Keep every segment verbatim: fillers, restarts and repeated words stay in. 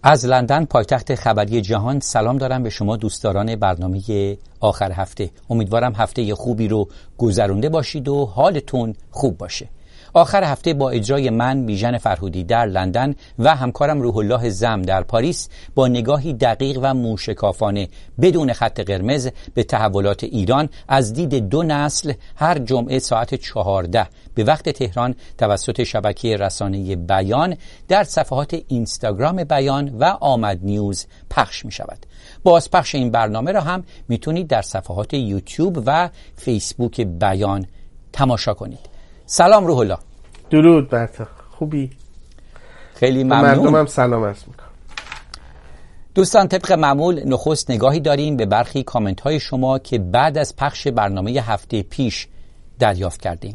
از لندن پایتخت خبری جهان سلام دارم به شما دوستداران برنامه آخر هفته. امیدوارم هفته خوبی رو گذرونده باشید و حالتون خوب باشه. آخر هفته با اجرای من بیژن فرهودی در لندن و همکارم روح الله زم در پاریس با نگاهی دقیق و موشکافانه بدون خط قرمز به تحولات ایران از دید دو نسل هر جمعه ساعت چهارده به وقت تهران توسط شبکه رسانه بیان در صفحات اینستاگرام بیان و آمد نیوز پخش می شود. بازپخش این برنامه را هم میتونید در صفحات یوتیوب و فیسبوک بیان تماشا کنید. سلام روح الله. درود بر تو. خوبی؟ خیلی ممنون. مردم هم سلام عرض میکنم. دوستان طبق معمول نخست نگاهی داریم به برخی کامنت های شما که بعد از پخش برنامه هفته پیش دریافت کردیم.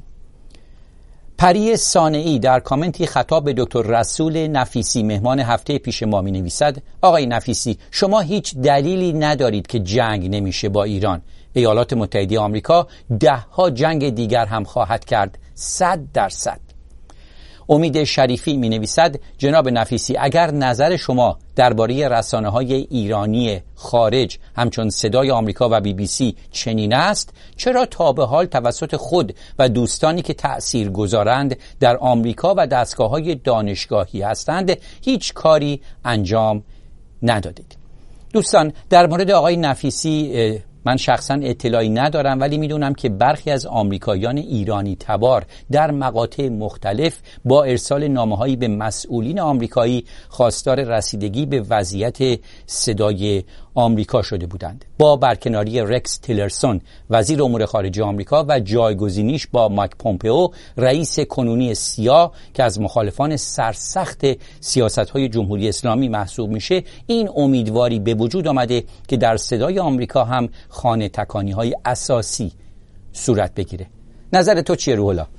پری صانعی در کامنتی خطاب به دکتر رسول نفیسی مهمان هفته پیش ما می نویسد: آقای نفیسی، شما هیچ دلیلی ندارید که جنگ نمیشه با ایران. ایالات متحده آمریکا ده ها جنگ دیگر هم خواهد کرد، صد درصد. امید شریفی می نویسد: جناب نفیسی، اگر نظر شما درباره رسانه‌های ایرانی خارج همچون صدای آمریکا و بی بی سی چنین است، چرا تا به حال توسط خود و دوستانی که تأثیر گذارند در آمریکا و دستگاه‌های دانشگاهی هستند هیچ کاری انجام ندادید؟ دوستان، در مورد آقای نفیسی من شخصا اطلاعی ندارم، ولی میدونم که برخی از آمریکاییان ایرانی تبار در مقاطع مختلف با ارسال نامه‌هایی به مسئولین آمریکایی خواستار رسیدگی به وضعیت صدای آمریکا شده بودند. با برکناری رکس تیلرسون وزیر امور خارجه آمریکا و جایگزینیش با مایک پومپئو رئیس کنونی سیا که از مخالفان سرسخت سیاست‌های جمهوری اسلامی محسوب میشه، این امیدواری به وجود آمده که در صدای آمریکا هم خانه تکانی‌های اساسی صورت بگیره. نظر تو چیه روح الله؟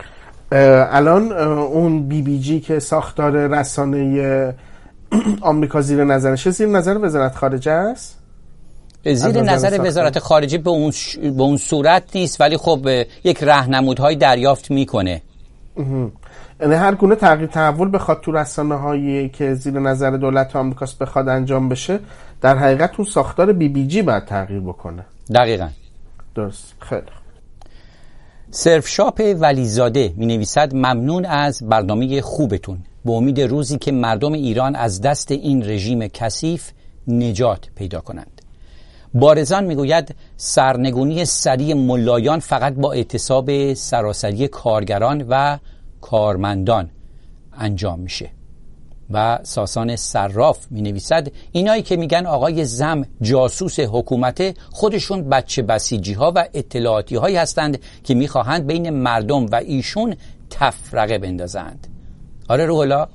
الان اون بی بی جی که ساختار رسانه آمریکا زیر نظرشه، زیر نظر وزارت خارجه است؟ زیر نظر وزارت خارجه به اون ش... به اون صورت نیست، ولی خب یک راهنمودهای دریافت میکنه. یعنی هر گونه تغییر تحول بخواد تو رسانه‌هایی که زیر نظر دولت آمریکاست بخواد انجام بشه، در حقیقت اون ساختار بی بی جی باید تغییر بکنه. دقیقاً. درست. خیلی سرف شاپ ولیزاده می نویسد: ممنون از برنامه خوبتون، به امید روزی که مردم ایران از دست این رژیم کثیف نجات پیدا کنند. بارزان می گوید سرنگونی سریع ملایان فقط با اعتصاب سراسری کارگران و کارمندان انجام میشه. و ساسان صراف می نویسد: اینایی که میگن آقای زم جاسوس حکومته، خودشون بچه بسیجی ها و اطلاعاتی هایی هستند که میخواهند بین مردم و ایشون تفرقه بندازند. آره روح الله؟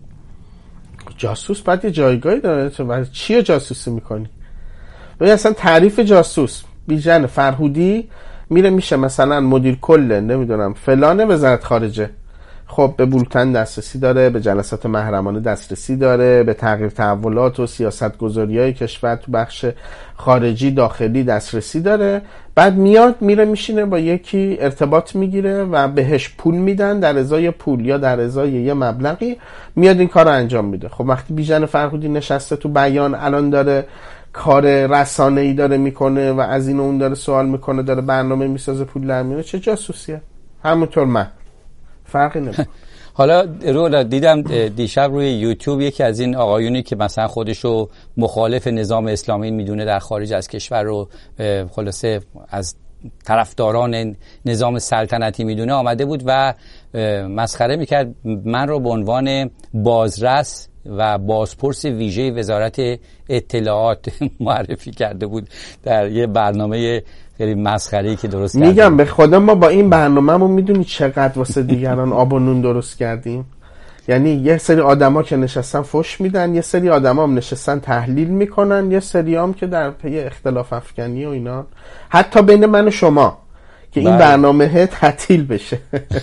جاسوس باید یه جایگاهی داره. تو چیه جاسوسی میکنی؟ ببین اصلا تعریف جاسوس، بیژن فرهودی میره میشه مثلا مدیر کل نمیدونم فلان وزارت خارجه، خب به بولتن دسترسی داره، به جلسات محرمانه دسترسی داره، به تغییر تحولات و سیاست گذاری‌های کشور تو بخش خارجی داخلی دسترسی داره. بعد میاد میره میشینه با یکی ارتباط میگیره و بهش پول میدن، در ازای پول یا در ازای یه مبلغی میاد این کار رو انجام میده. خب وقتی بیژن فرهودی نشسته تو بیان الان داره کار رسانه‌ای داره میکنه و از این و اون داره سوال میکنه، داره برنامه میسازه، پول در میاره، چه جاسوسیه؟ همونطور من فرقی نمیکنه. حالا رو دیدم دیشب روی یوتیوب یکی از این آقایونی که مثلا خودشو مخالف نظام اسلامی میدونه در خارج از کشور رو خلاصه از طرفداران نظام سلطنتی میدونه آمده بود و مسخره میکرد من رو به عنوان بازرس و بازپرس ویژه وزارت اطلاعات معرفی کرده بود در یه برنامه خیلی مسخره‌ای که درست کردیم. میگم به خدا ما با این برنامه‌مون میدونی چقدر واسه دیگران آب و نون درست کردیم. یعنی یه سری آدما که نشستن فوش میدن، یه سری آدما هم نشستن تحلیل میکنن، یه سری هم که در پی اختلاف افکنی و اینا، حتی بین من و شما که این برنامه تعطیل بشه.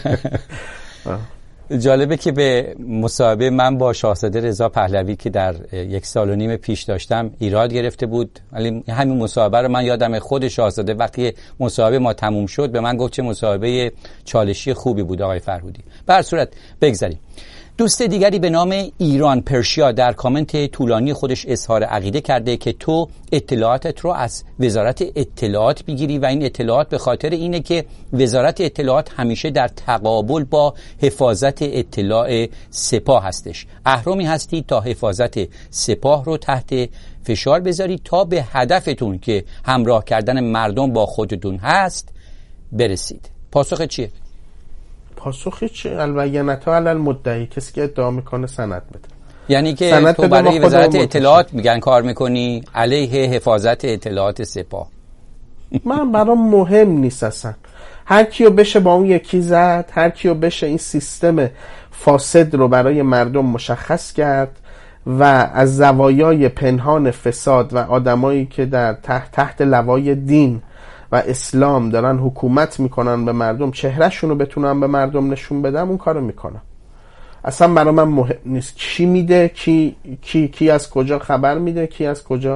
جالبه که به مصاحبه من با شاهزاده رضا پهلوی که در یک سال و نیم پیش داشتم ایراد گرفته بود، ولی همین مصاحبه رو من یادم خود شاهزاده وقتی مصاحبه ما تموم شد به من گفت چه مصاحبه چالشی خوبی بود آقای فرهودی. به هر صورت بگذاریم. دوست دیگری به نام ایران پرشیا در کامنت طولانی خودش اظهار عقیده کرده که تو اطلاعاتت رو از وزارت اطلاعات بگیری و این اطلاعات به خاطر اینه که وزارت اطلاعات همیشه در تقابل با حفاظت اطلاع سپاه هستش. اهرمی هستی تا حفاظت سپاه رو تحت فشار بذاری تا به هدفتون که همراه کردن مردم با خودتون هست برسید. پاسخ چیه؟ پاسخی چه؟ البیانتا علی المدعی، کسی که ادعا میکنه سند بده. یعنی که تو برای وزارت اطلاعات میگن کار میکنی علیه حفاظت اطلاعات سپاه. من برام مهم نیست اصلا، هر کیو بشه با اون یکی زد، هر کیو بشه این سیستم فاسد رو برای مردم مشخص کرد و از زوایای پنهان فساد و آدمایی که در تحت, تحت لوای دین و اسلام دارن حکومت میکنن به مردم چهرهشون رو بتونن به مردم نشون بدم، اون کارو میکنم. اصلا برای من مهم نیست کی میده، کی کی کی از کجا خبر میده، کی از کجا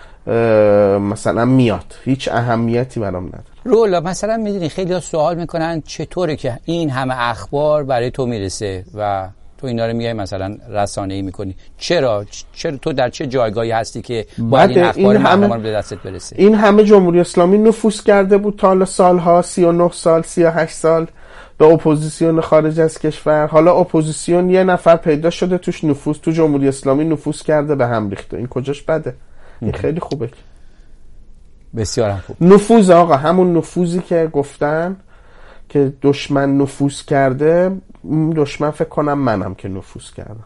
مثلا میاد، هیچ اهمیتی برام نداره. رولا مثلا میدونی خیلی ها سوال میکنن چطوره که این همه اخبار برای تو میرسه و تو اینا رو میای مثلا رسانه‌ای میکنی؟ چرا چرا تو در چه جایگاهی هستی که باید این اخبار مردم رو به دستت برسه؟ این همه جمهوری اسلامی نفوذ کرده بود تا حالا سالها، سی و نه سال، سی و هشت سال به اپوزیسیون خارج از کشور. حالا اپوزیسیون یه نفر پیدا شده توش نفوذ، تو جمهوری اسلامی نفوذ کرده به هم ریخته. این کجاش بده؟ این خیلی خوبه. بسیار خوب. نفوذ آقا، همون نفوذی که گفتن که دشمن نفوذ کرده، دشمن فکر کنم منم که نفوذ کردم.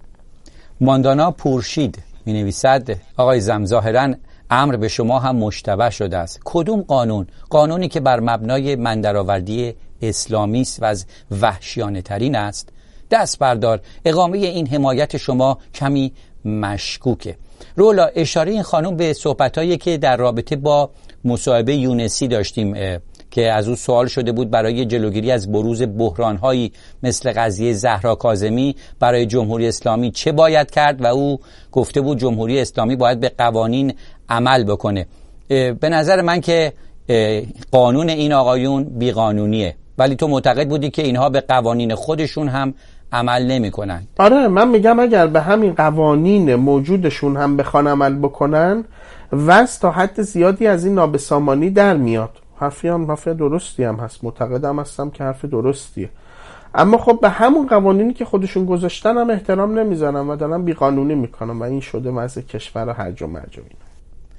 ماندانا پورشید می نویسد آقای زم ظاهراً امر به شما هم مشتبه شده است. کدوم قانون؟ قانونی که بر مبنای مندرآوردی اسلامی است و از وحشیانه ترین است. دست بردار، اقامه این حمایت شما کمی مشکوکه. رولا اشاره این خانم به صحبتایی که در رابطه با مصاحبه یونسی داشتیم که از او سوال شده بود برای جلوگیری از بروز بحران‌هایی مثل قضیه زهرا کاظمی برای جمهوری اسلامی چه باید کرد و او گفته بود جمهوری اسلامی باید به قوانین عمل بکنه. به نظر من که قانون این آقایون بیقانونیه، ولی تو معتقد بودی که اینها به قوانین خودشون هم عمل نمی کنن. آره، من میگم اگر به همین قوانین موجودشون هم بخوان عمل بکنن واسه تا حد زیادی از این نابسامانی در میاد. حرفی هم حرف درستی هم هست، معتقدم هستم که حرف درستیه، اما خب به همون قوانینی که خودشون گذاشتن هم احترام نمیذارن و دارن بیقانونی میکنن و این شده وضع کشور و هرج و مرج و اینا.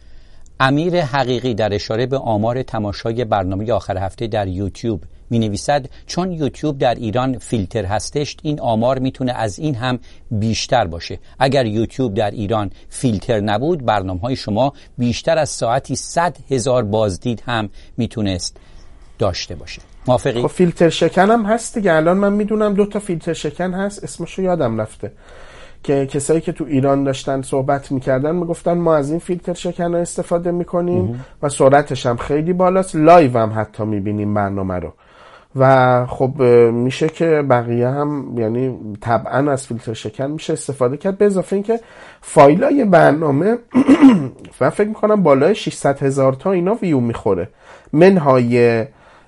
امیر حقیقی در اشاره به آمار تماشای برنامه آخر هفته در یوتیوب می نویسد چون یوتیوب در ایران فیلتر هستش این آمار میتونه از این هم بیشتر باشه. اگر یوتیوب در ایران فیلتر نبود برنامه‌های شما بیشتر از ساعتی صد هزار بازدید هم میتونست داشته باشه. موافقی؟ خب فیلتر شکن هم هست دیگه. الان من میدونم دو تا فیلتر شکن هست، اسمشو یادم رفته، که کسایی که تو ایران داشتن صحبت میکردن میگفتن ما از این فیلتر شکن استفاده میکنیم و سرعتش هم خیلی بالاست، لایو هم حتی میبینیم برنامه رو و خب میشه که بقیه هم یعنی طبعا از فیلتر شکن میشه استفاده کرد. به اضافه اینکه فایلای برنامه و فکر میکنم بالای ششصد هزار تا اینا ویو میخوره، منهای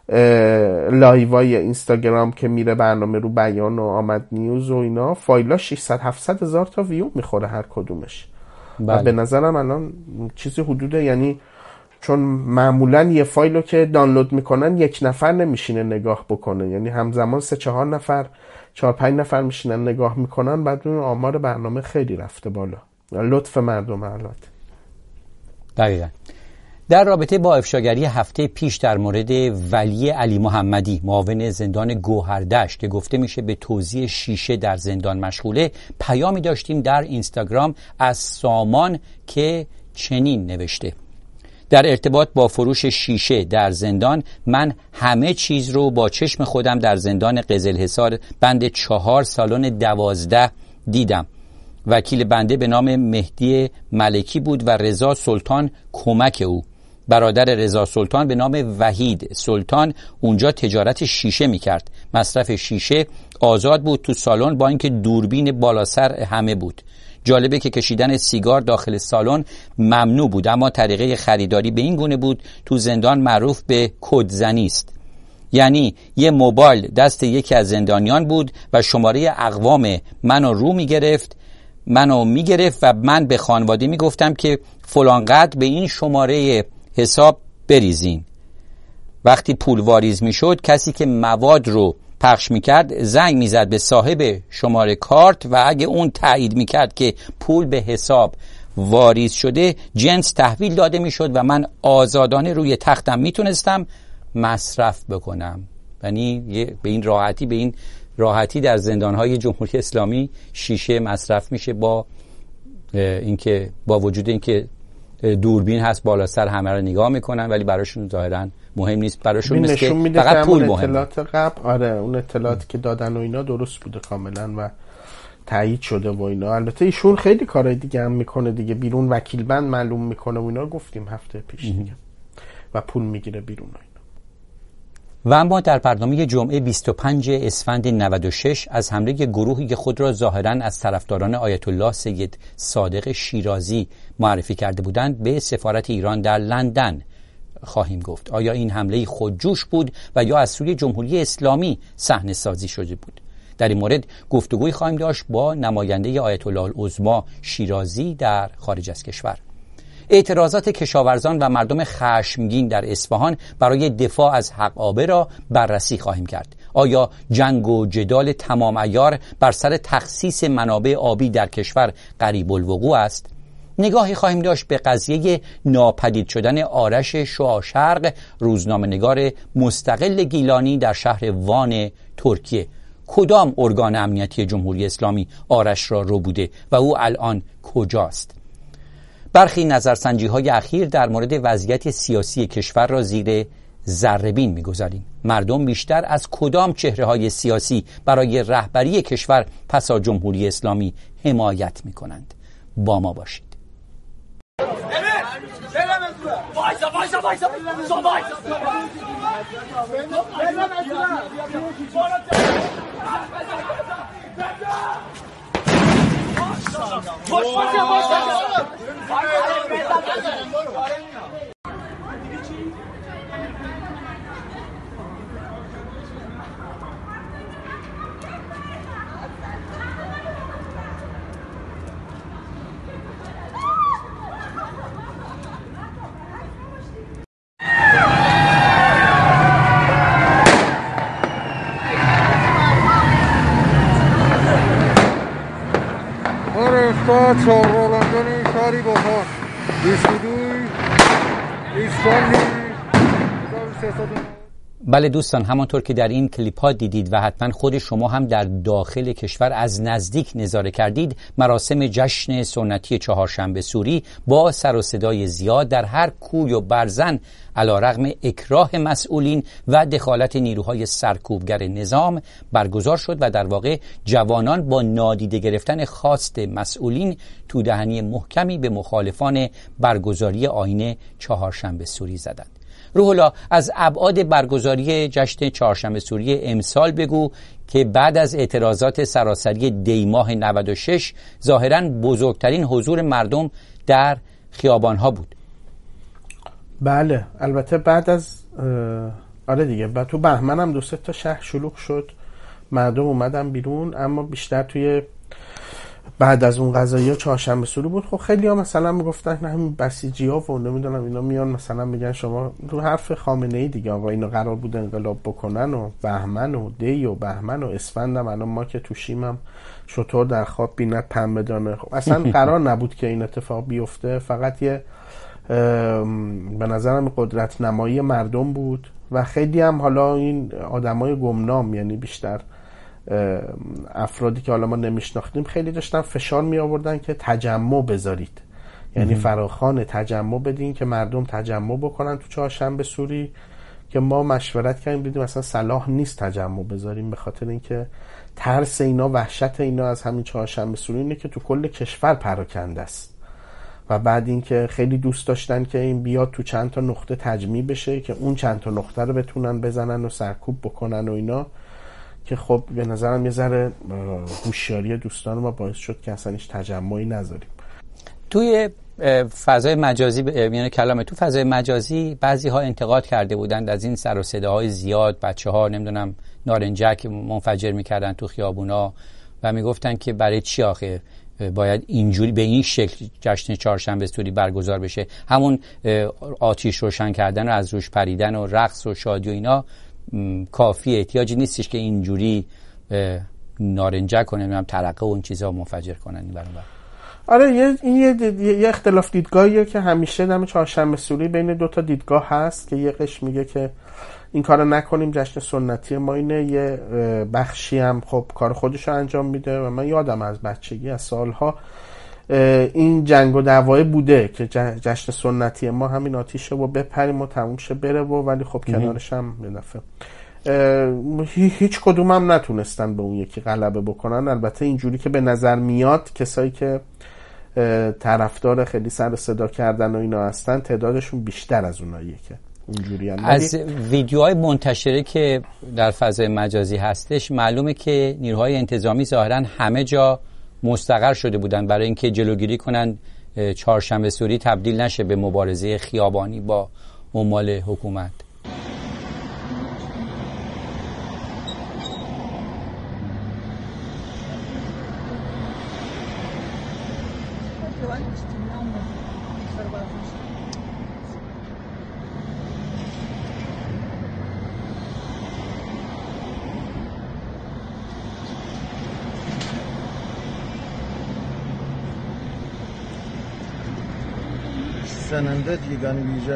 لایوای اینستاگرام که میره برنامه رو بیان و آمد نیوز و اینا، فایلا ششصد هفتصد هزار تا ویو میخوره هر کدومش. بله. و به نظرم الان چیزی حدود، یعنی چون معمولا یه فایلو که دانلود میکنن یک نفر نمیشینه نگاه بکنه، یعنی همزمان سه چهار نفر چهار پنج نفر میشینن نگاه میکنن، بعد اون آمار برنامه خیلی رفته بالا. لطف مردم البته. دقیقاً. در رابطه با افشاگری هفته پیش در مورد ولی علی محمدی معاون زندان گوهردشت که گفته میشه به توزیع شیشه در زندان مشغوله، پیامی داشتیم در اینستاگرام از سامان که چنین نوشته: در ارتباط با فروش شیشه در زندان من همه چیز رو با چشم خودم در زندان قزلحصار بند چهار سالن دوازده دیدم. وکیل بنده به نام مهدی ملکی بود و رضا سلطان کمک او. برادر رضا سلطان به نام وحید سلطان اونجا تجارت شیشه میکرد. مصرف شیشه آزاد بود تو سالن با اینکه دوربین بالا سر همه بود. جالبه که کشیدن سیگار داخل سالن ممنوع بود، اما طریقه خریداری به این گونه بود تو زندان معروف به کدزنی است. یعنی یه موبایل دست یکی از زندانیان بود و شماره اقوام منو رو میگرفت منو میگرفت و من به خانواده میگفتم که فلانقدر به این شماره حساب بریزین. وقتی پول واریز میشد کسی که مواد رو پخش میکرد زنگ میزد به صاحب شماره کارت و اگه اون تایید میکرد که پول به حساب واریز شده جنس تحویل داده میشد و من آزادانه روی تختم میتونستم مصرف بکنم. یعنی به این راحتی به این راحتی در زندانهای جمهوری اسلامی شیشه مصرف میشه با اینکه با وجود اینکه دوربین هست بالا سر همه رو نگاه میکنن ولی براشون ظاهرا مهم نیست. براشون نیست که فقط پول مهمه. اطلاعات قبل آره اون اطلاعاتی که دادن و اینا درست بوده کاملا و تایید شده و اینا. البته ایشون خیلی کارهای دیگه هم میکنه دیگه، بیرون وکیل بند معلوم میکنه و اینا گفتیم هفته پیش دیگه و پول میگیره بیرون و اینا. و اما در برنامه جمعه بیست و پنجم اسفند نود و شش از حمله گروهی که خود را ظاهراً از طرفداران آیت الله سید صادق شیرازی معرفی کرده بودند به سفارت ایران در لندن خواهیم گفت. آیا این حمله خودجوش بود و یا از سوی جمهوری اسلامی صحنه سازی شده بود؟ در این مورد گفتگوی خواهیم داشت با نماینده آیت الله العظمی شیرازی در خارج از کشور. اعتراضات کشاورزان و مردم خشمگین در اصفهان برای دفاع از حق آبه را بررسی خواهیم کرد. آیا جنگ و جدال تمام عیار بر سر تخصیص منابع آبی در کشور قریب الوقوع است؟ نگاهی خواهیم داشت به قضیه ناپدید شدن آرش شعاشرق، روزنامه‌نگار مستقل گیلانی در شهر وان ترکیه. کدام ارگان امنیتی جمهوری اسلامی آرش را رو بوده و او الان کجاست؟ برخی نظرسنجی‌های اخیر در مورد وضعیت سیاسی کشور را زیر ذره‌بین می‌گذاریم. مردم بیشتر از کدام چهره‌های سیاسی برای رهبری کشور پسا جمهوری اسلامی حمایت می‌کنند؟ با ما باشید. چهارراه شهری بخار بیستودوی ایستانی. بله دوستان، همانطور که در این کلیپ ها دیدید و حتما خود شما هم در داخل کشور از نزدیک نظاره کردید، مراسم جشن سنتی چهارشنبه سوری با سر و صدای زیاد در هر کوی و برزن علیرغم اکراه مسئولین و دخالت نیروهای سرکوبگر نظام برگزار شد و در واقع جوانان با نادیده گرفتن خواست مسئولین تودهنی محکمی به مخالفان برگزاری آیین چهارشنبه سوری زدند. روح الله، از ابعاد برگزاری جشن چهارشنبه سوری امسال بگو که بعد از اعتراضات سراسری دی ماه نود و شش ظاهراً بزرگترین حضور مردم در خیابان‌ها بود. بله، البته بعد از آره دیگه بعد تو بهمن هم دو سه تا شهر شلوغ شد، مردم اومدن بیرون، اما بیشتر توی بعد از اون قضایی چهارشنبه سوری بود. خب خیلی ها مثلا میگفتن نه همین بسیجی ها و نمیدونم اینا میان مثلا میگن شما رو حرف خامنه ای دیگه آقا اینا قرار بود انقلاب بکنن و بهمن و دی و بهمن و اسفند هم الان ما که توشیم هم شطور در خواب بیند پنبه دانه. خب اصلا قرار نبود که این اتفاق بیفته، فقط یه به نظرم قدرت نمایی مردم بود و خیلی هم حالا این آدمای گمنام، یعنی بیشتر افرادی که حالا ما نمیشناختیم، خیلی داشتن فشار می آوردن که تجمع بذارید، یعنی فراخوان تجمع بدین که مردم تجمع بکنن تو چهارشنبه سوری، که ما مشورت کردیم دیدیم اصلا صلاح نیست تجمع بذاریم، به خاطر اینکه ترس اینا، وحشت اینا از همین چهارشنبه سوری اینه که تو کل کشور پراکنده است و بعد اینکه خیلی دوست داشتن که این بیاد تو چند تا نقطه تجمیع بشه که اون چند تا نقطه رو بتونن بزنن و سرکوب بکنن و اینا، که خب به نظرم یه ذره هوشیاری دوستان ما باعث شد که اصلا هیچ تجمعی نذاریم. توی فضای مجازی یعنی کلام تو فضای مجازی بعضی ها انتقاد کرده بودند از این سر و صداهای زیاد، بچه ها نمیدونم نارنجک منفجر میکردن تو خیابونا و میگفتن که برای چی آخه باید اینجوری به این شکل جشن چهارشنبه سوری برگزار بشه. همون آتیش روشن کردن و از روش پریدن و رقص و شادی و اینا کافیه، احتیاجی نیستش که اینجوری نارنجک کنن نمیدونم ترقه و اون چیزا منفجر کنن برام. آره یه این یه, یه اختلاف دیدگاهیه که همیشه دم چهارشنبه سوری بین دو تا دیدگاه هست که یه قش میگه که این کارو نکنیم، جشن سنتی ما اینه، یه بخشی هم خب کار خودشو انجام میده و من یادم از بچگی از سالها این جنگ و دعوای بوده که جشن سنتی ما همین آتیشه و بپریم و تموم شه بره و ولی خب کنارش هم یه دفعه هیچ کدوم هم نتونستن به اون یکی غلبه بکنن. البته اینجوری که به نظر میاد کسایی که طرفدار خیلی سر صدا کردن و اینا هستن تعدادشون بیشتر از اوناییه که اونجوری هم. از ویدیوهای منتشره که در فضای مجازی هستش معلومه که نیروهای انتظامی ظاهرا همه جا مستقر شده بودن برای اینکه جلوگیری کنن چهارشنبه سوری تبدیل نشه به مبارزه خیابانی با عمال حکومت. Senende yegani ویژه.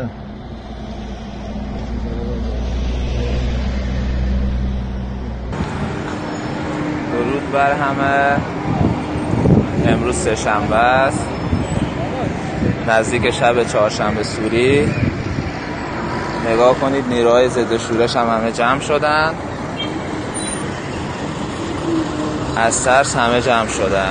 درود بر همه. امروز سه شنبه است، نزدیک شب چهارشنبه سوری. نگاه کنید نیروهای ضد شورش هم همه جمع شدن، از ترس همه جمع شدن.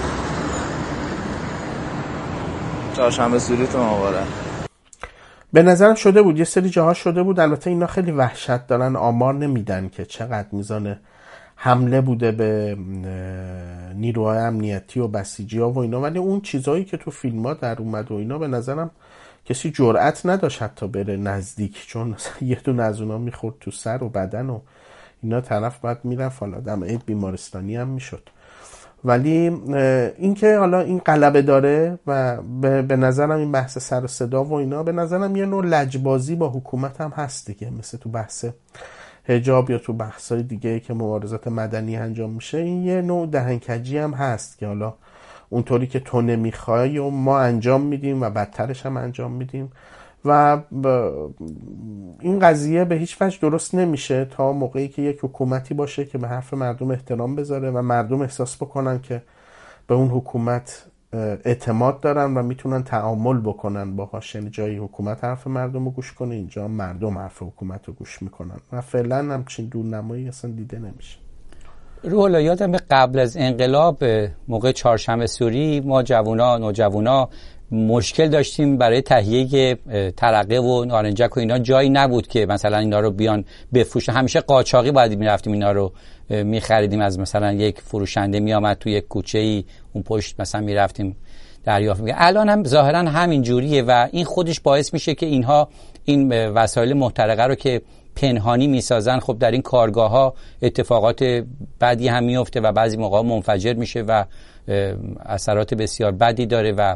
چهارشنبه سوریتون مبارک. به نظرم شده بود، یه سری جاها شده بود. البته اینا خیلی وحشت دارن، آمار نمیدن که چقدر میزان حمله بوده به نیروهای امنیتی و بسیجی ها و اینا، ولی اون چیزایی که تو فیلم ها در اومد و اینا به نظرم کسی جرأت نداشت حتی بره نزدیک، چون یه دونه از اونا میخورد تو سر و بدن و اینا، طرف بعد میرفت حالا دم عید بیمارستانی هم میشد. ولی این که حالا این غلبه داره و به نظرم این بحث سر و صدا و اینا به نظرم یه نوع لجبازی با حکومت هم هست دیگه، مثل تو بحث حجاب یا تو بحثای دیگه که مبارزات مدنی انجام میشه. این یه نوع دهنکجی هم هست که حالا اونطوری که تو نمیخوای و ما انجام میدیم و بدترش هم انجام میدیم و این قضیه به هیچ وجه درست نمیشه تا موقعی که یک حکومتی باشه که به حرف مردم احترام بذاره و مردم احساس بکنن که به اون حکومت اعتماد دارن و میتونن تعامل بکنن باهاش. یعنی جایی حکومت حرف مردم رو گوش کنه، اینجا مردم حرف حکومت رو گوش میکنن و فعلا همچین دورنمایی اصلا دیده نمیشه. روح‌الله یادم قبل از انقلاب موقع چهارشنبه سوری ما جوونا نوجوانا مشکل داشتیم برای تهیه ترقه و نارنجک و اینا، جایی نبود که مثلا اینا رو بیان بفروشن. همیشه قاچاقی باید میرفتیم اینا رو میخریدیم از مثلا یک فروشنده میامد توی یک کوچه‌ای اون پشت مثلا میرفتیم دریافت می‌کردیم. الان هم ظاهرا همین جوریه و این خودش باعث میشه که اینها این وسایل محترقه رو که پنهانی میسازن، خب در این کارگاه ها اتفاقات بدی هم میفته و بعضی موقع منفجر میشه و اثرات بسیار بدی داره و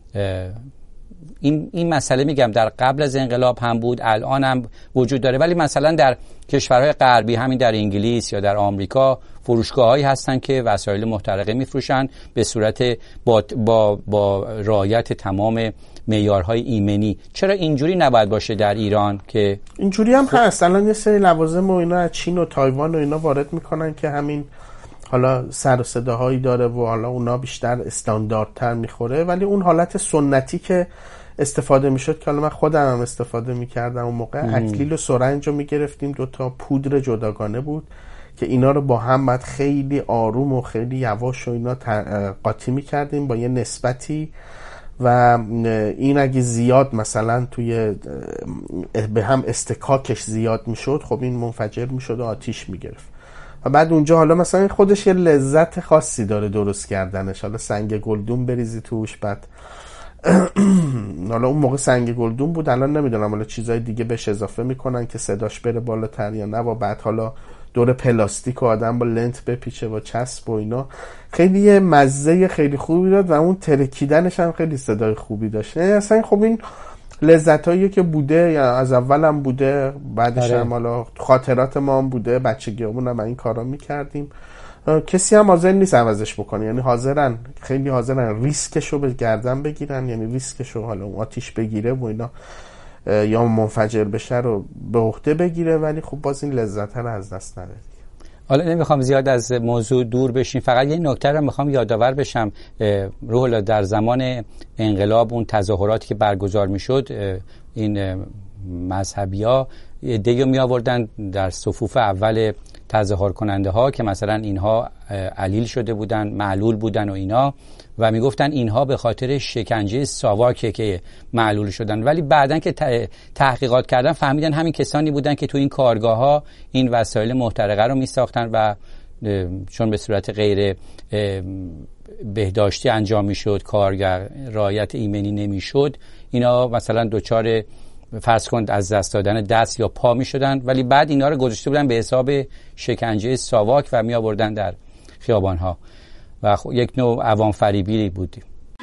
این این مسئله میگم در قبل از انقلاب هم بود، الان هم وجود داره. ولی مثلا در کشورهای غربی همین در انگلیس یا در آمریکا فروشگاه‌هایی هستن که وسایل محترقه میفروشن به صورت با با با رعایت تمام معیارهای ایمنی. چرا اینجوری نباید باشه در ایران که اینجوری هم هست؟ الان یه سری لوازم و اینا از چین و تایوان و اینا وارد میکنن که همین حالا سر و صداهایی داره و حالا اونا بیشتر استانداردتر میخوره، ولی اون حالت سنتی که استفاده میشد که حالا من خودم هم استفاده میکردم اون موقع، اکلیل و سرنج رو میگرفتیم، دوتا پودر جداگانه بود که اینا رو با هم بعد خیلی آروم و خیلی یواش و اینا قاطی میکردیم با یه نسبتی و این اگه زیاد مثلا توی به هم استکاکش زیاد میشد خب این منفجر میشد و آتیش میگرفت و بعد اونجا حالا مثلا خودش یه لذت خاصی داره درست کردنش. حالا سنگ گلدون بریزی توش، بعد حالا اون موقع سنگ گلدون بود، الان نمیدونم حالا چیزای دیگه بهش اضافه میکنن که صداش بره بالاتر یا نه، با بعد حالا دور پلاستیک و آدم با لنت بپیچه با چسب و اینا. خیلی یه مزه خیلی خوبی داد و اون ترکیدنش هم خیلی صدای خوبی داشت. اصلا خب این لذتاییه که بوده، یا از اول هم بوده، بعدش هم حالا خاطرات ما هم بوده، بچگیمون هم این کارا میکردیم. کسی هم حاضر نیست عوضش بکنه، یعنی حاضرن، خیلی حاضرن ریسکشو به گردن بگیرن، یعنی ریسکشو حالا اون آتیش بگیره و اینا یا منفجر بشه رو به عهده بگیره، ولی خب باز این لذت رو از دست نده. حالا نمیخوام زیاد از موضوع دور بشیم، فقط یه نکته رو میخوام یادآور بشم. روح الله، در زمان انقلاب اون تظاهراتی که برگزار میشد، این مذهبی‌ها دیگه می آوردن در صفوف اول تظاهر کننده ها که مثلا اینها علیل شده بودن، معلول بودن و اینا، و میگفتن اینها به خاطر شکنجه ساواکه که معلول شدن. ولی بعدن که تحقیقات کردن فهمیدن همین کسانی بودن که تو این کارگاه ها این وسایل محترقه رو میساختن و چون به صورت غیر بهداشتی انجام میشد، کارگر رعایت ایمنی نمیشد، اینا مثلا دچار فرض کند از دست دادن دست یا پا می شدن، ولی بعد اینا رو گذاشته بودن به حساب شکنجه ساواک و می آوردن در خیابان ها و یک نوع عوام فریبی بود.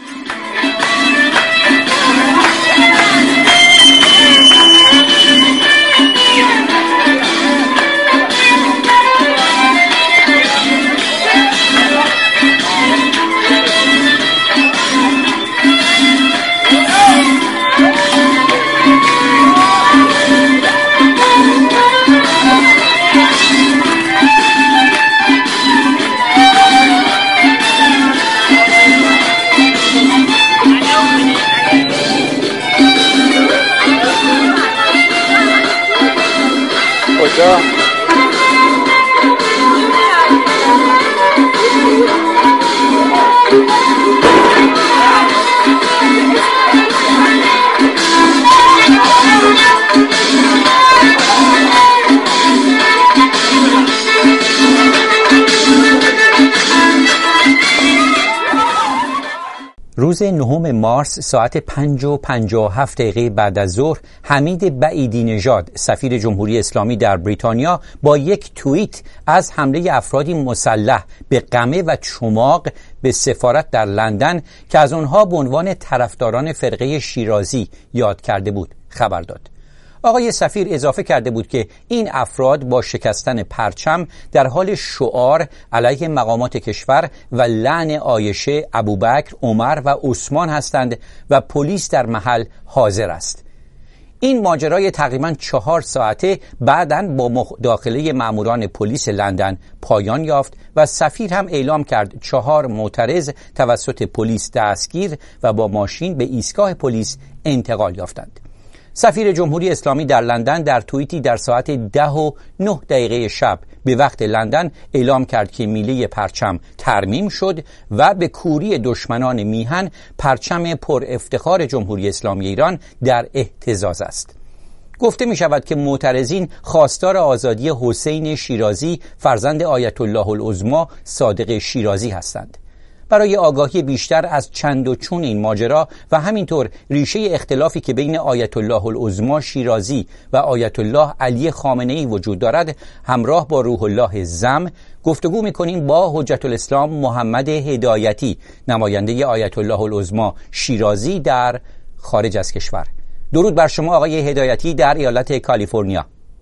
روز نهم مارس ساعت پنج و پنجاه و هفت دقیقه بعد از ظهر، حمید بعیدی نژاد سفیر جمهوری اسلامی در بریتانیا با یک توییت از حمله افرادی مسلح به قمه و چماق به سفارت در لندن که از آنها به عنوان طرفداران فرقه شیرازی یاد کرده بود خبر داد. آقای سفیر اضافه کرده بود که این افراد با شکستن پرچم در حال شعار علیه مقامات کشور و لعن عایشه، ابوبکر، عمر و عثمان هستند و پلیس در محل حاضر است. این ماجرای تقریباً چهار ساعته بعداً با مداخله ماموران پلیس لندن پایان یافت و سفیر هم اعلام کرد چهار معترض توسط پلیس دستگیر و با ماشین به ایستگاه پلیس انتقال یافتند. سفیر جمهوری اسلامی در لندن در توییتی در ساعت ده و نه دقیقه شب به وقت لندن اعلام کرد که میله پرچم ترمیم شد و به کوری دشمنان میهن پرچم پر افتخار جمهوری اسلامی ایران در اهتزاز است. گفته می شود که معترضین خواستار آزادی حسین شیرازی فرزند آیت الله العظمی صادق شیرازی هستند. برای آگاهی بیشتر از چند و چون این ماجرا و همینطور ریشه اختلافی که بین آیت الله العظمی شیرازی و آیت الله علی خامنه‌ای وجود دارد، همراه با روح الله زم گفتگو می‌کنیم با حجت الاسلام محمد هدایتی، نماینده آیت الله العظمی شیرازی در خارج از کشور. درود بر شما آقای هدایتی در ایالت کالیفرنیا.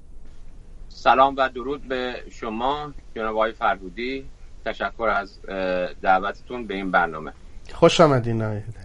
سلام و درود به شما جناب آقای فرهودی. تشکر از دعوتتون به این برنامه. خوش آمدین آقای هدایتی.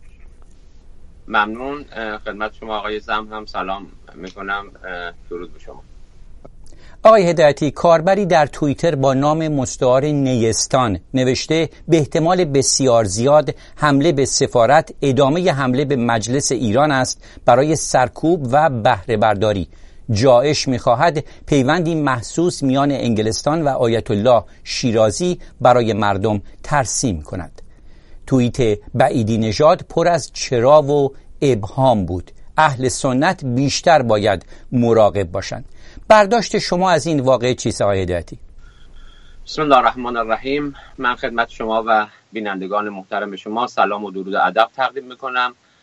ممنون. خدمت شما آقای زم هم سلام میکنم. درود به شما. آقای هدایتی، کاربری در توییتر با نام مستعار نیستان نوشته به احتمال بسیار زیاد حمله به سفارت ادامه حمله به مجلس ایران است برای سرکوب و بهره برداری. جایش می‌خواهد پیوندی محسوس میان انگلستان و آیت الله شیرازی برای مردم ترسیم کند. توییت بعیدی نژاد پر از چرا و ابهام بود. اهل سنت بیشتر باید مراقب باشند. برداشت شما از این واقعه چیست آقای هدایتی؟ بسم الله الرحمن الرحیم. من خدمت شما و بینندگان محترم شما سلام و درود ادب تقدیم میکنم.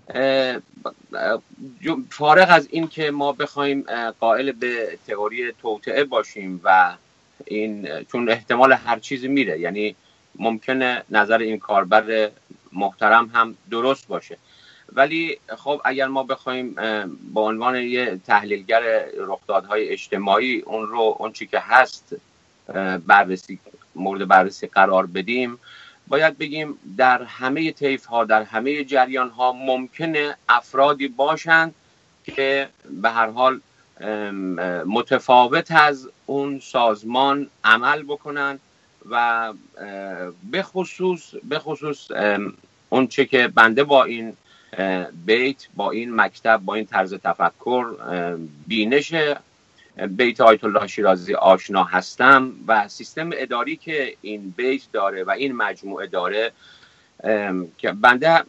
فارغ از این که ما بخوایم قائل به تئوری توطئه باشیم و این چون احتمال هر چیزی میره، یعنی ممکنه نظر این کاربر محترم هم درست باشه، ولی خب اگر ما بخوایم با عنوان یه تحلیلگر رخدادهای اجتماعی اون رو اون چی که هست بررسی مورد بررسی قرار بدیم، باید بگیم در همه طیف ها، در همه جریان ها ممکنه افرادی باشند که به هر حال متفاوت از اون سازمان عمل بکنن و به خصوص به خصوص اون چه که بنده با این بیت، با این مکتب، با این طرز تفکر، بینش بیت آیت الله شیرازی آشنا هستم و سیستم اداری که این بیت داره و این مجموعه داره که بنده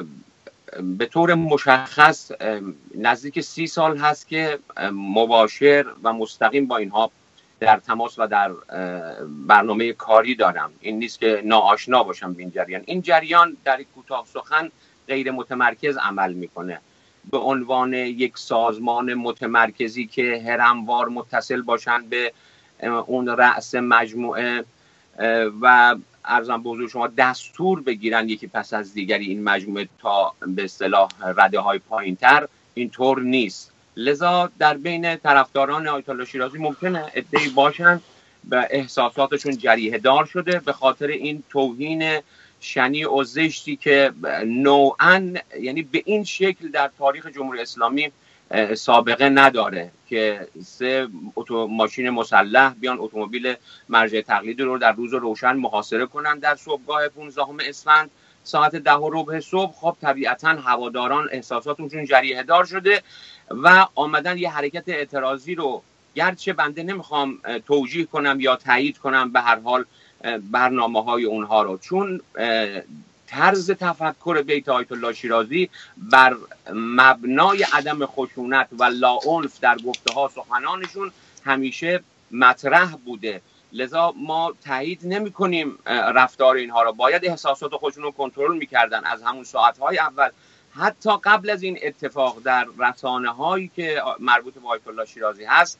به طور مشخص نزدیک سی سال هست که مباشر و مستقیم با اینها در تماس و در برنامه کاری دارم. این نیست که ناآشنا باشم به این جریان. این جریان در کوتاه سخن غیر متمرکز عمل میکنه، به عنوان یک سازمان متمرکزی که هرموار متصل باشن به اون رأس مجموعه و عرضم به حضور شما دستور بگیرن یکی پس از دیگری این مجموعه تا به اصطلاح رده های پایین تر. اینطور نیست. لذا در بین طرفداران آیت الله شیرازی ممکنه عده‌ای باشن به احساساتشون جریحه دار شده به خاطر این توهین شنیع و زشتی که نوعاً یعنی به این شکل در تاریخ جمهوری اسلامی سابقه نداره که سه اتو ماشین مسلح بیان اتومبیل مرجع تقلید رو در روز روشن محاصره کنن در صبحگاه پانزدهم اسفند ساعت ده و ربع صبح. خب طبیعتاً هواداران احساساتشون جریحه دار شده و آمدن یه حرکت اعتراضی رو، گرچه بنده نمیخوام توجیه کنم یا تایید کنم به هر حال برنامه های اونها رو، چون طرز تفکر بیت آیت الله شیرازی بر مبنای عدم خشونت و لاعنف در گفته ها سخنانشون همیشه مطرح بوده. لذا ما تایید نمی کنیم رفتار اینها رو. باید احساسات خودشون رو کنترل میکردن از همون ساعتهای اول، حتی قبل از این اتفاق در رسانه هایی که مربوط به آیت الله شیرازی هست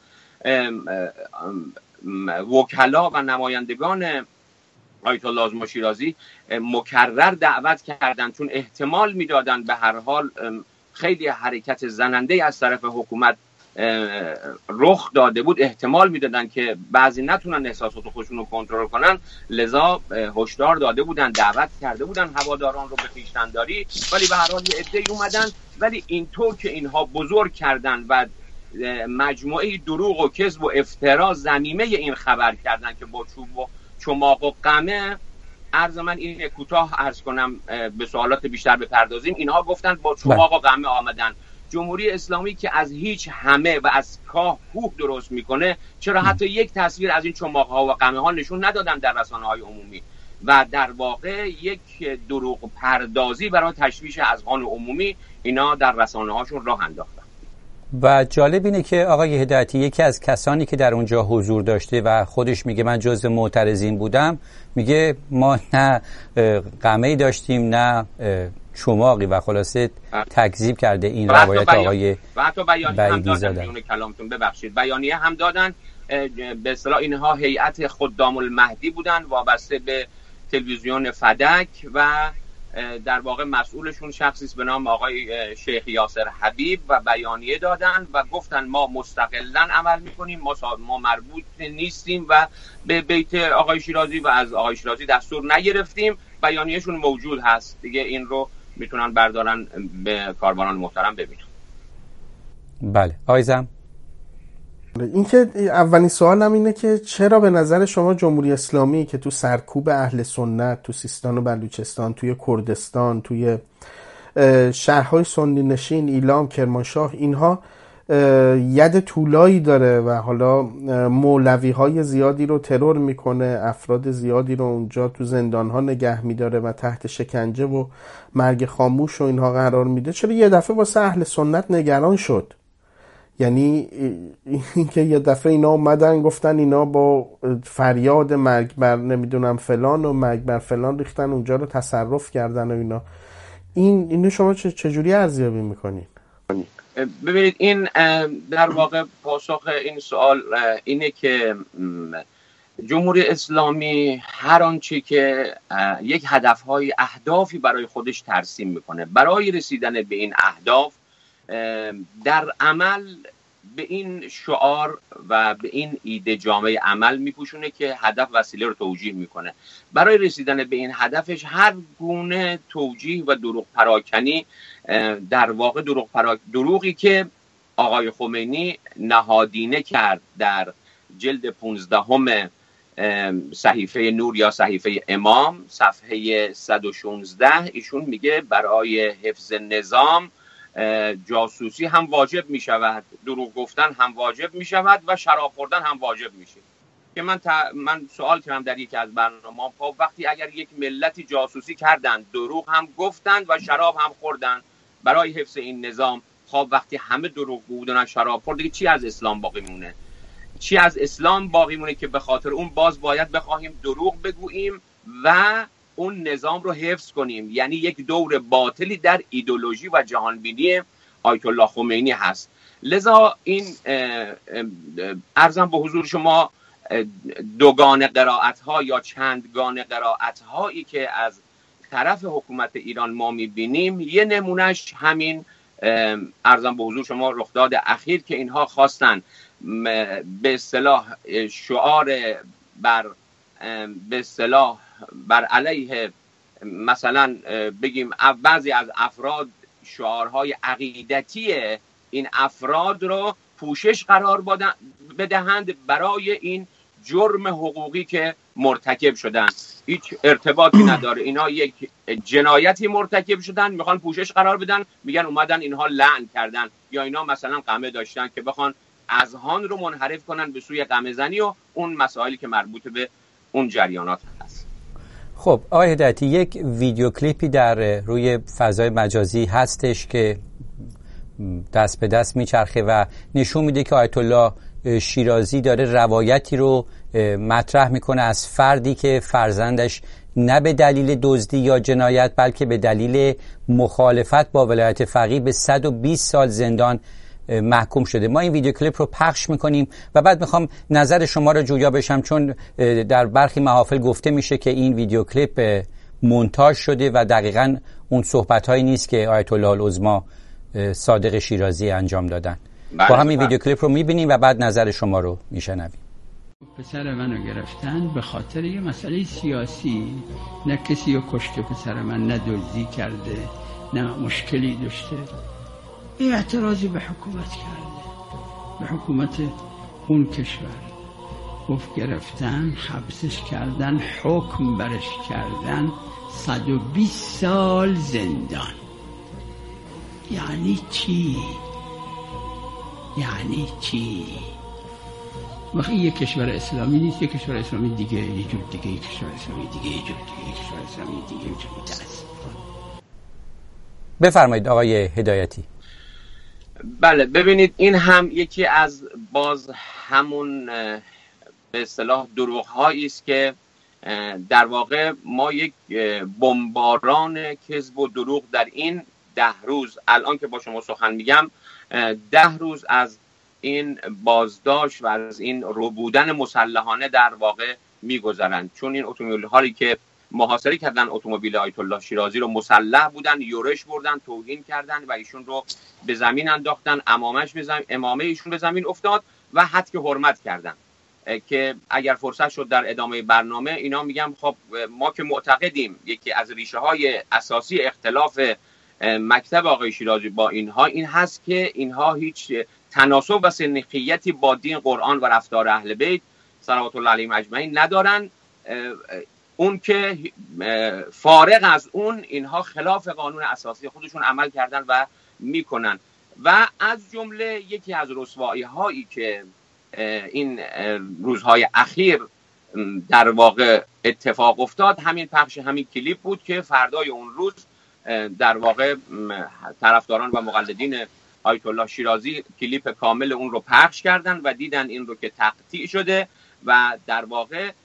وکلا و نمایندگان آیت الله شیرازی مکرر دعوت کردند، چون احتمال میدادند به هر حال خیلی حرکت زننده از طرف حکومت رخ داده بود، احتمال میدادند که بعضی نتونن احساسات خودشون رو کنترل کنن. لذا هشدار داده بودن، دعوت کرده بودن هواداران رو به خویشتنداری، ولی به هر حال یه عده‌ای اومدن. ولی اینطور که اینها بزرگ کردن و مجموعه دروغ و کذب و افترا ضمیمه این خبر کردن که با چوب و چماق و قمه، عرض من این کوتاه عرض کنم به سوالات بیشتر بپردازیم، اینها گفتن با چماق و قمه آمدن. جمهوری اسلامی که از هیچ همه و از کاه کوه درست میکنه، چرا حتی یک تصویر از این چماق ها و قمه ها نشون ندادن در رسانه های عمومی و در واقع یک دروغ پردازی برای تشویش اذهان عمومی اینا در رسانه هاشون راه انداختن. و جالب اینه که آقای هدایتی یکی از کسانی که در اونجا حضور داشته و خودش میگه من جزو معترضین بودم، میگه ما نه قمه‌ای داشتیم نه چماقی و خلاصه تکذیب کرده این روایت آقای و حتی بیانیه هم دادن. میونه کلامتون ببخشید بیانیه هم دادن. به اصطلاح اینها هیئت خدام المهدی بودن وابسته به تلویزیون فدک و در واقع مسئولشون شخصی است به نام آقای شیخ یاسر حبیب و بیانیه دادن و گفتن ما مستقلاً عمل میکنیم، ما ما مربوط نیستیم و به بیت آقای شیرازی و از آقای شیرازی دستور نگرفتیم. بیانیهشون موجود هست دیگه، این رو میتونن بردارن به کاربران محترم ببینن. بله آیزم. این که اولین سوالم اینه که چرا به نظر شما جمهوری اسلامی که تو سرکوب اهل سنت، تو سیستان و بلوچستان، توی کردستان، توی شهرهای سنی نشین، ایلام، کرمانشاه، اینها ید طولایی داره و حالا مولوی های زیادی رو ترور میکنه، افراد زیادی رو اونجا تو زندان ها نگه میداره و تحت شکنجه و مرگ خاموش و اینها قرار میده، چرا یه دفعه واسه اهل سنت نگران شد؟ یعنی اینکه یه دفعه اینا اومدن گفتن اینا با فریاد مرگ بر نمیدونم فلان و مرگ بر فلان ریختن اونجا رو تصرف کردن و اینا، این اینو شما چجوری ارزیابی میکنین؟ ببینید این در واقع پاسخ این سوال اینه که جمهوری اسلامی هر آنچه که یک هدفهای اهدافی برای خودش ترسیم میکنه، برای رسیدن به این اهداف در عمل به این شعار و به این ایده جامعه عمل میپوشونه که هدف وسیله رو توجیه میکنه. برای رسیدن به این هدفش هر گونه توجیه و دروغ پراکنی، در واقع دروغ پراک... دروغی که آقای خمینی نهادینه کرد در جلد پونزدهم صحیفه نور یا صحیفه امام صفحه صد و شانزده، ایشون میگه برای حفظ نظام جاسوسی هم واجب می شود، دروغ گفتن هم واجب می شود و شراب خوردن هم واجب میشه. که من تا... من سوال کردم در یکی از برنامه‌ها، خب وقتی اگر یک ملتی جاسوسی کردند، دروغ هم گفتند و شراب هم خوردند برای حفظ این نظام، خب وقتی همه دروغ بودن شراب خورد، دیگه چی از اسلام باقی مونه؟ چی از اسلام باقی مونه که به خاطر اون باز باید بخواهیم دروغ بگوییم و اون نظام رو حفظ کنیم؟ یعنی یک دور باطلی در ایدئولوژی و جهانبینی آیت الله خمینی هست. لذا این عرضم به حضور شما دوگانه قرائت ها یا چندگانه قرائت هایی که از طرف حکومت ایران ما میبینیم، یه نمونهش همین عرضم به حضور شما رخداد اخیر که اینها خواستن به اصطلاح شعار بر به اصطلاح بر علیه مثلا بگیم بعضی از افراد شعارهای عقیدتی این افراد رو پوشش قرار بدهند برای این جرم حقوقی که مرتکب شدن. هیچ ارتباطی نداره، اینا یک جنایتی مرتکب شدن، میخوان پوشش قرار بدن، میگن اومدن اینها لعن کردن یا اینا مثلا قمه داشتن که بخوان اذهان رو منحرف کنن به سوی قمه زنی و اون مسائلی که مربوط به اون جریانات هست. خب آقای هدایتی، یک ویدیو کلیپی در روی فضای مجازی هستش که دست به دست میچرخه و نشون میده که آیت الله شیرازی داره روایتی رو مطرح میکنه از فردی که فرزندش نه به دلیل دزدی یا جنایت بلکه به دلیل مخالفت با ولایت فقیه به صد و بیست سال زندان محکوم شده. ما این ویدیو کلیپ رو پخش میکنیم و بعد میخوام نظر شما رو جویا بشم، چون در برخی محافل گفته میشه که این ویدیو کلیپ مونتاژ شده و دقیقاً اون صحبت‌هایی نیست که آیت الله العظما صادق شیرازی انجام دادن. با همین ویدیو کلیپ رو میبینیم و بعد نظر شما رو میشنویم. پسر منو گرفتن به خاطر یه مسئله سیاسی، نه کسی رو کشته پسر من، نه دزدی کرده، نه مشکلی داشته. این اعتراضی به حکومت کرده، به حکومت اون کشور. گفت گرفتن، حبسش کردن، حکم برش کردن، صد و بیست سال زندان. یعنی چی؟ یعنی چی؟ وقتی یک کشور اسلامی نیست، یک کشور اسلامی دیگه یه جور دیگه، یک کشور اسلامی دیگه یه جور دیگه، یک کشور اسلامی دیگه یه جور دیگه. بفرمایید آقای هدایتی. بله، ببینید این هم یکی از باز همون به اصطلاح دروغ هایی است که در واقع ما یک بمباران کذب و دروغ در این ده روز، الان که با شما سخن میگم، ده روز از این بازداشت و از این ربودن مسلحانه در واقع میگذرند. چون این اتومبیل هایی که محاصره کردن اتومبیل آیت الله شیرازی رو، مسلح بودن، یورش بردن، توهین کردن و ایشون رو به زمین انداختن، امامش به زمین، امامه ایشون به زمین افتاد و حد که حرمت کردن. که اگر فرصت شد در ادامه برنامه اینا میگم خب ما که معتقدیم یکی از ریشه های اساسی اختلاف مکتب آقای شیرازی با اینها این هست که اینها هیچ تناسب و سنخیتی با دین، قرآن و رفتار اهل بیت صلوات الله علیهم اجمعین ندارن. اون که فارغ از اون اینها خلاف قانون اساسی خودشون عمل کردن و میکنن. و از جمله یکی از رسوایی هایی که این روزهای اخیر در واقع اتفاق افتاد، همین پخش همین کلیپ بود که فردای اون روز در واقع طرفداران و مقلدین آیت الله شیرازی کلیپ کامل اون رو پخش کردن و دیدن این رو که تقطیع شده و در واقع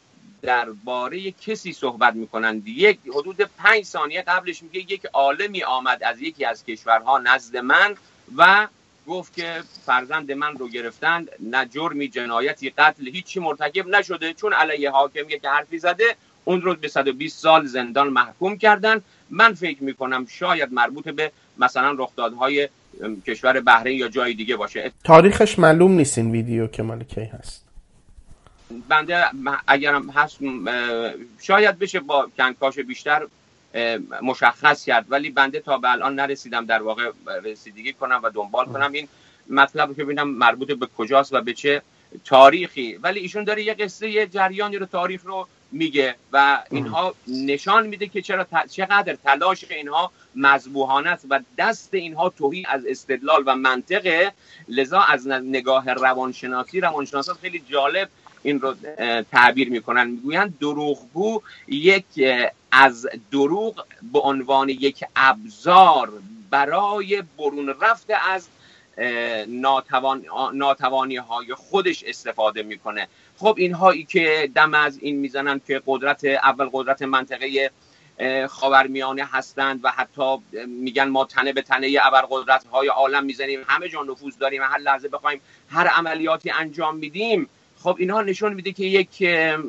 درباره کسی صحبت میکنن، یک حدود پنج ثانیه قبلش میگه یک عالمی آمد از یکی از کشورها نزد من و گفت که فرزند من رو گرفتند، نه جرمی جنایتی قتل هیچی مرتکب نشده، چون علیه حاکمیه که حرفی زده اون رو به صد و بیست سال زندان محکوم کردن. من فکر میکنم شاید مربوط به مثلا رخدادهای کشور بحرین یا جای دیگه باشه. تاریخش معلوم نیست این ویدیو که مال کی هست. بنده اگرم هست شاید بشه با کنکاش بیشتر مشخص کرد، ولی بنده تا به الان نرسیدم در واقع رسیدگی کنم و دنبال کنم این مطلب رو که ببینم مربوط به کجاست و به چه تاریخی. ولی ایشون داره یه قصه یه جریانی رو تاریخ رو میگه و اینها نشان میده که چرا ت... چقدر تلاش اینها مذبوحانه است و دست اینها تهی از استدلال و منطقه. لذا از نگاه روانشناسی روانشناسان خیلی جالب این رو تعبیر میکنن، میگویند دروغگو یک از دروغ به عنوان یک ابزار برای برون رفته از ناتوان ناتوانی های خودش استفاده میکنه. خب اینهایی که دم از این میزنن که قدرت اول قدرت منطقه خاورمیانه هستند و حتی میگن ما تنه به تنه ابرقدرت های عالم میزنیم، همه جا نفوذ داریم، هر لحظه بخوایم هر عملیاتی انجام میدیم. خب اینها نشون میده که یک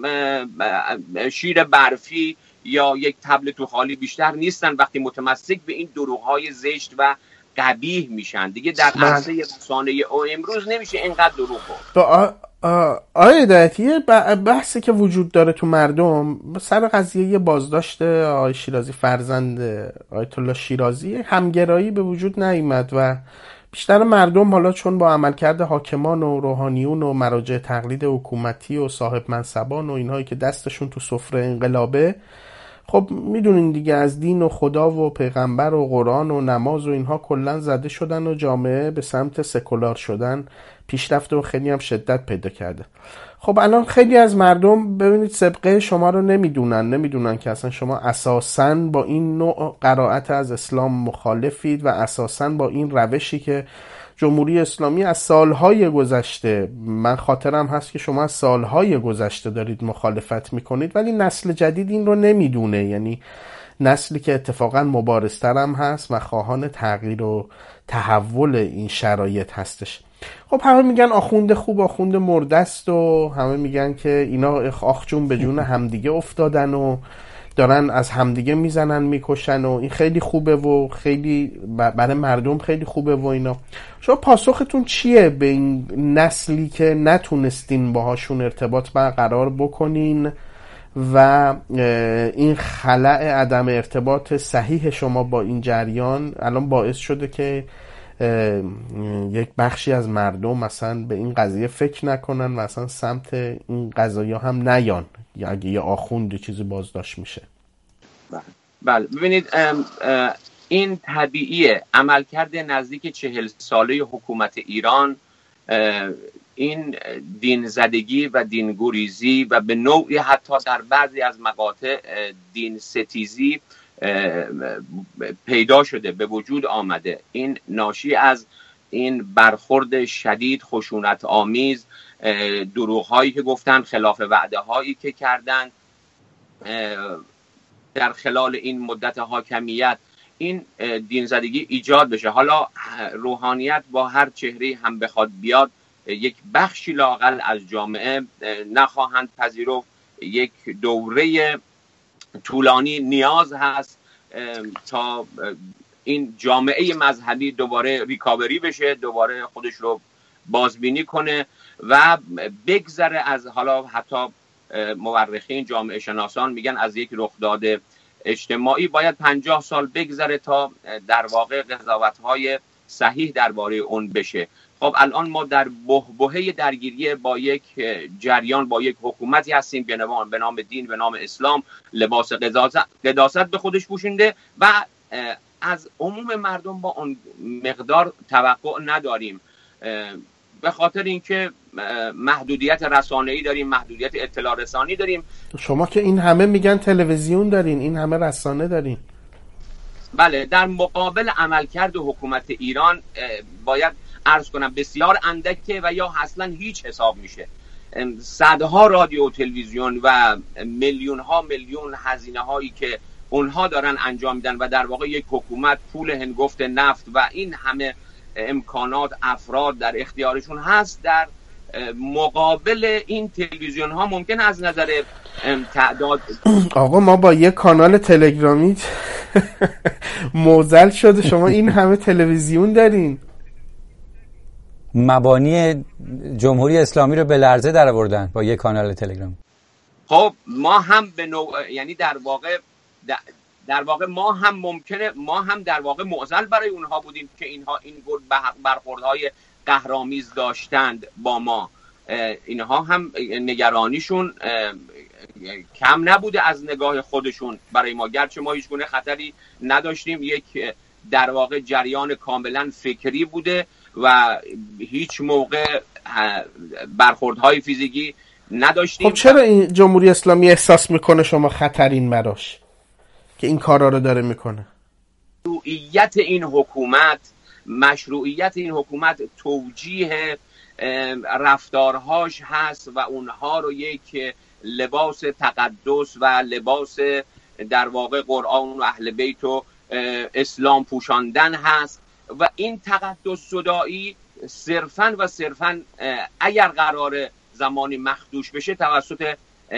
شیر برفی یا یک تبل تو خالی بیشتر نیستن وقتی متمسک به این دروغ‌های زشت و قبیح میشن. دیگه در عرصه رسانه او امروز نمیشه اینقدر دروغ گفت. آقای هدایتی، بحثی که وجود داره تو مردم سر قضیه یه بازداشت آقای شیرازی فرزند آیت الله شیرازی همگرایی به وجود نیامد و بیشتر مردم حالا چون با عملکرد حاکمان و روحانیون و مراجع تقلید حکومتی و صاحب منصبان و اینهایی که دستشون تو سفره انقلابه، خب میدونین دیگه از دین و خدا و پیغمبر و قرآن و نماز و اینها کلن زده شدن و جامعه به سمت سکولار شدن پیشرفته و خیلی هم شدت پیدا کرده. خب الان خیلی از مردم ببینید سابقه شما رو نمیدونن نمیدونن که اصلا شما اساساً با این نوع قرائت از اسلام مخالفید و اساساً با این روشی که جمهوری اسلامی از سالهای گذشته، من خاطرم هست که شما از سالهای گذشته دارید مخالفت میکنید، ولی نسل جدید این رو نمیدونه، یعنی نسلی که اتفاقا مبارزتر هم هست و خواهان تغییر و تحول این شرایط هستش. خب همه میگن آخوند خوب آخوند مرده است و همه میگن که اینا آخ جون به جون همدیگه افتادن و دارن از همدیگه میزنن میکشن و این خیلی خوبه و خیلی برای مردم خیلی خوبه و اینا. شما پاسختون چیه به این نسلی که نتونستین باهاشون ارتباط برقرار بکنین و این خلأ عدم ارتباط صحیح شما با این جریان الان باعث شده که یک بخشی از مردم مثلا به این قضیه فکر نکنن و مثلا سمت این قضایا هم نیان یا اگه یه آخوند چیزی بازداشت میشه؟ بله ببینید این طبیعیه. عملکرد نزدیک چهل ساله حکومت ایران این دین زدگی و دین گریزی و به نوعی حتی در بعضی از مقاطع دین ستیزی پیدا شده، به وجود آمده. این ناشی از این برخورد شدید خشونت آمیز، دروغ هایی که گفتن، خلاف وعده هایی که کردن در خلال این مدت حاکمیت، این دین زدگی ایجاد بشه. حالا روحانیت با هر چهره هم بخواد بیاد، یک بخشی لااقل از جامعه نخواهند پذیرفت. یک دوره طولانی نیاز هست تا این جامعه مذهبی دوباره ریکاوری بشه، دوباره خودش رو بازبینی کنه و بگذره از، حالا حتی مورخین جامعه شناسان میگن از یک رخداد اجتماعی باید پنجاه سال بگذره تا در واقع قضاوت‌های صحیح درباره اون بشه. خب الان ما در بحبوحه درگیری با یک جریان، با یک حکومتی هستیم به نام دین، به نام اسلام، لباس قداست به خودش پوشونده و از عموم مردم با اون مقدار توقع نداریم، به خاطر اینکه محدودیت رسانه‌ای داریم، محدودیت اطلاع رسانی داریم. شما که این همه میگن تلویزیون دارین، این همه رسانه دارین. بله، در مقابل عملکرد حکومت ایران باید عرض کنم بسیار اندکه و یا اصلا هیچ حساب میشه. صدها رادیو و تلویزیون و میلیون ها میلیون هزینه هایی که اونها دارن انجام میدن و در واقع یک حکومت پول هنگفت نفت و این همه امکانات افراد در اختیارشون هست، در مقابل این تلویزیون ها ممکن از نظر تعداد آقا ما با یک کانال تلگرامی موزل شده، شما این همه تلویزیون دارین. مبانی جمهوری اسلامی رو به لرزه در آوردن با یک کانال تلگرام. خب ما هم به نوع، یعنی در واقع در واقع ما هم ممکنه ما هم در واقع معضل برای اونها بودیم که اینها این گونه برخوردهای قهرآمیز داشتند با ما. اینها هم نگرانیشون کم نبوده از نگاه خودشون برای ما، گرچه ما هیچ گونه خطری نداشتیم. یک در واقع جریان کاملا فکری بوده و هیچ موقع برخوردهای فیزیکی نداشتیم. خب چرا این جمهوری اسلامی احساس میکنه شما خطرین براش که این کارا رو داره میکنه؟ مشروعیت این حکومت مشروعیت این حکومت توجیه رفتارهاش هست و اونها رو یک لباس تقدس و لباس در واقع قرآن و اهل بیت و اسلام پوشاندن هست و این تقدس زدایی صرفاً و صرفاً اگر قرار زمانی مخدوش بشه توسط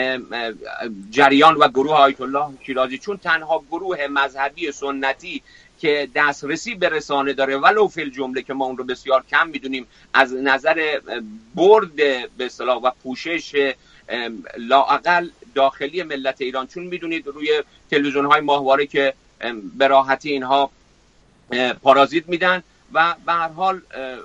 جریان و گروه آیت الله شیرازی، چون تنها گروه مذهبی سنتی که دسترسی به رسانه داره ولو فی الجمله که ما اون رو بسیار کم میدونیم از نظر برد به اصطلاح و پوشش لااقل داخلی ملت ایران، چون میدونید روی تلویزیون های ماهواره که به راحتی اینها پارازیت میدن و به هر حال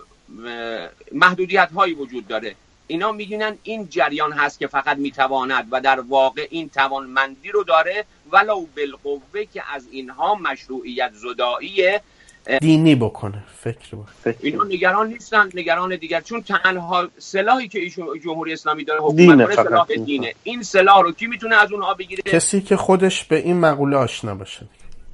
محدودیت هایی وجود داره. اینا میگنن این جریان هست که فقط میتواند و در واقع این توانمندی رو داره ولو بالقوه که از اینها مشروعیت زدایی دینی بکنه، فکر بکنه. اینا نگران نیستن، نگران دیگر، چون تنها سلاحی که ایشون جمهوری اسلامی داره حکومت دینه، داره سلاح دینه. این سلاح رو کی میتونه از اونها بگیره؟ کسی که خودش به این مقوله آشنا باشه.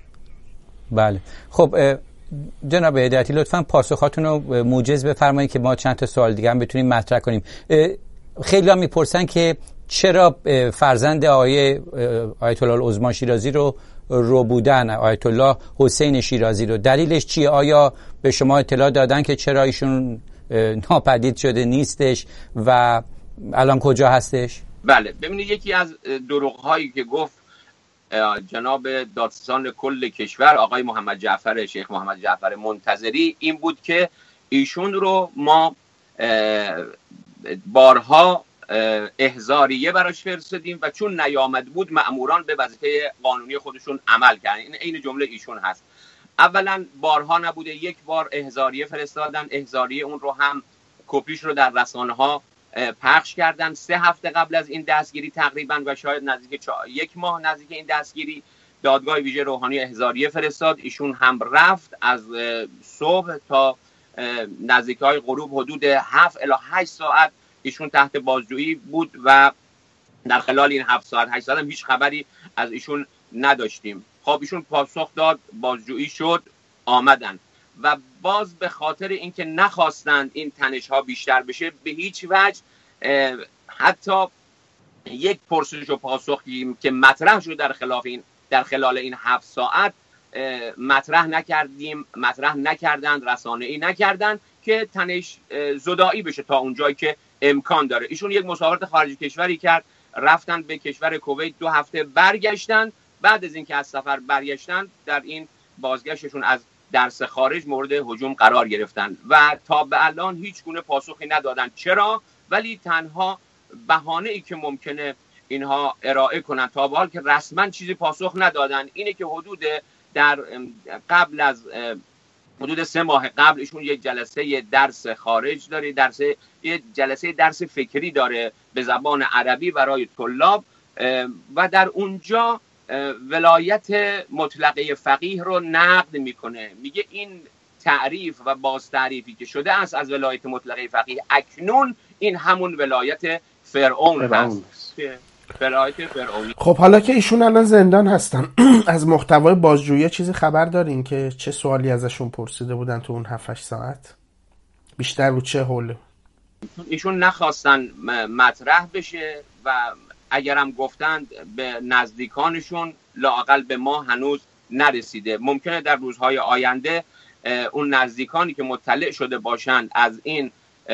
بله. خب جناب هدایتی لطفاً پاسخاتون رو موجز بفرمایید که ما چند تا سوال دیگه هم بتونیم مطرح کنیم. خیلی ها میپرسن که چرا فرزند آیه آیت الله العظمی شیرازی رو رو بودن، آیت الله حسین شیرازی رو، دلیلش چیه؟ آیا به شما اطلاع دادن که چرا ایشون ناپدید شده نیستش و الان کجا هستش؟ بله ببینید، یکی از دروغ هایی که گفت جناب دادستان کل کشور آقای محمد جعفر شیخ محمد جعفر منتظری این بود که ایشون رو ما بارها احضاریه براش فرستادیم و چون نیامد بود مأموران به وظیفه قانونی خودشون عمل کردن. این عین جمله ایشون هست. اولا بارها نبوده، یک بار احضاریه فرستادن، احضاریه اون رو هم کپیش رو در رسانه ها پخش کردن. سه هفته قبل از این دستگیری تقریبا و شاید نزدیک یک ماه نزدیک این دستگیری دادگاه ویژه روحانی احضاریه فرستاد. ایشون هم رفت، از صبح تا نزدیک های غروب حدود هفت الی هشت ساعت ایشون تحت بازجویی بود و در خلال این هفت ساعت هشت ساعت هم هیچ خبری از ایشون نداشتیم. خب ایشون پاسخ داد، بازجویی شد، آمدن و باز به خاطر اینکه نخواستند این تنش ها بیشتر بشه به هیچ وجه حتی یک پرسش و پاسخی که مطرح شد در خلاف این در خلال این هفت ساعت مطرح نکردیم مطرح نکردند رسانه‌ای نکردند که تنش زدایی بشه تا اونجایی که امکان داره. ایشون یک مسافرت خارج کشوری کرد، رفتن به کشور کویت، دو هفته برگشتن. بعد از اینکه از سفر برگشتن در این بازگشتشون از درس خارج مورد هجوم قرار گرفتن و تا به الان هیچ گونه پاسخی ندادن. چرا؟ ولی تنها بهانه ای که ممکنه اینها ارائه کنن تا به حال که رسما چیزی پاسخ ندادن اینه که حدود در قبل از حدود سه ماه قبل ایشون یک جلسه درس خارج داره، درس یک جلسه درس فکری داره به زبان عربی برای طلاب و در اونجا ولایت مطلقه فقیه رو نقد میکنه. میگه این تعریف و باز تعریفی که شده است از ولایت مطلقه فقیه اکنون این همون ولایت فرعون هست. ولایت فرعونی. خب حالا که ایشون الان زندان هستن از محتوای بازجویی چیزی خبر دارین که چه سوالی ازشون پرسیده بودن تو اون هفت هشت ساعت؟ بیشتر رو چه حوله؟ ایشون نخواستن مطرح بشه و اگرم گفتند به نزدیکانشون، لااقل به ما هنوز نرسیده. ممکنه در روزهای آینده اون نزدیکانی که مطلع شده باشند از این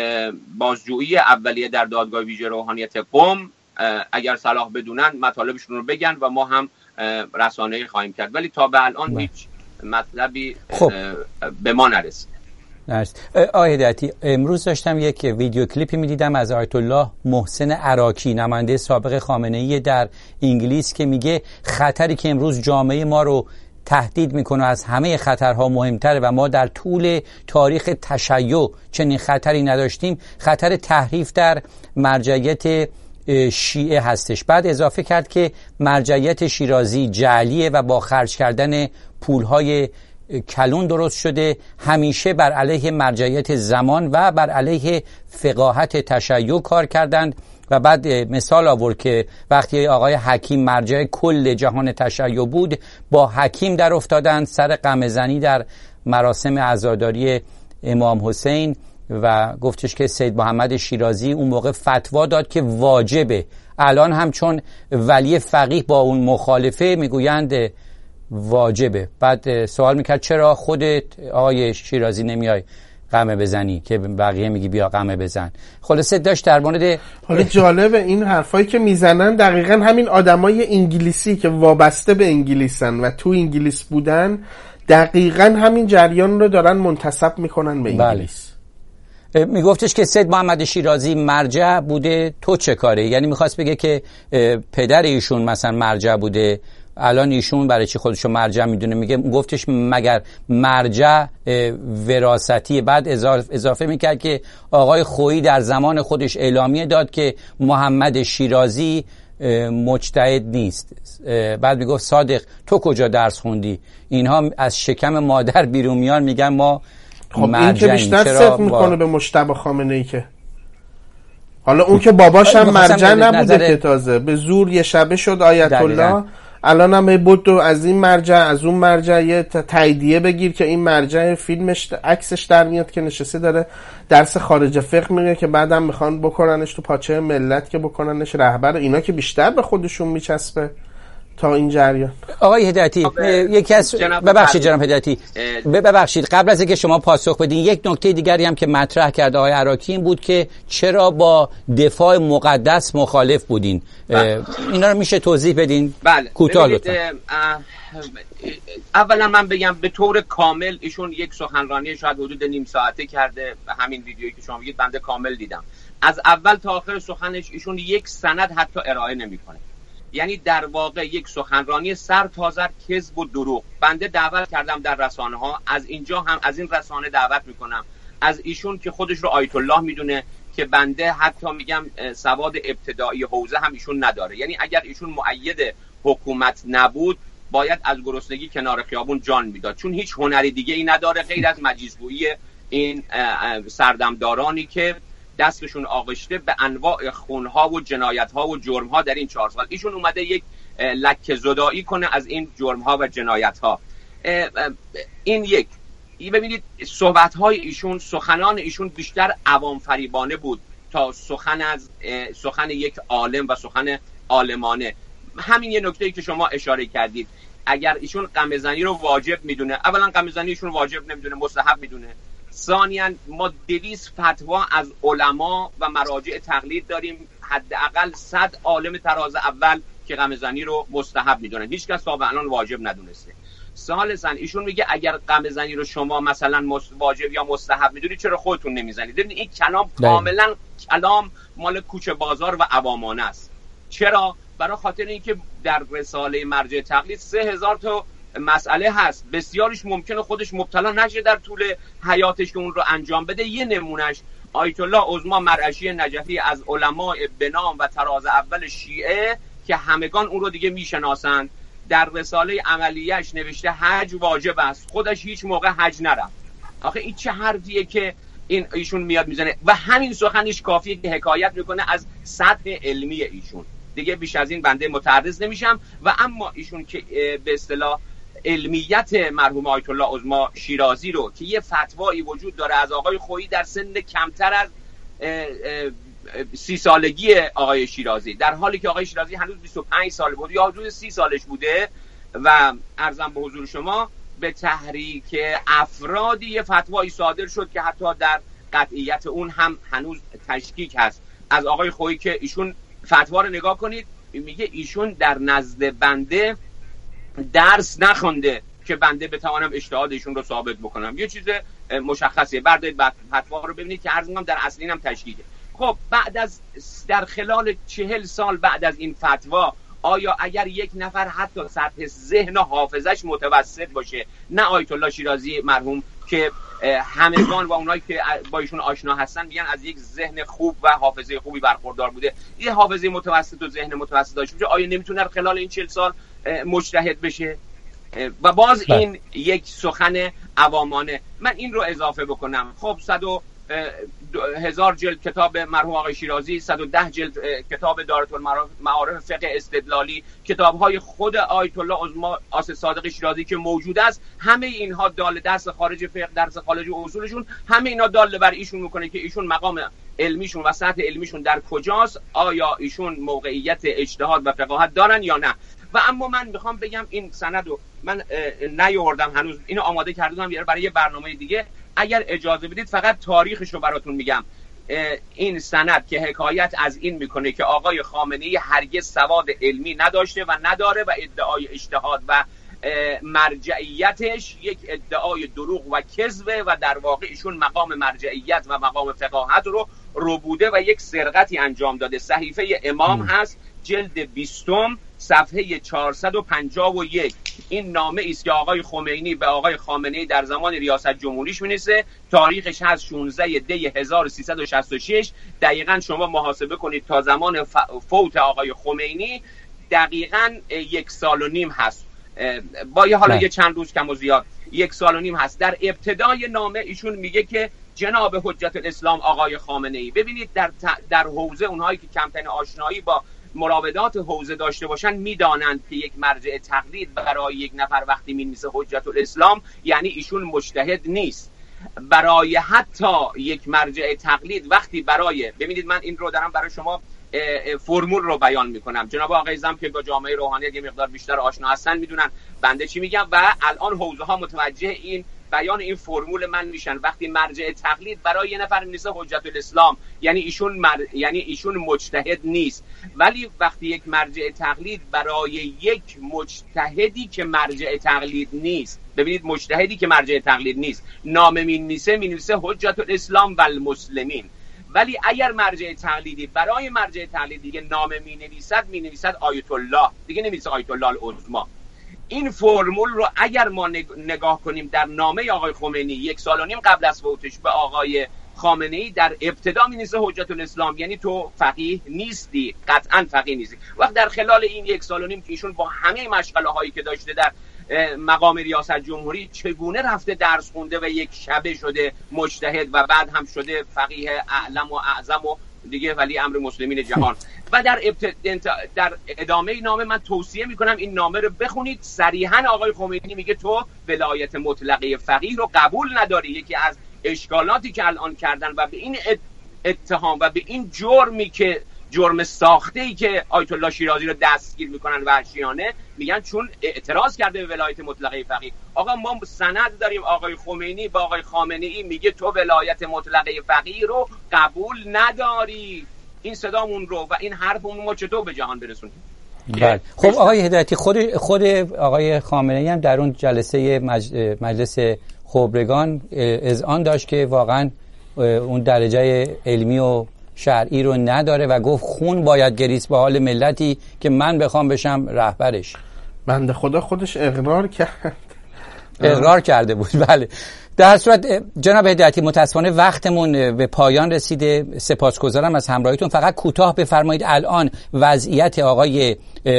بازجویی اولیه در دادگاه ویژه روحانیت قم، اگر صلاح بدونن مطالبشون رو بگن و ما هم رسانه‌ای خواهیم کرد، ولی تا به الان هیچ مطلبی خب. به ما نرسید. درست. آقای هدایتی، امروز داشتم یک ویدیو کلیپی میدیدم از آیت الله محسن عراقی، نماینده سابق خامنه‌ای در انگلیس، که میگه خطری که امروز جامعه ما رو تهدید میکنه از همه خطرها مهمتره و ما در طول تاریخ تشیع چنین خطری نداشتیم، خطر تحریف در مرجعیت شیعه هستش. بعد اضافه کرد که مرجعیت شیرازی جعلیه و با خرج کردن پولهای کلون درست شده، همیشه بر علیه مرجعیت زمان و بر علیه فقاهت تشیع کار کردند. و بعد مثال آورد که وقتی آقای حکیم مرجع کل جهان تشیع بود، با حکیم در افتادند سر غمه‌زنی در مراسم عزاداری امام حسین و گفتش که سید محمد شیرازی اون موقع فتوا داد که واجبه. الان هم چون ولی فقیه با اون مخالفه میگویند واجبه. بعد سوال میکرد چرا خودت آقای شیرازی نمیای قمه بزنی که بقیه میگی بیا قمه بزن. خلاصه داشت در مورد حالا جالبه این حرفایی که میزنن دقیقاً همین آدمای انگلیسی که وابسته به انگلیسن و تو انگلیس بودن دقیقاً همین جریان رو دارن منتسب میکنن به انگلیس. بله. میگفتش که سید محمد شیرازی مرجع بوده، تو چه کاره؟ یعنی میخواست بگه که پدر ایشون مثلا مرجع بوده، الان ایشون برای چی خودشو مرجع میدونه؟ میگه گفتش مگر مرجع وراثتی. بعد اضافه میکرد که آقای خویی در زمان خودش اعلامیه داد که محمد شیرازی مجتهد نیست. بعد میگفت صادق تو کجا درس خوندی؟ اینها از شکم مادر بیرون میان میگن ما خب این که بیشتر صدق میکنه با... به مجتبی خامنه‌ای که حالا اون که باباش هم مرجع نبوده نظر... که تازه به زور یه شبه شد آیت الله، الان هم بود از این مرجع از اون مرجع یه تاییدیه بگیر که این مرجع فیلمش عکسش در میاد که نشسته داره درس خارج فقه میگه که بعدم میخوان بکننش تو پاچه ملت که بکننش رهبر. اینا که بیشتر به خودشون میچسبه تا این جریان. آقای هدایتی یکی از ببخشید جناب هدایتی ببخشید قبل از اینکه شما پاسخ بدین، یک نکته دیگری هم که مطرح کرد آقای عراقی این بود که چرا با دفاع مقدس مخالف بودین. اینا رو میشه توضیح بدین؟ بله. کوتاه لطفا. اولا من بگم به طور کامل ایشون یک سخنرانی شاید حدود نیم ساعته کرده، همین ویدیویی که شما میگید بنده کامل دیدم. از اول تا آخر سخنش ایشون یک سند حتی ارائه نمیکنه. یعنی در واقع یک سخنرانی سر تازر کذب و دروغ. بنده دعوت کردم در رسانه ها، از اینجا هم از این رسانه دعوت میکنم از ایشون که خودش رو آیت الله میدونه که بنده حتی میگم سواد ابتدایی حوزه هم ایشون نداره. یعنی اگر ایشون مؤید حکومت نبود باید از گرسنگی کنار خیابون جان میداد، چون هیچ هنری دیگه ای نداره غیر از مجیزگویی این سردمدارانی که دستشون آغشته به انواع خونها و جنایتها و جرمها در این چهار سال. ایشون اومده یک لکه زدایی کنه از این جرمها و جنایتها. این یک ببینید صحبتهای ایشون، سخنان ایشون بیشتر عوام فریبانه بود تا سخن از سخن یک عالم و سخن عالمانه. همین یه نکته‌ای که شما اشاره کردید، اگر ایشون غمه‌زنی رو واجب میدونه، اولا غمه‌زنی ایشون واجب نمیدونه، مستحب میدونه. ثانیاً ما دویست فتوا از علما و مراجع تقلید داریم، حداقل صد عالم تراز اول که غمه‌زنی رو مستحب میدونن، هیچ کس تا الان واجب ندونسته. ثالثاً ایشون میگه اگر غمه‌زنی رو شما مثلا واجب یا مستحب میدونید چرا خودتون نمیزنید؟ ببینید این کلام کاملا کلام مال کوچه بازار و عوامانه است. چرا؟ برای خاطر اینکه در رساله مرجع تقلید سه هزار تا مسئله هست، بسیارش ممکنه خودش مبتلا نشه در طول حیاتش که اون رو انجام بده. یه نمونش آیت الله عظما مرعشی نجفی از علماء بنام و تراز اول شیعه که همگان اون رو دیگه میشناسند، در رساله عملیش نوشته حج واجب است، خودش هیچ موقع حج نرفت. آخه این چه حرفیه که این ایشون میاد میزنه؟ و همین سخنش کافیه که حکایت میکنه از سطح علمی ایشون. دیگه بیش از این بنده متعرض نمیشم. و اما ایشون که به اصطلاح علمیت مرحوم آیت الله عظما شیرازی رو که یه فتوایی وجود داره از آقای خویی در سن کمتر از سی سالگی آقای شیرازی، در حالی که آقای شیرازی هنوز بیست و پنج سال بود یا حدود سی سالش بوده و عرضم به حضور شما به تحریک افرادی یه فتوایی صادر شد که حتی در قطعیت اون هم هنوز تشکیک هست از آقای خویی که ایشون فتوا رو نگاه کنید، میگه ایشون در نزد بنده درس نخونده که بنده بتوانم اجتهاد ایشون رو ثابت بکنم. یه چیز مشخصه. بردارید فتوا رو ببینید که عرض می‌کنم در اصلین هم تشکیکه. خب بعد از در خلال چهل سال بعد از این فتوا آیا اگر یک نفر حتی سطح ذهن و حافظش متوسط باشه، نه آیت الله شیرازی مرحوم که همگان و اونایی که با ایشون آشنا هستن میگن از یک ذهن خوب و حافظه خوبی برخوردار بوده، یه حافظه متوسط و ذهن متوسط داشته باشه، آیا نمیتونه خلال این چهل سال مجتهد بشه؟ و باز این یک سخن عوامانه. من این رو اضافه بکنم، خب صد و هزار جلد کتاب مرحوم آقای شیرازی، صد و ده جلد کتاب دارالمعارف فقه استدلالی، کتاب‌های خود آیت الله عظما آصف صادق شیرازی که موجود است، همه اینها دال درس خارج فقه، درس خارج اصولشون، همه اینا دال بر ایشون میکنه که ایشون مقام علمیشون و سطح علمیشون در کجاست، آیا ایشون موقعیت اجتهاد و فقاهت دارن یا نه. و اما من میخوام بگم این سند رو من نیاوردم هنوز، اینو آماده کردم برای یه برنامه دیگه، اگر اجازه بدید فقط تاریخش رو براتون میگم. این سند که حکایت از این میکنه که آقای خامنه‌ای هرگز سواد علمی نداشته و نداره و ادعای اجتهاد و مرجعیتش یک ادعای دروغ و کذبه و در واقع ایشون مقام مرجعیت و مقام فقاهت رو ربوده و یک سرقتی انجام داده. صحیفه امام هست، جلد بیستم، صفحه چهارصد و پنجاه و یک. این نامه است که آقای خمینی به آقای خامنه‌ای در زمان ریاست جمهوریش می‌نویسه. تاریخش هست شانزده دی هزار و سیصد و شصت و شش. دقیقاً شما محاسبه کنید تا زمان فوت آقای خمینی دقیقاً یک سال و نیم هست، با یه حالا یه چند روز کم و زیاد یک سال و نیم هست. در ابتدای نامه ایشون میگه که جناب حجت الاسلام آقای خامنه‌ای، ببینید در در حوزه اونهایی که کمترین آشنایی با مراودات حوزه داشته باشن میدانند که یک مرجع تقلید برای یک نفر وقتی می‌نویسه حجت الاسلام یعنی ایشون مجتهد نیست. برای حتی یک مرجع تقلید وقتی برای، ببینید من این رو دارم برای شما فرمول رو بیان میکنم، جناب آقای زم که با جامعه روحانیت یه مقدار بیشتر آشنا هستن میدونن بنده چی میگم و الان حوزه ها متوجه این بیان این فرمول من میشن. وقتی مرجع تقلید برای یه نفر میشه حجت الاسلام یعنی ایشون مر... یعنی ایشون مجتهد نیست، ولی وقتی یک مرجع تقلید برای یک مجتهدی که مرجع تقلید نیست، ببینید مجتهدی که مرجع تقلید نیست نامه مینویسه مینویسه حجت الاسلام و المسلمین، ولی اگر مرجع تقلیدی برای مرجع تقلیدی دیگه نامه مینویسد مینویسد آیت الله، دیگه نمیشه آیت الله العظما. این فرمول رو اگر ما نگاه کنیم در نامه آقای خمینی یک سال و نیم قبل از فوتش به آقای خامنه‌ای در ابتدا می‌نویسه حجت الاسلام یعنی تو فقیه نیستی، قطعا فقیه نیستی. وقت در خلال این یک سال و نیم که ایشون با همه مشغله هایی که داشته در مقام ریاست جمهوری چگونه رفته درس خونده و یک شبه شده مجتهد و بعد هم شده فقیه اعلم و اعظم و دیگه ولی امر مسلمین جهان. و در ابتدا در ادامه نامه من توصیه میکنم این نامه رو بخونید. صریحا آقای خمینی میگه تو ولایت مطلقه فقیه رو قبول نداری. یکی از اشکالاتی که الان کردن و به این اتهام و به این جرمی که جرم ساخته‌ای که آیت الله شیرازی رو دستگیر میکنن وحشیانه، میگن چون اعتراض کرده به ولایت مطلقه فقیه. آقا ما سند داریم آقای خمینی با آقای خامنه‌ای میگه تو ولایت مطلقه فقیه رو قبول نداری. این صدامون رو و این حرفمون ما چطور به جهان برسونیم؟ بله. خب آقای هدایتی خود خود آقای خامنه‌ای هم در اون جلسه مجلس خبرگان اذعان داشت که واقعا اون درجه علمی و شرعی رو نداره و گفت خون باید گریست به حال ملتی که من بخوام بشم رهبرش. بنده خدا خودش اقرار کرد اقرار کرده بود. بله. در صورت جناب هدایتی متاسفانه وقتمون به پایان رسیده. سپاسگزارم از همراهیتون. فقط کوتاه بفرمایید الان وضعیت آقای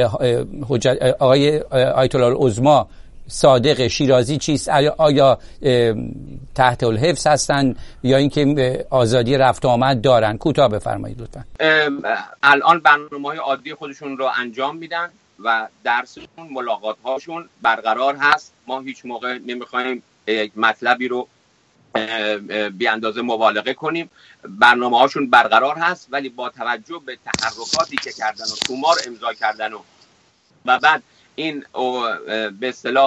آقای آیت الله العظما صادق شیرازی چیست؟ آیا تحت الحفظ هستن یا اینکه آزادی رفت آمد دارن؟ کوتاه بفرمایید لطفا. الان برنامه‌های عادی خودشون رو انجام میدن و درسشون ملاقات هاشون برقرار هست. ما هیچ موقع نمیخوایم یک مطلبی رو بی اندازه مبالغه کنیم. برنامه هاشون برقرار هست، ولی با توجه به تحرکاتی که کردن و تومار امضا کردن و و بعد این به اصطلاح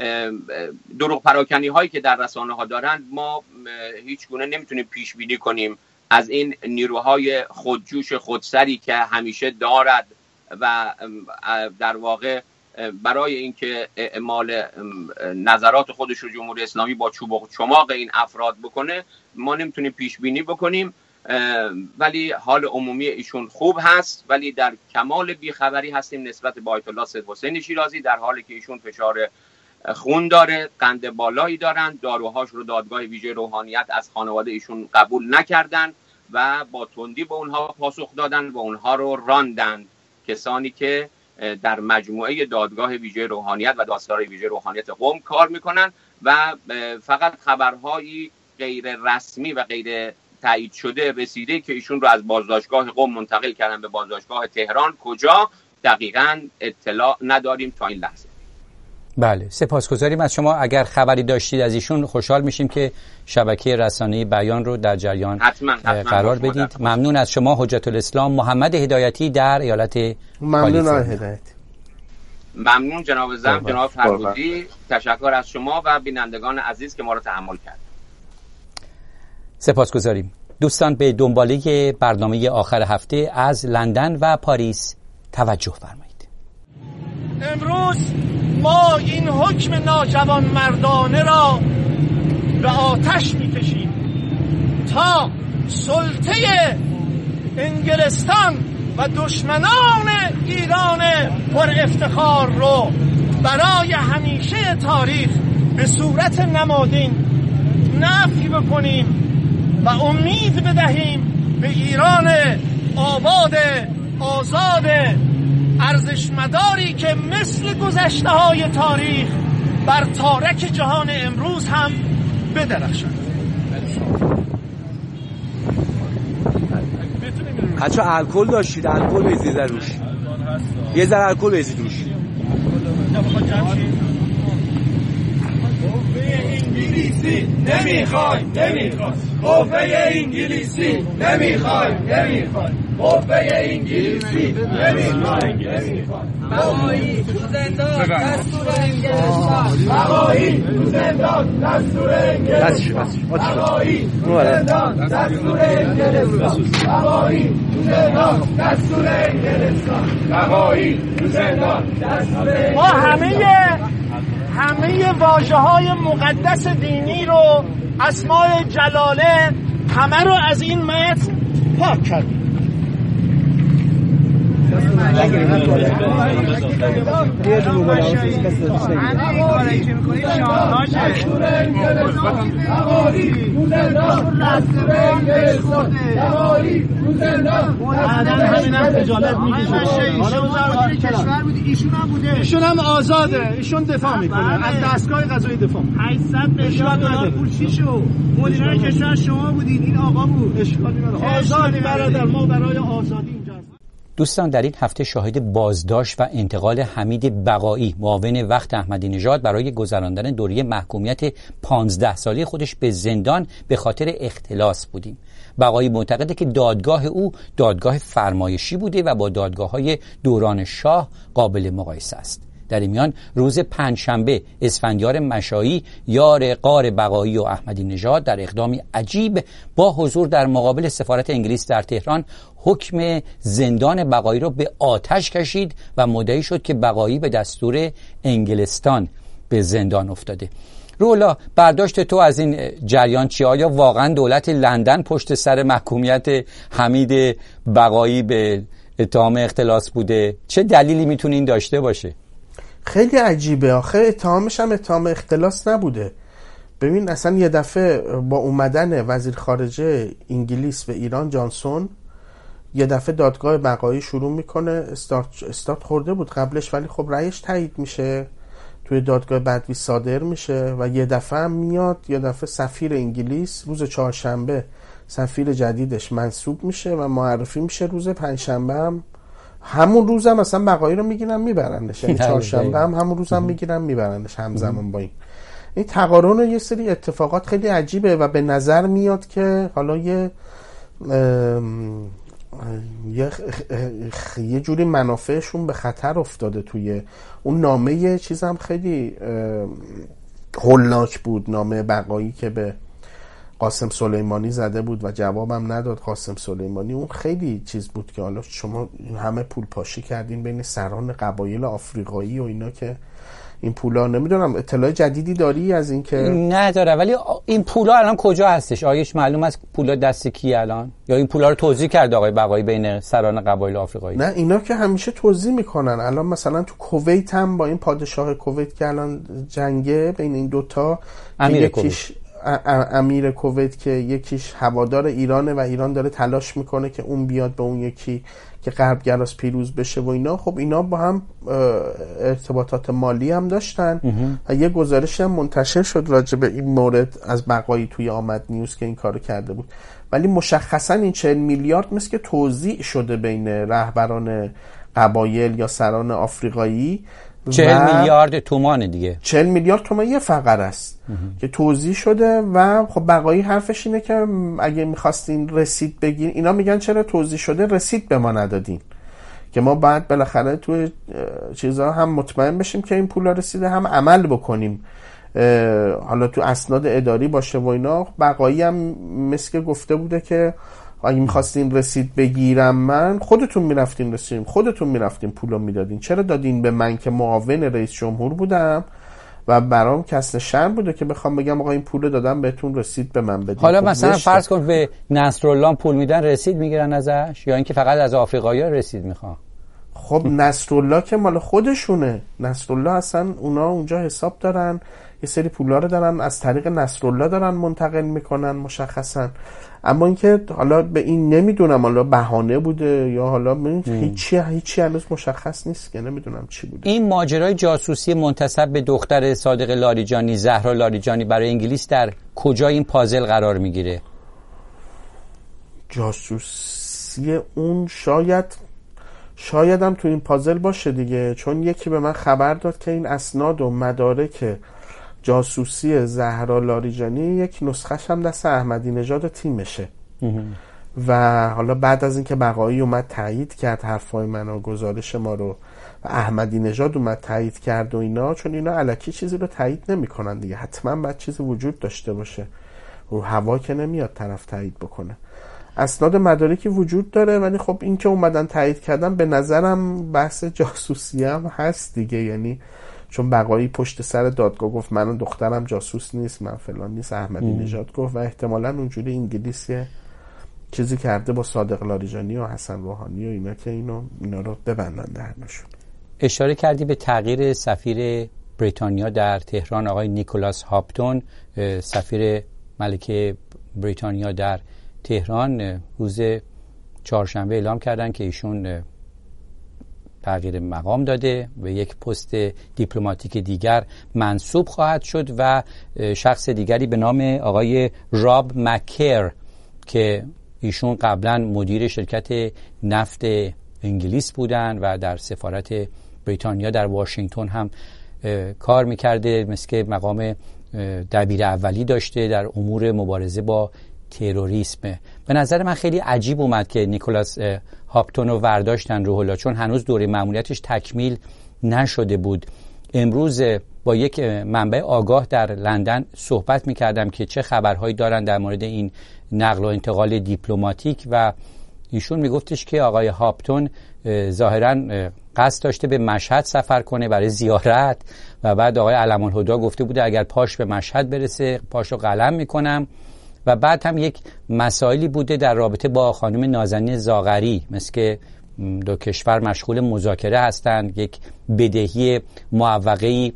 دروغ پراکنی هایی که در رسانه ها دارند، ما هیچ گونه نمیتونیم پیش بینی کنیم از این نیروهای خودجوش خودسری که همیشه دارد و در واقع برای اینکه اعمال نظرات خودش رو جمهوری اسلامی با چوب و چماق این افراد بکنه، ما نمیتونیم پیش بینی بکنیم. ولی حال عمومی ایشون خوب هست، ولی در کمال بیخبری هستیم نسبت به آیت الله سید حسین شیرازی، در حالی که ایشون فشار خون داره، قند بالایی دارن، داروهاش رو دادگاه ویژه روحانیت از خانواده ایشون قبول نکردن و با تندی به اونها پاسخ دادن و اونها رو راندن، کسانی که در مجموعه دادگاه ویژه روحانیت و دادسرای ویژه روحانیت قم کار میکنن و فقط خبرهایی غیر رسمی و غیر تایید شده رسیده که ایشون رو از بازداشتگاه قم منتقل کردن به بازداشتگاه تهران. کجا دقیقاً اطلاع نداریم تا این لحظه. بله، سپاسگزاریم از شما. اگر خبری داشتید از ایشون خوشحال میشیم که شبکه رسانه‌ای بیان رو در جریان حتما، حتما قرار بدید. ممنون از شما حجت الاسلام محمد هدایتی در ایالت ممنون آقای هدایتی. ممنون جناب زم، جناب فرهودی. تشکر از شما و بینندگان عزیز که ما رو تحمل کردید. سپاسگزاریم. دوستان به دنباله برنامه آخر هفته از لندن و پاریس توجه فرمایید. امروز ما این حکم ناجوان مردانه را به آتش می‌کشیم تا سلطه انگلستان و دشمنان ایران پر افتخار رو برای همیشه تاریخ به صورت نمادین نفی بکنیم و امید بدهیم به ایران آباد، آزاد، ارزشمداری که مثل گذشته های تاریخ بر تارک جهان امروز هم بدرخشد. بچه الکل داشتید، الکل بزید روش، یه ذره الکل بزید روش. انگلیسی نمیخوای نمیخوای قوه انگلیسی نمیخوای نمیخوای قوه انگلیسی نمیخوای نمیخوای بقایی تو زندان دستور انگلستان بقایی تو زندان دستور انگلستان بقایی تو زندان دستور انگلستان بقایی تو زندان دستور انگلستان بقایی تو زندان دستور. ما همه همه واژه‌های مقدس دینی رو، اسماء جلاله، همه رو از این متن پاک کردیم. ایشون هم آزاده، ایشون دفاع میکنه از دستگاه قضایی دفاع. هشتصد میلیارد پول چی شو؟ مدیر کشور شما بودید، این آقا بود. اشکالی نداره. آزادی برادر، ما برای آزادی اینجا. دوستان در این هفته شاهد بازداشت و انتقال حمید بقایی معاون وقت احمدی نژاد برای گذراندن دوره محکومیت پانزده ساله خودش به زندان به خاطر اختلاس بودیم. بقایی معتقده که دادگاه او دادگاه فرمایشی بوده و با دادگاه‌های دوران شاه قابل مقایسه است. در این میان روز پنجشنبه اسفندیار مشایی یار غار بقایی و احمدی نژاد در اقدامی عجیب با حضور در مقابل سفارت انگلیس در تهران حکم زندان بقایی را به آتش کشید و مدعی شد که بقایی به دستور انگلستان به زندان افتاده. رولا، برداشت تو از این جریان چی؟ آیا واقعا دولت لندن پشت سر محکومیت حمید بقایی به اتهام اختلاس بوده؟ چه دلیلی میتونه این داشته باشه؟ خیلی عجیبه. آخه اتهامش هم اتهام اختلاس نبوده. ببین اصلا یه دفعه با اومدن وزیر خارجه انگلیس به ایران جانسون، یه دفعه دادگاه بقایی شروع میکنه. استارت, استارت خورده بود قبلش، ولی خب رأیش تایید میشه، توی دادگاه بدوی صادر میشه و یه دفعه هم میاد. یه دفعه سفیر انگلیس روز چهارشنبه سفیر جدیدش منصوب میشه و معرفی میشه. روز پنجشنبه هم همون روز هم مثلا بقایی رو میگیرن میبرندش، یعنی چهارشنبه هم همون روز هم میگیرن میبرندش همزمان با این. این تقارن و یه سری اتفاقات خیلی عجیبه و به نظر میاد که حالا یه یه, یه جوری منافعشون به خطر افتاده. توی اون نامه یه چیزم خیلی هولناک بود، نامه بقایی که به قاسم سلیمانی زده بود و جوابم نداد قاسم سلیمانی. اون خیلی چیز بود که حالا شما همه پول پاشی کردین بین سران قبایل آفریقایی و اینا که این پولا، نمیدونم اطلاع جدیدی داری از این که؟ نداره، ولی این پولا الان کجا هستش؟ آیش معلوم است پولا دست کی الان؟ یا این پولا رو توزیع کرده آقای بقایی بین سران قبایل آفریقایی؟ نه اینا که همیشه توزیع میکنن. الان مثلا تو کویت هم با این پادشاه کویت که الان جنگه بین این دوتا، امیر یکیش امیر کویت که یکیش هوادار ایرانه و ایران داره تلاش میکنه که اون بیاد به اون یکی که غربگراست پیروز بشه و اینا. خب اینا با هم ارتباطات مالی هم داشتن و یه گزارش هم منتشر شد راجع به این مورد از بقایی توی آمد نیوز که این کارو کرده بود. ولی مشخصا این چهل میلیارد مثل که توزیع شده بین رهبران قبایل یا سران آفریقایی. چهل میلیارد تومان دیگه، چهل میلیارد تومان یه فقره است که توزیع شده و خب بقایی حرفش اینه که اگه میخواستین رسید بگین، اینا میگن چرا توزیع شده رسید به ما ندادین، که ما بعد بالاخره توی چیزها هم مطمئن بشیم که این پولا رسیده، هم عمل بکنیم، حالا تو اسناد اداری باشه و اینا. بقایی هم مثل که گفته بوده که اگه میخواستین رسید بگیرم من، خودتون میرفتین رسید، خودتون میرفتین پولو میدادین، چرا دادین به من که معاون رئیس جمهور بودم و برام کسر شرم بوده که بخوام بگم آقا این پولو دادم بهتون رسید به من بدین. حالا مثلا فرض کن به نصرالله پول میدن رسید میگیرن ازش، یا اینکه فقط از آفریقایی‌ها رسید میخوان؟ خب نصرالله که مال خودشونه، نصرالله اصلا اونا اونجا حساب دارن، یه سری پولا رو دارن از طریق نصرالله دارن منتقل میکنن مشخصا. اما اینکه حالا به این نمیدونم حالا بهانه بوده یا حالا هیچی هیچی هنوز مشخص نیست که نمیدونم چی بوده. این ماجرای جاسوسی منتسب به دختر صادق لاریجانی، زهرا لاریجانی، برای انگلیس در کجا این پازل قرار میگیره؟ جاسوسی اون شاید شاید هم تو این پازل باشه دیگه، چون یکی به من خبر داد که این اسناد و مدارک جاسوسی زهرا لاریجانی یک نسخش هم دست احمدی نژاد تیمشه و حالا بعد از اینکه بقایی اومد تایید کرد حرفای من و گزارش ما رو و احمدی نژاد اومد تایید کرد و اینا، چون اینا الکی چیزی رو تایید نمی‌کنن دیگه، حتما باید چیزی وجود داشته باشه، رو هوا که نمیاد طرف تایید بکنه. اسناد مدارکی وجود داره، ولی خب این که اومدن تایید کردن به نظرم بحث جاسوسی هم هست دیگه، یعنی چون بقایی پشت سر دادگاه گفت من دخترم جاسوس نیست، من فلان نیست، احمدی نژاد گفت و احتمالاً اونجوری انگلیسی چیزی کرده با صادق لاریجانی و حسن روحانی و اینا که اینو اینا رو ببندن دهنشون. اشاره کردی به تغییر سفیر بریتانیا در تهران آقای نیکولاس هاپتون، سفیر ملکه بریتانیا در تهران روز چهارشنبه اعلام کردن که ایشون تغییر مقام داده و یک پست دیپلماتیک دیگر منصوب خواهد شد و شخص دیگری به نام آقای راب مکر که ایشون قبلا مدیر شرکت نفت انگلیس بودن و در سفارت بریتانیا در واشنگتن هم کار میکرده، مثل که مقام دبیر اولی داشته در امور مبارزه با تروریسم. به نظر من خیلی عجیب اومد که نیکولاس هاپتون رو ورداشتن روح الله، چون هنوز دوره مأموریتش تکمیل نشده بود. امروز با یک منبع آگاه در لندن صحبت میکردم که چه خبرهایی دارن در مورد این نقل و انتقال دیپلماتیک و ایشون میگفتش که آقای هاپتون ظاهراً قصد داشته به مشهد سفر کنه برای زیارت و بعد آقای علم‌الهدی گفته بوده اگر پاش به مشهد برسه پاشو قلم میکنم و بعد هم یک مسائلی بوده در رابطه با خانم نازنین زاغری، مثل که دو کشور مشغول مذاکره هستند، یک بدهی معوقه‌ای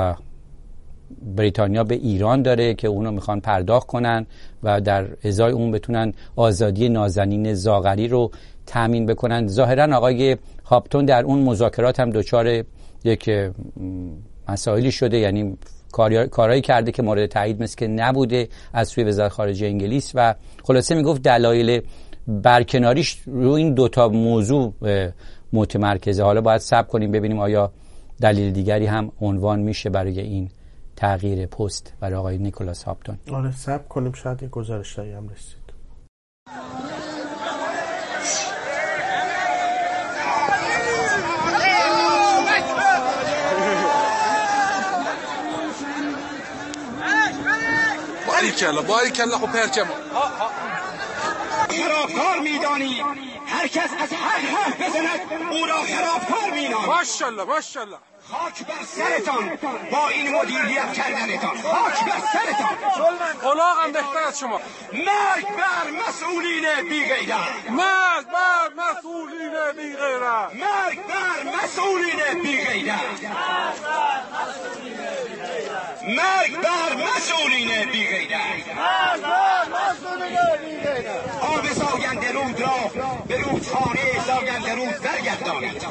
بریتانیا به ایران داره که اونو میخوان پرداخت کنن و در ازای اون بتونن آزادی نازنین زاغری رو تامین بکنن. ظاهرا آقای هاپتون در اون مذاکرات هم دچار یک مسائلی شده، یعنی کارهایی کرده که مورد تایید مثل که نبوده از سوی وزارت خارجه انگلیس و خلاصه میگفت دلایل برکناریش رو این دوتا موضوع متمرکزه. حالا باید صبر کنیم ببینیم آیا دلیل دیگری هم عنوان میشه برای این تغییر پست برای آقای نیکولاس هاپتون. آره صبر کنیم شاید یه گزارشایی هم رسید. باریکلا باریکلا خب پرچم خرابکار میدانی، هر کس از هر حرف بزند او را خرابکار مینامد. ماشاءالله ماشاءالله. خاک بر سرتان با این مدیریت کردنتان، خاک بر سرتان. الاغم بهتر از شما. مرگ بر مسئولین بی غیرت، مرگ بر مسئولین بی غیرت، مرگ بر مسئولین بی غیرت، مرگ بر مسئولین بی غیرت، مرگ بر مسئولین بی غیرت. آب ساینده رود را به رودخانه ساینده رود برگردانید.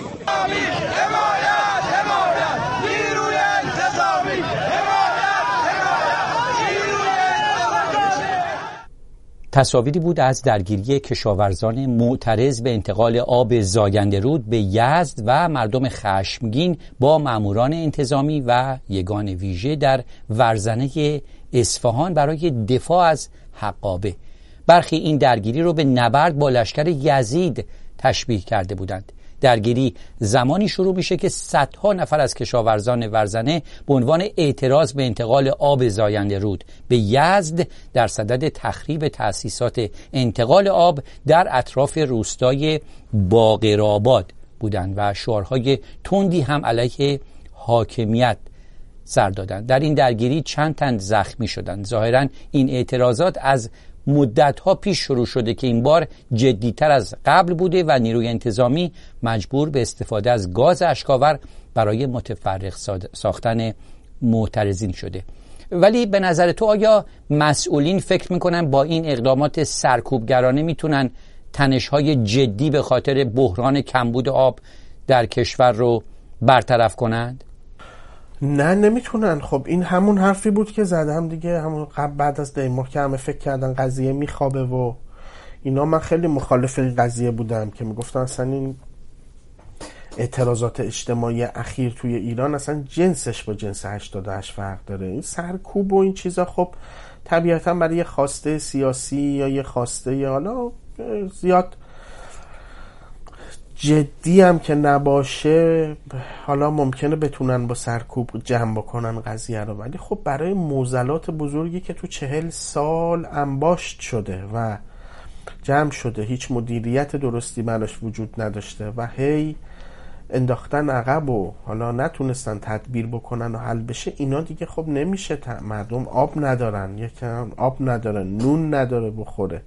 حمایت حمایت نیروی انتظامی، حمایت حمایت نیروی انتظامی. تصاویری بود از درگیری کشاورزان معترض به انتقال آب زاینده رود به یزد و مردم خشمگین با ماموران انتظامی و یگان ویژه در ورزنه اصفهان برای دفاع از حقابه. برخی این درگیری رو به نبرد با لشکر یزید تشبیه کرده بودند. درگیری زمانی شروع میشه که صدها نفر از کشاورزان ورزنه به عنوان اعتراض به انتقال آب زاینده رود به یزد در صدد تخریب تأسیسات انتقال آب در اطراف روستای باقرآباد بودند و شعارهای تندی هم علیه حاکمیت سر دادند. در این درگیری چند تن زخمی شدند. ظاهراً این اعتراضات از مدت‌ها پیش شروع شده که این بار جدی‌تر از قبل بوده و نیروی انتظامی مجبور به استفاده از گاز اشکاور برای متفرق ساختن معترضین شده. ولی به نظر تو آیا مسئولین فکر میکنن با این اقدامات سرکوبگرانه میتونن تنش‌های جدی به خاطر بحران کمبود آب در کشور رو برطرف کنند؟ نه نمیتونن. خب این همون حرفی بود که زدم دیگه، همون قبل بعد از دیمار که همه فکر کردن قضیه میخوابه و اینا. من خیلی مخالف این قضیه بودم که میگفتن اصلا این اعتراضات اجتماعی اخیر توی ایران اصلا جنسش با جنس هشتاد و هشت فرق داره. این سرکوب و این چیزا خب طبیعتا برای یه خواسته سیاسی یا یه خواسته یا حالا زیاد جدی هم که نباشه حالا ممکنه بتونن با سرکوب جمع بکنن قضیه رو، ولی خب برای معضلات بزرگی که تو چهل سال انباشت شده و جمع شده، هیچ مدیریت درستی براش وجود نداشته و هی انداختن عقب و حالا نتونستن تدبیر بکنن و حل بشه، اینا دیگه خب نمیشه. مردم آب ندارن، یکم آب ندارن، نون نداره بخوره.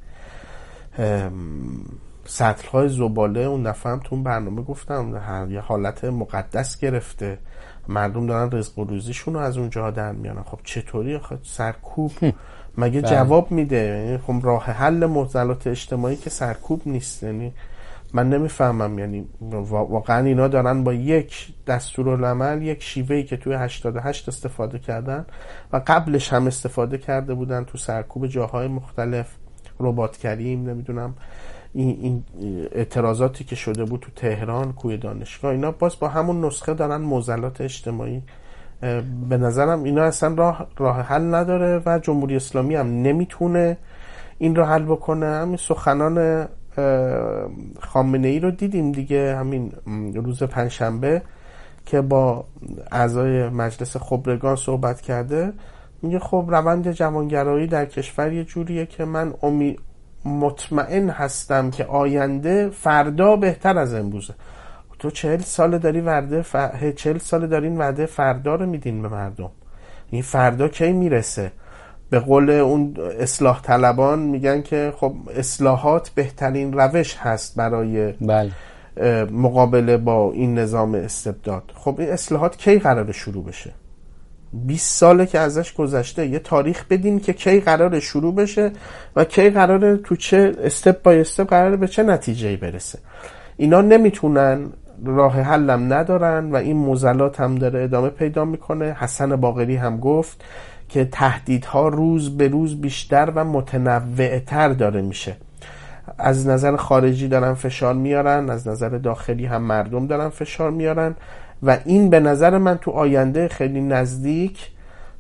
سطل‌های زباله اون دفعه هم تو برنامه گفتم هر یه حالت مقدس گرفته، مردم دارن رزق و روزیشون رو از اونجا در میانن. خب چطوری خب سرکوب مگه بله. جواب میده؟ خب راه حل معضلات اجتماعی که سرکوب نیست. یعنی من نمیفهمم، یعنی واقعا اینا دارن با یک دستورالعمل، یک شیوهی که توی هشتاد و هشت استفاده کردن و قبلش هم استفاده کرده بودن تو سرکوب جاهای مختلف، رباط کریم، نمیدونم این, این اعتراضاتی که شده بود تو تهران، کوی دانشگاه، اینا باز با همون نسخه دارن معضلات اجتماعی. به نظرم اینا اصلا راه, راه حل نداره و جمهوری اسلامی هم نمیتونه این رو حل بکنه. همین سخنان خامنه ای رو دیدیم دیگه همین روز پنجشنبه که با اعضای مجلس خبرگان صحبت کرده، میگه خب روند جوانگرایی در کشور یه جوریه که من امید مطمئن هستم که آینده فردا بهتر از امروزه. تو چهل سال داری وعده ف... چهل سال دارین وعده فردا رو میدین به مردم. این فردا کی میرسه؟ به قول اون اصلاح طلبان میگن که خب اصلاحات بهترین روش هست برای بله. مقابله با این نظام استبداد. خب این اصلاحات کی قراره شروع بشه؟ بیست ساله که ازش گذشته. یه تاریخ بدین که کی قراره شروع بشه و کی قراره تو چه استپ بای استپ قراره به چه نتیجه‌ای برسه. اینا نمیتونن، راه حلم ندارن و این معضلات هم داره ادامه پیدا میکنه. حسن باقری هم گفت که تهدیدها روز به روز بیشتر و متنوع‌تر داره میشه. از نظر خارجی دارن فشار میارن، از نظر داخلی هم مردم دارن فشار میارن و این به نظر من تو آینده خیلی نزدیک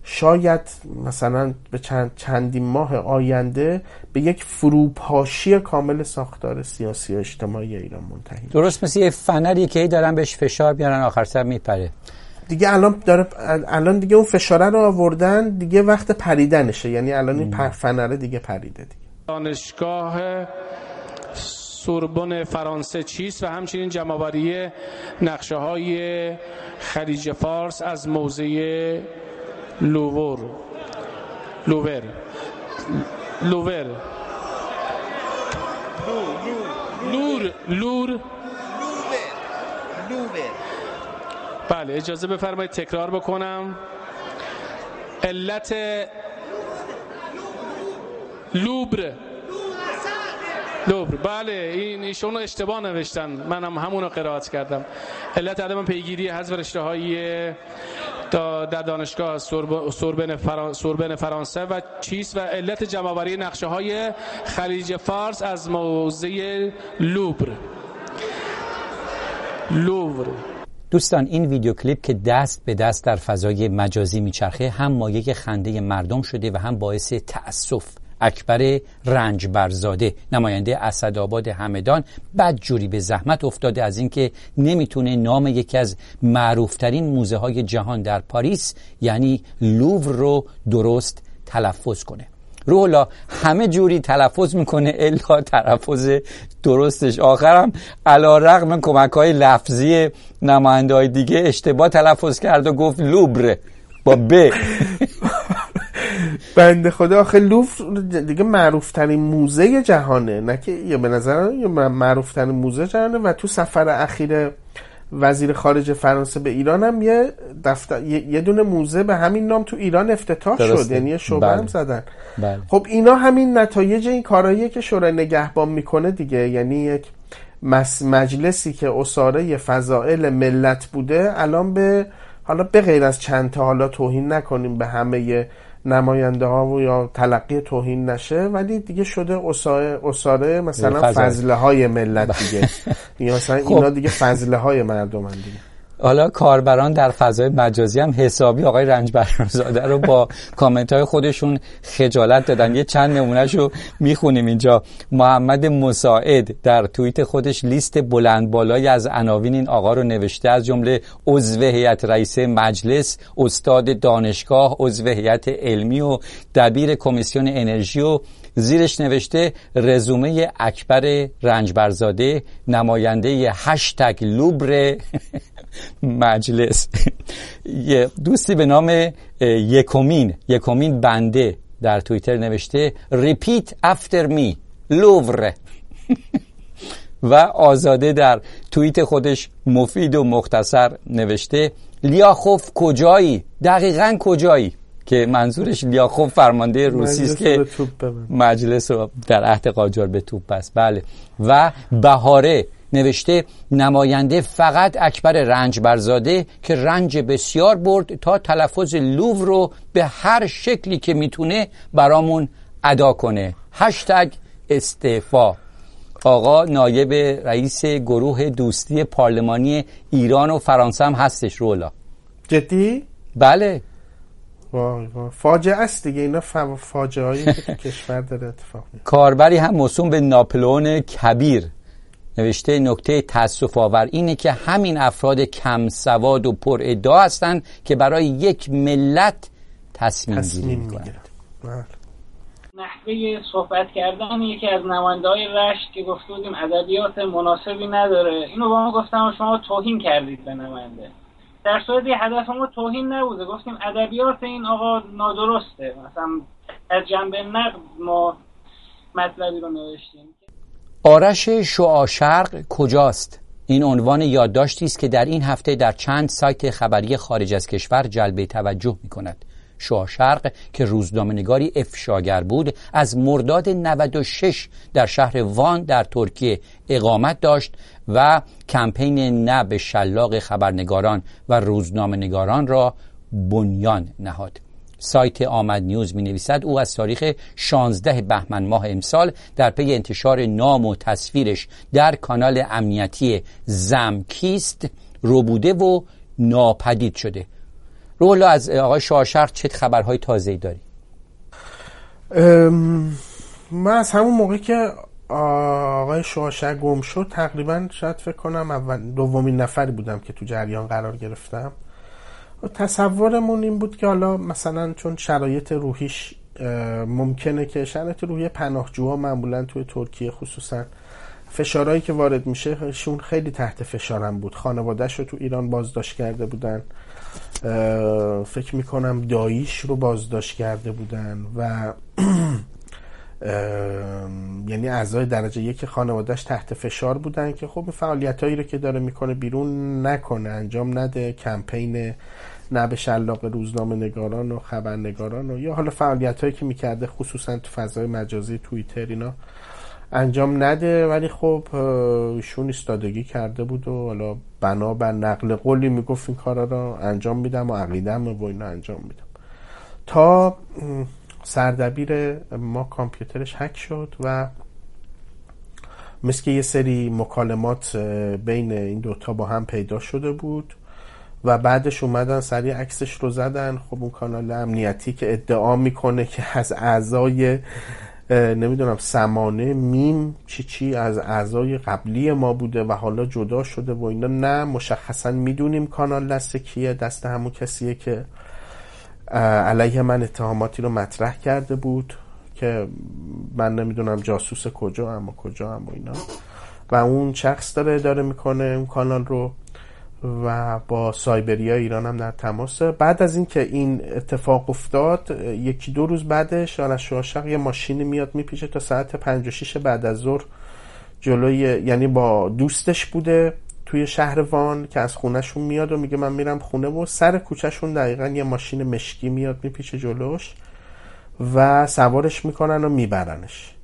شاید مثلا به چند چندین ماه آینده به یک فروپاشی کامل ساختار سیاسی و اجتماعی ایران منتهی. درست مثل یه فنری که دارن بهش فشار بیارن آخر سر میپره دیگه. الان داره الان دیگه اون فشاره رو آوردن دیگه، وقت پریدنشه. یعنی الان این فنره دیگه پریده دیگه. دانشگاه سوربن فرانسه چیست و همچنین جمع‌آوری نقشه‌های خلیج فارس از موزه لوور لوور لوور لور لور بله اجازه بفرمایید تکرار بکنم. علت لوبر لوبر بله این ایشون اشتباه نوشتن، منم همون رو قرائت کردم. علت عدم پیگیری حذف رشته‌های در دانشگاه سوربن فرانسه سوربن فرانسه و چیست و علت جمع‌آوری نقشه‌های خلیج فارس از موزه لوبر لوور. دوستان این ویدیو کلیپ که دست به دست در فضای مجازی میچرخه هم مایه خنده مردم شده و هم باعث تأسف. اکبر رنجبرزاده نماینده اسدآباد همدان بدجوری به زحمت افتاده از اینکه نمیتونه نام یکی از معروفترین موزه های جهان در پاریس یعنی لوور رو درست تلفظ کنه. روح الله همه جوری تلفظ میکنه الا تلفظ درستش. آخرم علیرغم کمک‌های لفظی نماینده‌های دیگه اشتباه تلفظ کرد و گفت لوبر با ب. بنده خدا آخه لوور دیگه معروف ترین موزه جهانه، نه که یه به نظر من معروف ترین موزه جهانه. و تو سفر اخیر وزیر خارجه فرانسه به ایران هم یه دفتر یه دونه موزه به همین نام تو ایران افتتاح شد، یعنی یه شعبه هم زدن. بله. خب اینا همین نتایج این کارهاییه که شورای نگهبان میکنه دیگه. یعنی یک مجلسی که اساره فضائل ملت بوده الان به حالا به غیر از چند تا، حالا توهین نکنیم به همه نماینده ها و یا تلقی توهین نشه، ولی دیگه شده اساره, اساره مثلا فضله های ملت دیگه. یا مثلا اینا دیگه فضله های مردم هم دیگه. حالا کاربران در فضای مجازی هم حسابی آقای رنجبرزاده رو با کامنت های خودشون خجالت دادن. یه چند نمونهشو میخونیم اینجا. محمد مساعد در توییت خودش لیست بلند بالایی از عناوین این آقا رو نوشته، از جمله عضو هیئت رئیسه مجلس، استاد دانشگاه، عضو هیئت علمی و دبیر کمیسیون انرژی، و زیرش نوشته رزومه اکبر رنجبرزاده نماینده هشتگ لوبر مجلس. یه دوستی به نام یکومین یکومین بنده در توییتر نوشته repeat after me لوور. و آزاده در توییت خودش مفید و مختصر نوشته لیاخوف کجایی؟ دقیقاً کجایی؟ که منظورش لیاخوف فرمانده روسی است که مجلس رو در عهد قاجار به توپ بست. بله. و بهاره نوشته نماینده فقط اکبر رنجبرزاده که رنج بسیار برد تا تلفظ لوور رو به هر شکلی که میتونه برامون ادا کنه. هشتگ استعفا. آقا نایب رئیس گروه دوستی پارلمانی ایران و فرانسه هم هستش. رولا جدی؟ بله. وای وای فاجعه است دیگه. اینا فاجعه هایی که تو کشور داره اتفاق میفته. کاربری هم موسوم به ناپلئون کبیر نوشته نکته تأسف آور اینه که همین افراد کم سواد و پر ادعا هستند که برای یک ملت تصمیم گیری میکنند. نحوه صحبت کردن یکی از نماینده‌های رشت که گفته بودیم ادبیات مناسبی نداره، اینو با ما گفتم شما توهین کردید به نماینده. در صورتی هدف ما توهین نبوده، گفتیم ادبیات این آقا نادرسته. مثلا از جنبه نقد ما مطلبی رو نوشتیم. آرش شعاشرق کجاست؟ این عنوان یادداشتی است که در این هفته در چند سایت خبری خارج از کشور جلب توجه می‌کند. شعاشرق که روزنامه‌نگاری افشاگر بود، از مرداد نود و شش در شهر وان در ترکیه اقامت داشت و کمپین نه به شلاق خبرنگاران و روزنامه‌نگاران را بنیان نهاد. سایت آمد نیوز می نویسد او از تاریخ شانزده بهمن ماه امسال در پی انتشار نام و تصویرش در کانال امنیتی زمکیست ربوده و ناپدید شده. روح‌الله از آقای شاهشهر چه خبرهای تازه‌ای داری؟ من از همون موقع که آقای شاهشهر گم شد تقریبا شاید فکر کنم اول دومین نفری بودم که تو جریان قرار گرفتم. تصورمون این بود که حالا مثلا چون شرایط روحیش ممکنه که شرایط روحی پناهجوها معمولا توی ترکیه خصوصا فشارهایی که وارد میشه شون خیلی تحت فشارم بود. خانواده‌اش رو تو ایران بازداشت کرده بودن، فکر میکنم داییش رو بازداشت کرده بودن و یعنی اعضای درجه یک خانواده‌اش تحت فشار بودن که خب فعالیتایی رو که داره میکنه بیرون نکنه، انجام نده، کمپین نه به شلاق روزنامه نگاران و خبرنگاران و یا حالا فعالیتایی که میکرده خصوصا تو فضای مجازی توییتر اینا انجام نده. ولی خب ایشون ایستادگی کرده بود و حالا بنابر نقل قولی میگفت این کارا رو انجام میدم و عقیدم و اینا انجام میدم. تا سردبیر ما کامپیوترش هک شد و مثل که یه سری مکالمات بین این دوتا با هم پیدا شده بود و بعدش اومدن سریع عکسش رو زدن. خب اون کانال امنیتی که ادعا میکنه که از اعضای نمیدونم سمانه میم چی چی از اعضای قبلی ما بوده و حالا جدا شده و اینا، نه مشخصا میدونیم کانال دست کیه، دست همون کسیه که علیه من اتهاماتی رو مطرح کرده بود که من نمیدونم جاسوس کجا اما کجا هم و اینا و اون شخص داره اداره میکنه اون کانال رو و با سایبریا ایران هم در تماسه. بعد از این که این اتفاق افتاد یکی دو روز بعدش آرش شاهشهر یه ماشینی میاد میپیچه تا ساعت پنج و شیش بعد از ظهر جلوی، یعنی با دوستش بوده توی شهر وان که از خونهشون میاد و میگه من میرم خونه و سر کوچهشون دقیقا یه ماشین مشکی میاد میپیچه جلوش و سوارش میکنن و میبرنش.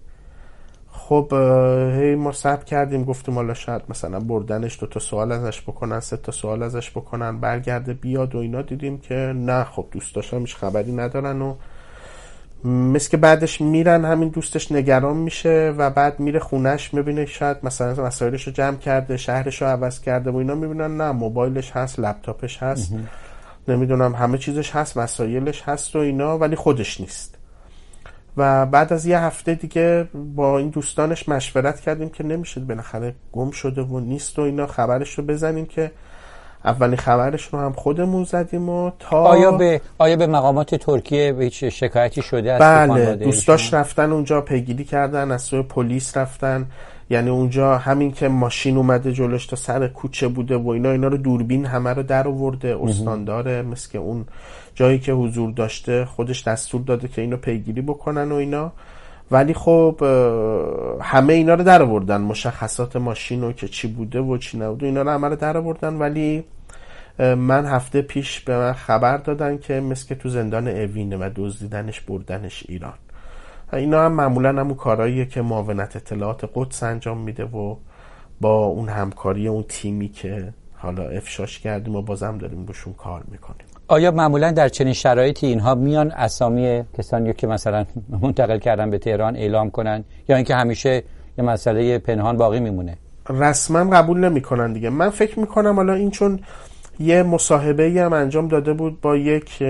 خب هی ما صبر کردیم گفتیم حالا شاید مثلا بردنش دو تا سوال ازش بکنن سه تا سوال ازش بکنن برگرده بیاد و اینا، دیدیم که نه خب دوستاش همیش خبری ندارن و مثل که بعدش میرن همین دوستش نگران میشه و بعد میره خونهش میبینه شاید مثلا وسایلش رو جمع کرده شهرش رو عوض کرده و اینا، میبینن نه موبایلش هست لپتاپش هست نمیدونم همه چیزش هست وسایلش هست و اینا ولی خودش نیست. و بعد از یه هفته دیگه با این دوستانش مشورت کردیم که نمیشه بالاخره گم شده و نیست و اینا خبرش رو بزنیم که اولین خبرش رو هم خودمون زدیم و تا آیا به آیا به مقامات ترکیه به هیچ شکایتی شده از بله دوستاش رفتن اونجا پیگیری کردن از سوی پلیس رفتن، یعنی اونجا همین که ماشین اومده جلوش تا سر کوچه بوده و اینا اینا رو دوربین همه رو در آورده استانداره مثل که اون جایی که حضور داشته خودش دستور داده که اینو پیگیری بکنن و اینا. ولی خب همه اینا رو در آوردن مشخصات ماشین و که چی بوده و چی نبوده اینا رو همه رو در آوردن. ولی من هفته پیش به من خبر دادن که مثل که تو زندان اوینه و دزدیدنش بردنش ایران. اینا هم معمولا همون کارهاییه که معاونت اطلاعات قدس انجام میده و با اون همکاری اون تیمی که حالا افشاش کردیم و بازم داریم روشون کار میکنیم. آیا معمولا در چنین شرایطی اینها میان اسامی کسانی که مثلا منتقل کردن به تهران اعلام کنن یا اینکه همیشه یه مسئله پنهان باقی میمونه؟ رسما قبول نمیکنن دیگه. من فکر میکنم حالا این چون یه مصاحبه‌ای هم انجام داده بود با یک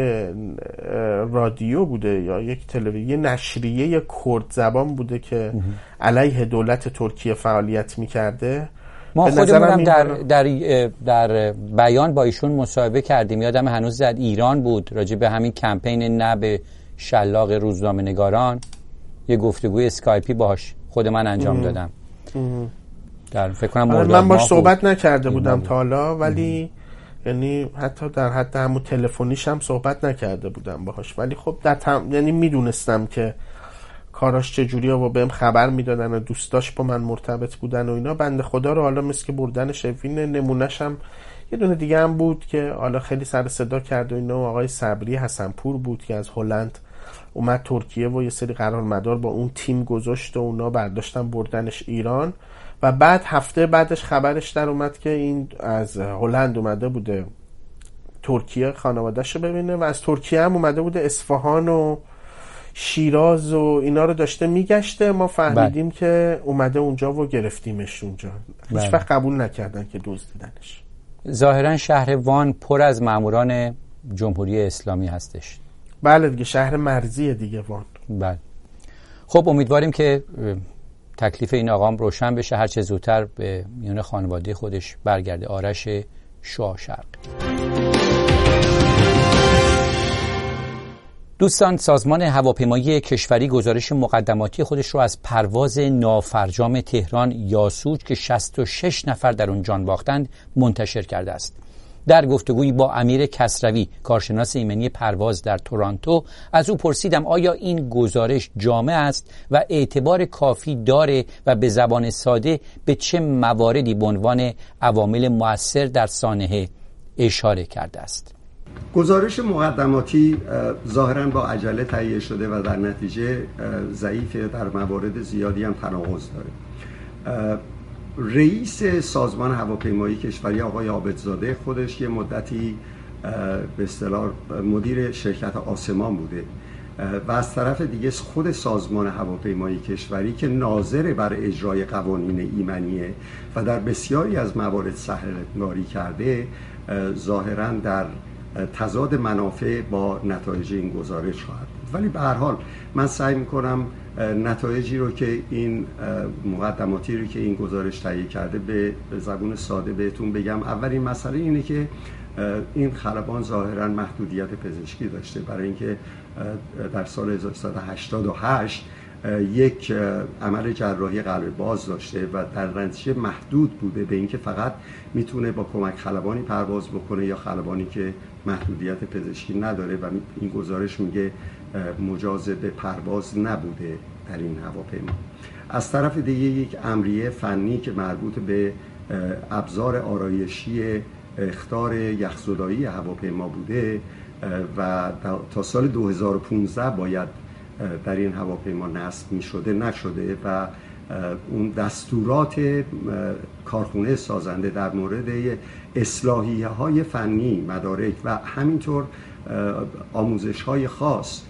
رادیو بوده یا یک تلویزیون، یه نشریه کرد زبان بوده که علیه دولت ترکیه فعالیت میکرده. ما خودمونم در, در در بیان با ایشون مصاحبه کردیم، یادم هنوز زد ایران بود راجع به همین کمپین نه به شلاق روزنامه نگاران یه گفتگوی اسکایپی باهاش خود من انجام ام. دادم ام. در فکر کنم من باش صحبت نکرده بودم تا حالا ولی ام. یعنی حتی در حد همون تلفنیش هم صحبت نکرده بودم باهاش ولی خب در تم... یعنی میدونستم که کاراش چجوریه و بهم خبر میدادن و دوستاش با من مرتبط بودن و اینا. بنده خدا رو حالا مثل که بردن شوین نمونهش هم یه دونه دیگه هم بود که حالا خیلی سر صدا کرد و اینا، آقای صبری حسنپور بود که از هلند اومد ترکیه و یه سری قرارمدار با اون تیم گذاشت و اونا برداشتن بردنش ایران و بعد هفته بعدش خبرش در اومد که این از هلند اومده بوده ترکیه خانواده‌اش رو ببینه و از ترکیه هم اومده بوده اصفهان و شیراز و اینا رو داشته میگشته. ما فهمیدیم بله. که اومده اونجا و گرفتیمش اونجا. هیچ وقت قبول نکردن که دزدیدنش. ظاهرا شهر وان پر از ماموران جمهوری اسلامی هستش. بله دیگه، شهر مرزیه دیگه وان. بله. خب امیدواریم که تکلیف این آقام روشن بشه، هر چه زودتر به میون خانواده خودش برگرده. آرش شعاع شرق. دوستان، سازمان هواپیمایی کشوری گزارش مقدماتی خودش رو از پرواز نافرجام تهران یاسوج که شصت و شش نفر در اون جان باختند منتشر کرده است. در گفتگویی با امیر کسروی، کارشناس ایمنی پرواز در تورنتو، از او پرسیدم آیا این گزارش جامع است و اعتبار کافی داره و به زبان ساده به چه مواردی به عنوان عوامل مؤثر در سانحه اشاره کرده است. گزارش مقدماتی ظاهراً با عجله تهیه شده و در نتیجه ضعیفه، در موارد زیادی هم تناقض داره. رئیس سازمان هواپیمایی کشوری آقای عابدزاده خودش یه مدتی به اصطلاح مدیر شرکت آسمان بوده و از طرف دیگه خود سازمان هواپیمایی کشوری که ناظر بر اجرای قوانین ایمنیه و در بسیاری از موارد سهل‌کاری کرده، ظاهراً در تضاد منافع با نتایج این گزارش خواهد بود. ولی به هر حال من سعی میکنم نتایجی رو که این مقدماتی رو که این گزارش تهیه کرده به زبون ساده بهتون بگم. اولین مسئله اینه که این خلبان ظاهراً محدودیت پزشکی داشته، برای اینکه در سال هزار و سیصد و هشتاد و هشت یک عمل جراحی قلب باز داشته و در نتیجه محدود بوده به اینکه فقط میتونه با کمک خلبانی پرواز بکنه یا خلبانی که محدودیت پزشکی نداره و این گزارش میگه مجاز به پرواز نبوده در این هواپیما. از طرف دیگه یک امریه فنی که مربوط به ابزار آرایشی اخطار یخزدایی هواپیما بوده و تا سال دو هزار و پانزده باید در این هواپیما نصب می شده نشده و اون دستورات کارخونه سازنده در مورد اصلاحیه های فنی، مدارک و همینطور آموزش های خاص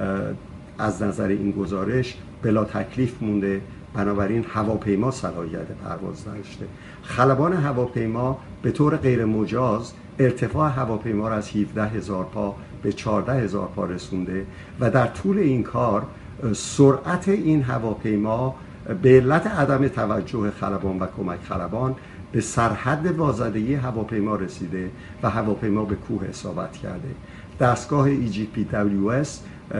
از نظر این گزارش بلا تکلیف مونده. بنابراین هواپیما صلاحیت پرواز داشته. خلبان هواپیما به طور غیر مجاز ارتفاع هواپیما را از هفده هزار پا به چهارده هزار پا رسونده و در طول این کار سرعت این هواپیما به علت عدم توجه خلبان و کمک خلبان به سرحد وازدگی هواپیما رسیده و هواپیما به کوه اصابت کرده. دستگاه ای جی پی دبلیو اس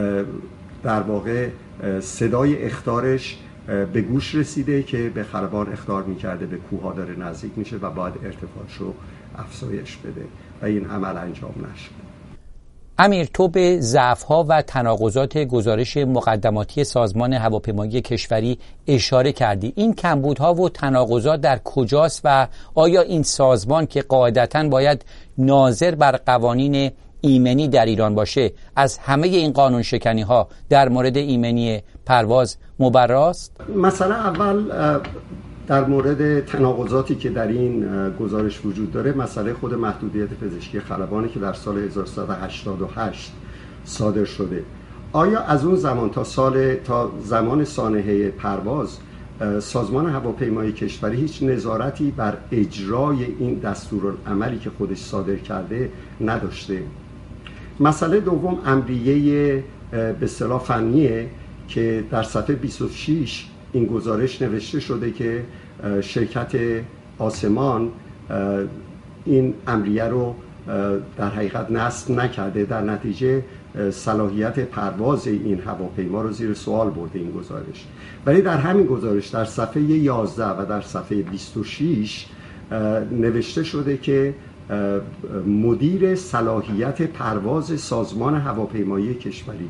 در واقع صدای اخطارش به گوش رسیده که به خلبان اخطار میکرده به کوه ها داره نزدیک میشه و باید ارتفاعش رو افزایش بده و این عمل انجام نشد. امیر، تو به ضعف‌ها و تناقضات گزارش مقدماتی سازمان هواپیمایی کشوری اشاره کردی. این کمبودها و تناقضات در کجاست و آیا این سازمان که قاعدتاً باید ناظر بر قوانین ایمنی در ایران باشه از همه این قانون شکنی ها در مورد ایمنی پرواز مبراست؟ مثلا اول در مورد تناقضاتی که در این گزارش وجود داره، مسئله خود محدودیت پزشکی خلبانی که در سال هزار و سیصد و هشتاد و هشت صادر شده. آیا از اون زمان تا سال تا زمان سانحه پرواز سازمان هواپیمایی کشوری هیچ نظارتی بر اجرای این دستورالعملی که خودش صادر کرده نداشته؟ مسئله دوم امریه به اصطلاح فنیه که در صفحه بیست و شش این گزارش نوشته شده که شرکت آسمان این امریه رو در حقیقت نصب نکرده، در نتیجه صلاحیت پرواز این هواپیما رو زیر سوال برده این گزارش. ولی در همین گزارش در صفحه یازده و در صفحه بیست و شش نوشته شده که مدیر صلاحیت پرواز سازمان هواپیمایی کشوری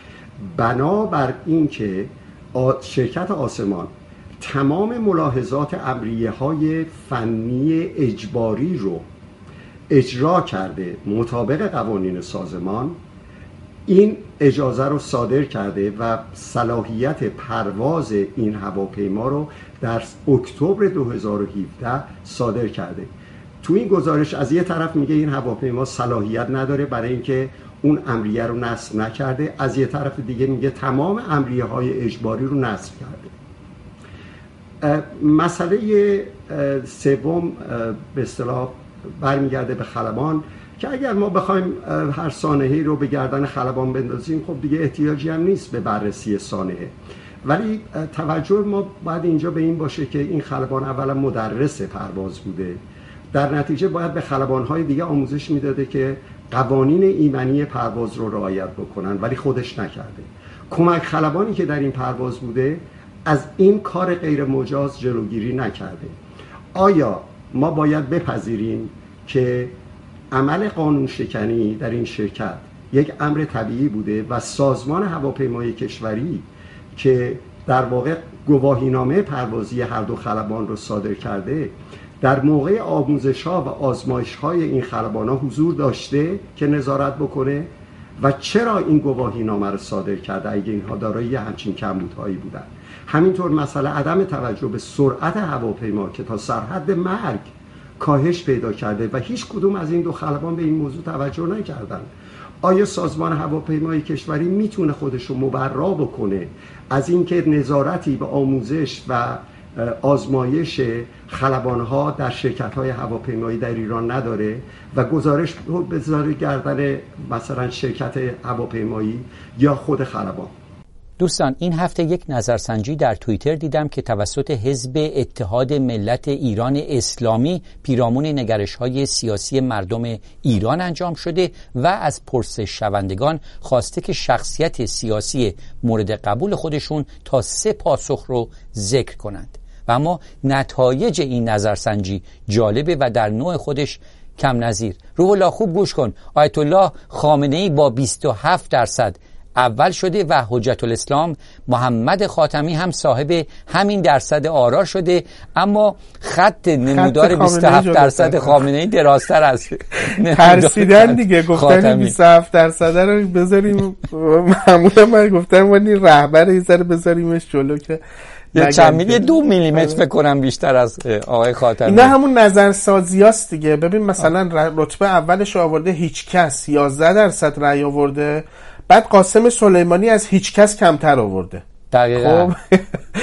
بنابر این که شرکت آسمان تمام ملاحظات امریه های فنی اجباری رو اجرا کرده مطابق قوانین سازمان، این اجازه رو صادر کرده و صلاحیت پرواز این هواپیما رو در اکتبر دو هزار و هفده صادر کرده. تو این گزارش از یه طرف میگه این هواپیما صلاحیت نداره برای اینکه اون امریه رو نصب نکرده، از یه طرف دیگه میگه تمام امریه های اجباری رو نصب کرده. مسئله سوم به اصطلاح برمیگرده به خلبان که اگر ما بخوایم هر سانحه‌ای رو به گردن خلبان بندازیم خب دیگه احتیاجی هم نیست به بررسی سانحه. ولی توجه ما باید اینجا به این باشه که این خلبان اولا مدرس پرواز بوده، در نتیجه باید به خلبان‌های دیگه آموزش میداده که قوانین ایمنی پرواز رو رعایت بکنن، ولی خودش نکرده. کمک خلبانی که در این پرواز بوده از این کار غیر مجاز جلوگیری نکرده. آیا ما باید بپذیریم که عمل قانون شکنی در این شرکت یک امر طبیعی بوده و سازمان هواپیمایی کشوری که در واقع گواهینامه پروازی هر دو خلبان رو صادر کرده در موقع آموزش‌ها و آزمایش‌های این خلبان‌ها حضور داشته که نظارت بکنه و چرا این گواهینامه رو صادر کرده اگه اینها دارای همچین کمبودهایی بودن؟ همینطور مسئله عدم توجه به سرعت هواپیما که تا سرحد مرگ کاهش پیدا کرده و هیچ کدوم از این دو خلبان به این موضوع توجه نکردن. آیا سازمان هواپیمایی کشوری میتونه خودش رو مبرا بکنه از اینکه نظارتی به آموزش و آزمایش خلبان‌ها در شرکت‌های هواپیمایی در ایران نداره و گزارش بذاره گردن مثلا شرکت هواپیمایی یا خود خلبان؟ دوستان، این هفته یک نظرسنجی در توییتر دیدم که توسط حزب اتحاد ملت ایران اسلامی پیرامون نگرش‌های سیاسی مردم ایران انجام شده و از پرسش شوندگان خواسته که شخصیت سیاسی مورد قبول خودشون تا سه پاسخ رو ذکر کنند. و اما نتایج این نظرسنجی جالبه و در نوع خودش کم نظیر. روح الله خوب گوش کن. آیت الله خامنه‌ای با بیست و هفت درصد اول شده و حجت الاسلام محمد خاتمی هم صاحب همین درصد آرا شده، اما خط نمودار بیست و هفت درصد خامنه‌ای درازتر از ترسیدن دیگه، گفتن بیست و هفت درصد رو بذاریم. معمولا من گفتم ولی رهبر این سر بذاریمش جلو که یه چند میلی دو میلیمتر فکر کنم بیشتر از آقای خاتمی. اینا همون نظرسازیاست دیگه. ببین مثلا رتبه اولش آورده هیچ کس یازده درصد رأی آورده، بعد قاسم سلیمانی از هیچ کس کمتر آورده. دقیقاً. خب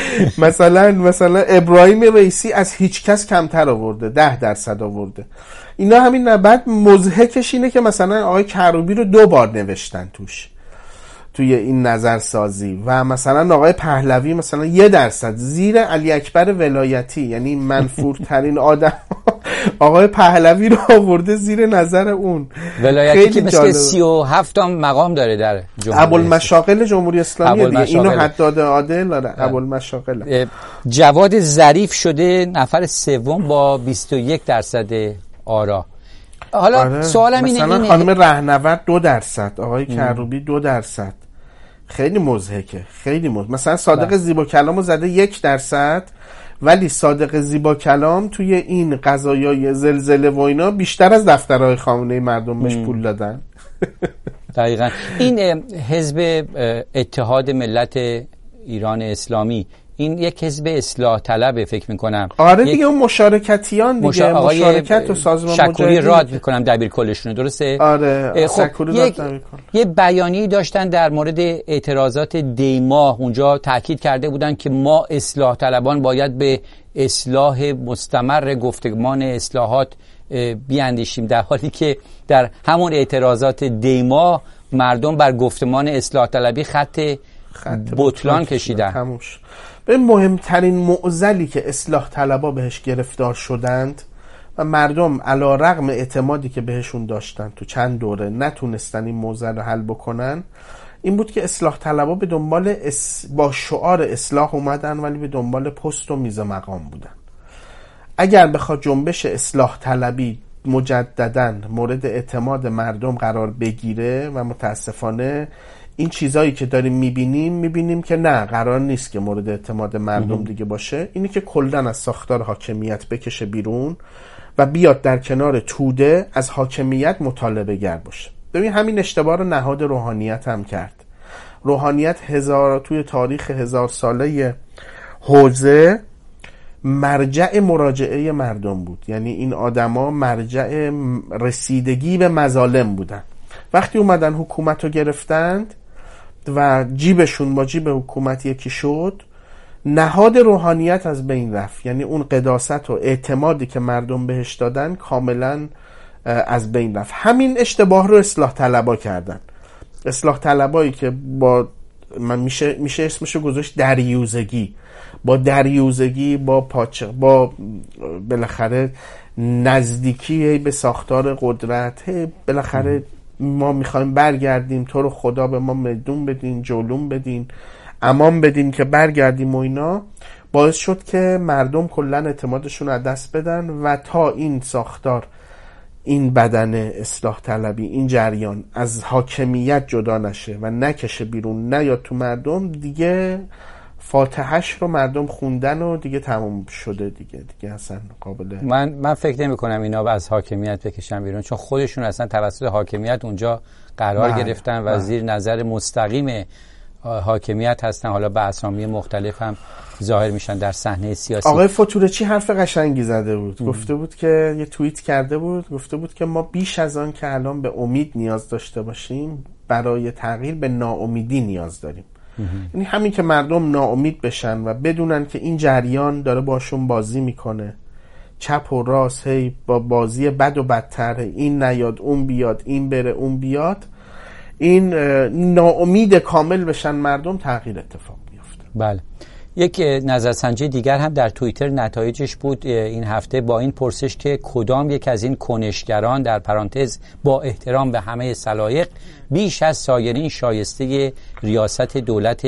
مثلا مثلا ابراهیم رئیسی از هیچ کس کمتر آورده، ده درصد آورده. اینا همین نه. بعد مضحکش اینه که مثلا آقای کروبی رو دو بار نوشتن توش توی این نظرسازی و مثلا آقای پهلوی مثلا یه درصد زیر علی اکبر ولایتی، یعنی منفورترین آدم آقای پهلوی رو آورده زیر نظر اون ولایتی که مثل سی و هفت مقام داره در جمهوری ابوالمشاغل جمهوری اسلامی دیگه. اینو حداد عادل داره. ابوالمشاغل. جواد ظریف شده نفر سوم با بیست و یک درصد آرا. حالا آره. سوالم اینه مثلا اینه خانم رهنورد دو درصد، آقای کروبی دو درصد. خیلی مضحکه، خیلی مضحک. مثلا صادق زیبا کلامو زده یک درصد، ولی صادق زیبا کلام توی این قضایای زلزله و اینا بیشتر از دفترهای خامنه‌ای مردم بهش پول دادن. دقیقاً. این حزب اتحاد ملت ایران اسلامی این یک حزب اصلاح طلبه فکر میکنم. آره دیگه، اون مشارکتیان دیگه. مشا... مشارکت و سازمان شکوری راد میکنم دبیر کلشونه، درسته؟ آره خب یک... یه بیانیه‌ای داشتن در مورد اعتراضات دیما، اونجا تاکید کرده بودن که ما اصلاح طلبان باید به اصلاح مستمر گفتمان اصلاحات بیاندیشیم، در حالی که در همون اعتراضات دیما مردم بر گفتمان اصلاح طلبی خط, خط بطلان کشیدن. خموش. به مهمترین معضلی که اصلاح طلبا بهش گرفتار شدند و مردم علی رغم اعتمادی که بهشون داشتن تو چند دوره نتونستن این معضل رو حل بکنن، این بود که اصلاح طلبا به دنبال اس... با شعار اصلاح اومدن ولی به دنبال پست و میز مقام بودن. اگر بخواد جنبش اصلاح طلبی مجدداً مورد اعتماد مردم قرار بگیره، و متاسفانه این چیزایی که داریم میبینیم میبینیم که نه، قرار نیست که مورد اعتماد مردم دیگه باشه، اینی که کلاً از ساختار حاکمیت بکشه بیرون و بیاد در کنار توده از حاکمیت مطالبه گر باشه. ببین همین اشتباه رو نهاد روحانیت هم کرد. روحانیت هزار توی تاریخ هزار ساله حوزه مرجع مراجعه مردم بود، یعنی این آدما مرجع رسیدگی به مظالم بودن. وقتی اومدن حکومت رو گرفتند و جیبشون با جیب حکومت یکی شد، نهاد روحانیت از بین رفت. یعنی اون قداست و اعتمادی که مردم بهش دادن کاملا از بین رفت. همین اشتباه رو اصلاح طلبا کردن. اصلاح طلبایی که با من میشه میشه اسمشو گذاشت دریوزگی، با دریوزگی با پاچه با بالاخره نزدیکی به ساختار قدرت، بالاخره ما میخوایم برگردیم، تو رو خدا به ما مدون بدین، جلوم بدین، امان بدین که برگردیم و اینا، باعث شد که مردم کلن اعتمادشون از دست بدن و تا این ساختار، این بدن اصلاح طلبی، این جریان از حاکمیت جدا نشه و نکشه بیرون، نیاد تو مردم، دیگه فاتحش رو مردم خوندن و دیگه تمام شده دیگه دیگه اصلا قابله. من من فکر نمی کنم اینا از حاکمیت بکشن بیرون، چون خودشون اصلا توسط حاکمیت اونجا قرار بله. گرفتن و بله. زیر نظر مستقیم حاکمیت هستن. حالا به اسامی مختلف هم ظاهر میشن در صحنه سیاسی. آقای فتورچی حرف قشنگی زده بود. ام. گفته بود که یه توییت کرده بود، گفته بود که ما بیش از آن که الان به امید نیاز داشته باشیم، برای تغییر به ناامیدی نیاز داریم. یعنی همین که مردم ناامید بشن و بدونن که این جریان داره باشون بازی میکنه، چپ و راست، هی با بازی بد و بدتر، این نیاد اون بیاد، این بره اون بیاد، این ناامید کامل بشن مردم، تغییر اتفاق میفته. بله. یک نظرسنجی دیگر هم در توییتر نتایجش بود این هفته با این پرسش که کدام یک از این کنشگران در پرانتز با احترام به همه سلایق بیش از سایرین شایسته ریاست دولت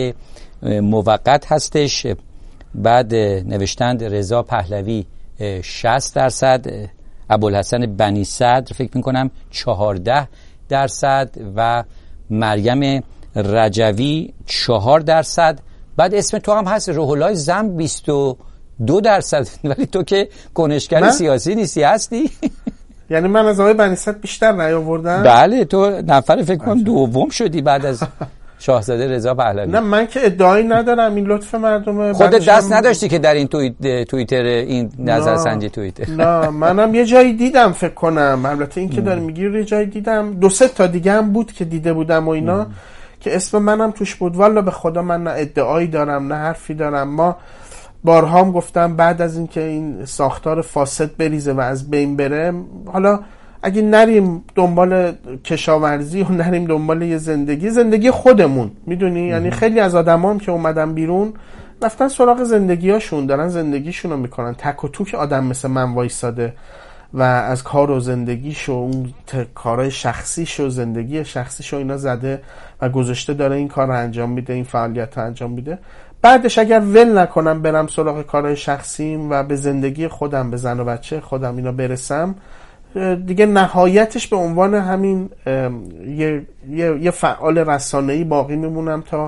موقت هستش. بعد نوشتند رضا پهلوی شصت درصد، ابوالحسن بنی صدر فکر میکنم چهارده درصد و مریم رجوی چهار درصد. بعد اسم تو هم هست، روح الله زم بیست و دو درصد، ولی تو که کنشگر سیاسی نیستی هستی. یعنی من از آقای بنی صدر بیشتر نیاوردم؟ بله، تو نفر فکر کنم دوم شدی بعد از شاهزاده رضا پهلوی. نه من که ادعایی ندارم، این لطف مردمه. خودت دست نداشتی که در این توییت توییتر این نظرسنجی توییتر؟ نه منم یه جایی دیدم فکر کنم، البته این که داری میگی یه جایی دیدم، دو سه تا دیگه هم بود که دیده بودم و اینا ام. که اسم منم توش بود. والا به خدا من نه ادعایی دارم نه حرفی دارم. ما بارها هم گفتم بعد از اینکه این ساختار فاسد بریزه و از بین بره، حالا اگه نریم دنبال کشاورزی و نریم دنبال یه زندگی زندگی خودمون، میدونی، یعنی خیلی از آدمام که اومدن بیرون رفتن سراغ زندگیاشون، دارن زندگیشون رو میکنن. تک و توک آدم مثل من وایساده و از کار و زندگیش و اون کارهای شخصیش و زندگی شخصیش و اینا زده و گذاشته داره این کار رو انجام میده، این فعالیت رو انجام میده. بعدش اگر ول نکنم برم سراغ کارهای شخصیم و به زندگی خودم، به زن و بچه خودم اینا برسم، دیگه نهایتش به عنوان همین یه, یه،, یه فعال رسانه‌ای باقی میمونم تا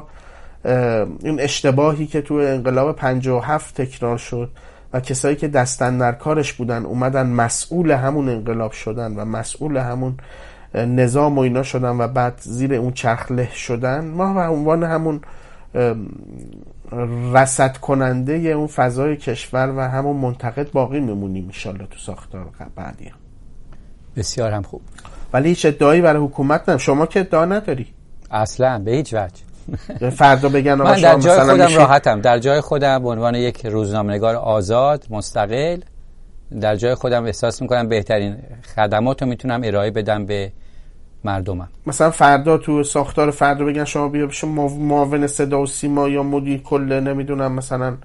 این اشتباهی که تو انقلاب پنجاه و هفت تکرار شد و کسایی که دستن در کارش بودن اومدن مسئول همون انقلاب شدن و مسئول همون نظام و اینا شدن و بعد زیر اون چرخ له شدن، ما به عنوان همون رصد کننده اون فضای کشور و همون منتقد باقی میمونیم انشالله تو ساختار بعدی. بسیار هم خوب. ولی هیچ ادعایی برای حکومت ندارم. شما که ادعا نداری اصلا به هیچ وجه. فردا بگن آقا من در جای خودم میشه... راحتم، در جای خودم به عنوان یک روزنامه‌نگار آزاد مستقل در جای خودم احساس میکنم بهترین خدمات رو میتونم ارائه بدم به مردمم. مثلا فردا تو ساختار فردا بگن شما بیا بشو معاون صدا و سیما یا مدیر کل نمیدونم مثلا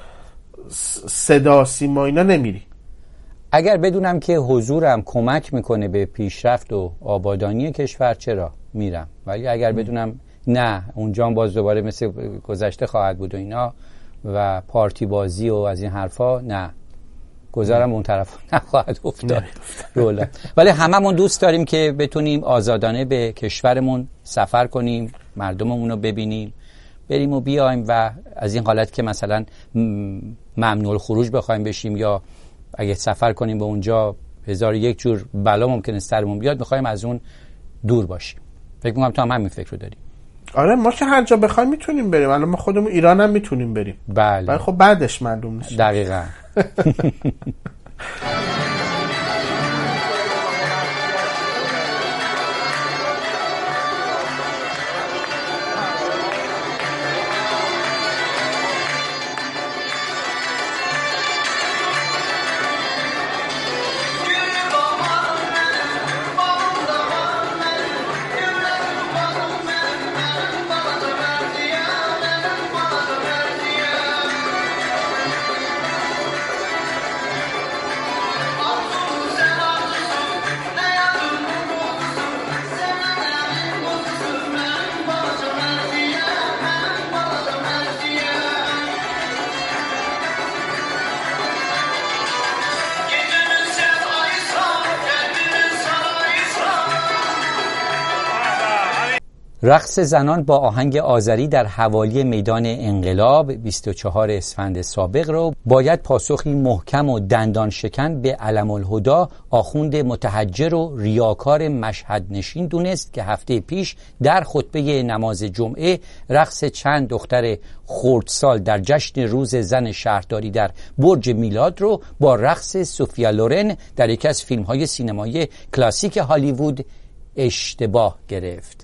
صدا سیما اینا، نمیری؟ اگر بدونم که حضورم کمک میکنه به پیشرفت و آبادانی کشور چرا میرم، ولی اگر بدونم نه اونجا باز دوباره مثل گذشته خواهد بود و اینا و پارتی بازی و از این حرفا، نه گذارم اون طرف نخواهد افتاد. ولی هممون دوست داریم که بتونیم آزادانه به کشورمون سفر کنیم، مردممون رو ببینیم، بریم و بیایم و از این حالت که مثلا ممنوع الخروج بخوایم بشیم یا اگه سفر کنیم به اونجا هزار یک جور بلا ممکنه سرمون بیاد، میخوایم از اون دور باشیم. فکر میکنم تو هم همین فکر رو داری. آره ما که هر جا بخوایم میتونیم بریم، الان ما خودمون ایران هم میتونیم بریم. بله. ولی خب بعدش معلوم نیست. دقیقاً. رقص زنان با آهنگ آذری در حوالی میدان انقلاب بیست و چهارم اسفند سابق رو باید پاسخی محکم و دندان شکن به علم الهدی آخوند متحجر و ریاکار مشهد نشین دونست که هفته پیش در خطبه نماز جمعه رقص چند دختر خردسال در جشن روز زن شهرداری در برج میلاد رو با رقص سوفیا لورن در یکی از فیلم‌های سینمایی کلاسیک هالیوود اشتباه گرفت.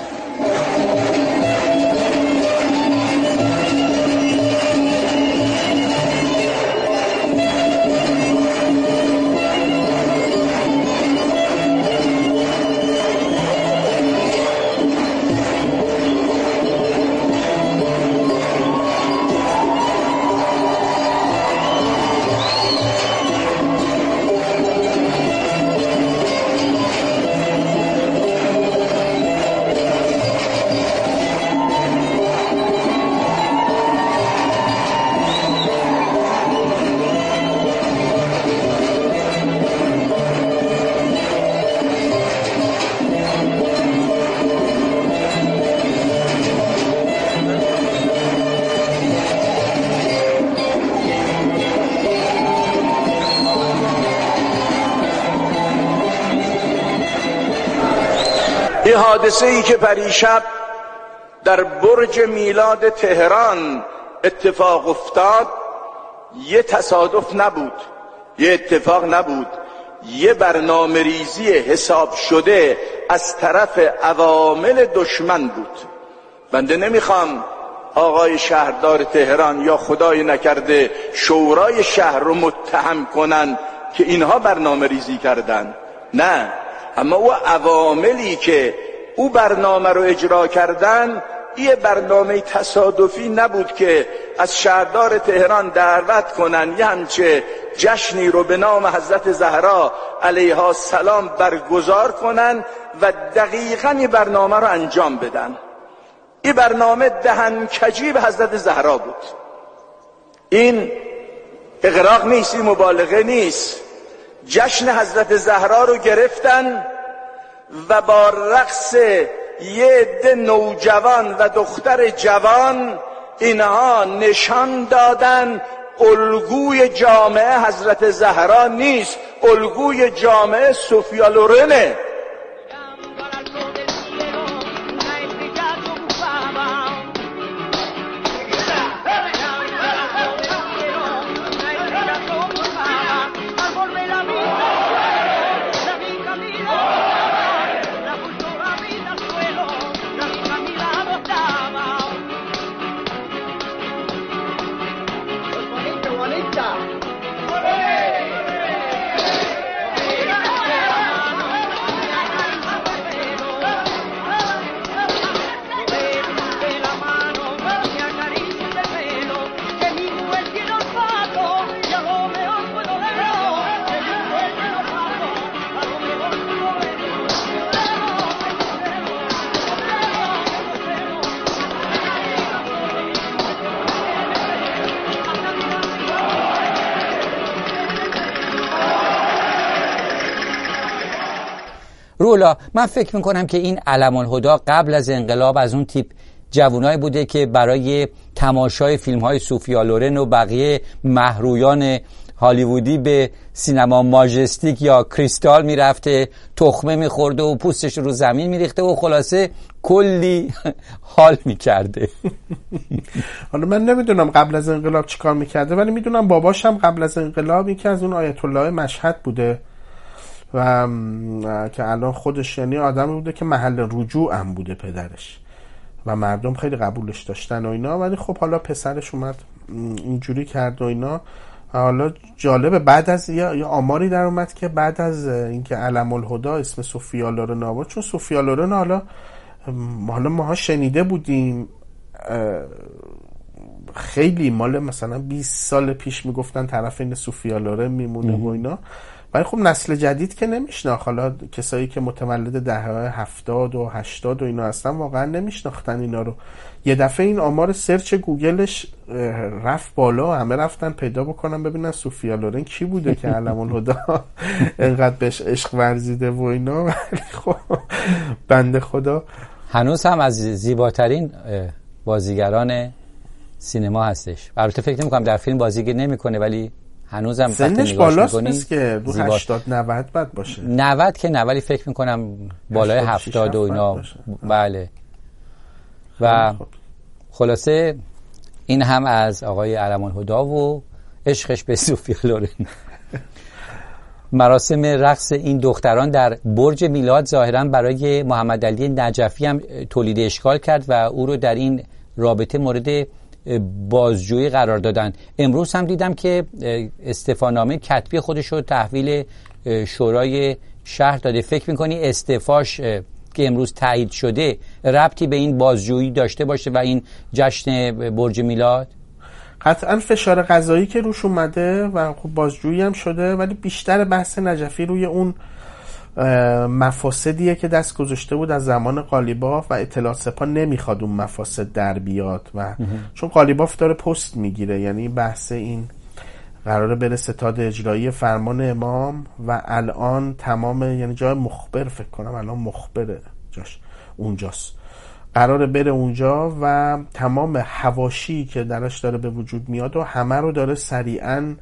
این حادثه ای که پریشب در برج میلاد تهران اتفاق افتاد یه تصادف نبود، یه اتفاق نبود، یه برنامه ریزی حساب شده از طرف عوامل دشمن بود. بنده نمیخوام آقای شهردار تهران یا خدای نکرده شورای شهر رو متهم کنن که اینها برنامه ریزی کردن، نه، اما او عواملی که او برنامه رو اجرا کردن یه برنامه تصادفی نبود که از شهردار تهران دعوت کنن یه همچه جشنی رو به نام حضرت زهرا علیها السلام برگزار کنن و دقیقاً یه برنامه رو انجام بدن. این برنامه دهنکجی به حضرت زهرا بود. این اغراق نیست، این مبالغه نیست. جشن حضرت زهرا رو گرفتن و با رقص یه عده نوجوان و دختر جوان اینها نشان دادن الگوی جامعه حضرت زهرا نیست، الگوی جامعه سوفیا لورنه. رولا، من فکر میکنم که این علم الهدی قبل از انقلاب از اون تیپ جوانایی بوده که برای تماشای فیلم‌های سوفیا لورن و بقیه مهرویان هالیوودی به سینما ماجستیک یا کریستال میرفته، تخمه میخورده و پوستش رو زمین میریخته و خلاصه کلی حال میکرده. حالا من نمیدونم قبل از انقلاب چیکار میکرده، ولی میدونم باباش هم قبل از انقلاب یکی از اون آیت الله مشهد بوده و که الان خودش یعنی آدمی بوده که محل رجوع هم بوده پدرش و مردم خیلی قبولش داشتن و اینا، ولی خب حالا پسرش اومد اینجوری کرد و اینا. حالا جالبه بعد از یا, یا آماری در اومد که بعد از اینکه علم الهدی اسم سوفیا لورن آورد، چون سوفیا لورن حالا حالا ماها شنیده بودیم خیلی مال مثلا بیست سال پیش میگفتن طرف این سوفیا لورن میمونه و اینا، ولی خب نسل جدید که نمیشناخت. حالا کسایی که متولد دهه هفتاد و هشتاد و اینا هستن واقعا نمیشناختن اینا رو. یه دفعه این آمار سرچ گوگلش رفت بالا، همه رفتن پیدا بکنن ببینن سوفیا لورن کی بوده که علم الهدی انقدر بهش عشق ورزیده و اینا. ولی خب بنده خدا هنوز هم از زیباترین بازیگران سینما هستش. البته فکر نمی‌کنم در فیلم بازی نمی‌کنه، ولی هنوزم سنش بالاست نیست که رو هشتاد نود بعد باشه. نود که نه، ولی فکر می‌کنم بالای هفتاد و اینا. بله. و خلاصه این هم از آقای علم‌الهدی و عشقش به سوفیا لورن. مراسم رقص این دختران در برج میلاد ظاهراً برای محمد علی نجفی هم تولید اشکال کرد و او رو در این رابطه مورد بازجویی قرار دادن. امروز هم دیدم که استعفانامه کتبی خودش رو تحویل شورای شهر داده. فکر می‌کنی استعفاش که امروز تایید شده ربطی به این بازجویی داشته باشه و این جشن برج میلاد؟ قطعا فشار قضایی که روش اومده و خب بازجویی هم شده، ولی بیشتر بحث نجفی روی اون مفاسدیه که دست گذاشته بود از زمان قالیباف و اطلاعات سپاه نمیخواد اون مفاسد در بیاد و چون قالیباف داره پست میگیره، یعنی بحث این قراره بره ستاد اجرایی فرمان امام و الان تمام، یعنی جای مخبر فکر کنم الان مخبره جاش اونجاست، قراره بره اونجا و تمام حواشی که درش داره به وجود میاد و همه رو داره سریعاً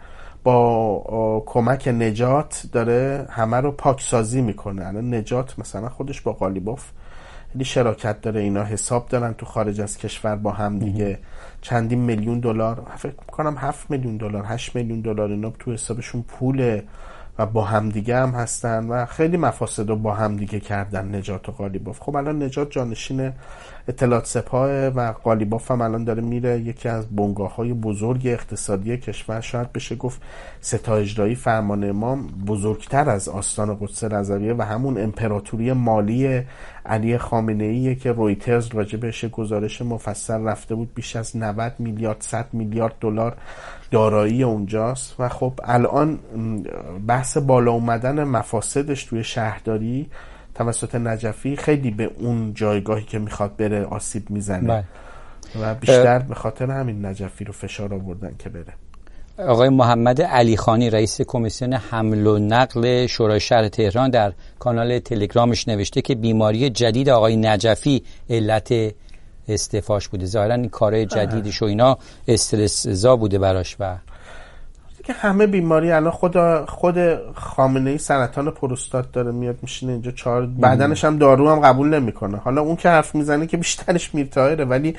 با کمک نجات داره همه رو پاکسازی میکنه. الان نجات مثلا خودش با قالیباف یعنی شراکت داره، اینا حساب دارن تو خارج از کشور با هم دیگه، چندین میلیون دلار، فکر میکنم هفت میلیون دلار هشت میلیون دلار اینا تو حسابشون پوله و با هم دیگه هم هستن و خیلی مفاسد رو با هم دیگه کردن نجات و قالیباف. خب الان نجات جانشین اطلاعات سپاه و قالیباف هم الان داره میره یکی از بنگاه‌های بزرگ اقتصادی کشور، شاید بشه گفت ستاد اجرایی فرمان امام بزرگتر از آستان قدس رضویه و همون امپراتوری مالی علی خامنه‌ایه که رویترز راجع بهش گزارش مفصل رفته بود، بیش از نود میلیارد صد میلیارد دلار دارایی اونجاست و خب الان بحث بالا اومدن مفاسدش توی شهرداری توسط نجفی خیلی به اون جایگاهی که میخواد بره آسیب میزنه و بیشتر به خاطر همین نجفی رو فشار آوردن که بره. آقای محمد علیخانی رئیس کمیسیون حمل و نقل شورای شهر تهران در کانال تلگرامش نوشته که بیماری جدید آقای نجفی علت استعفاش بوده. ظاهرا این کارهای جدیدش و اینا استرس زا بوده براش و که همه بیماری الان خود خود خامنه‌ای سرطان پروستات داره، میاد میشینه اینجا چهار بدنش هم دارو هم قبول نمیکنه. حالا اون که حرف میزنه که بیشترش میرتایره، ولی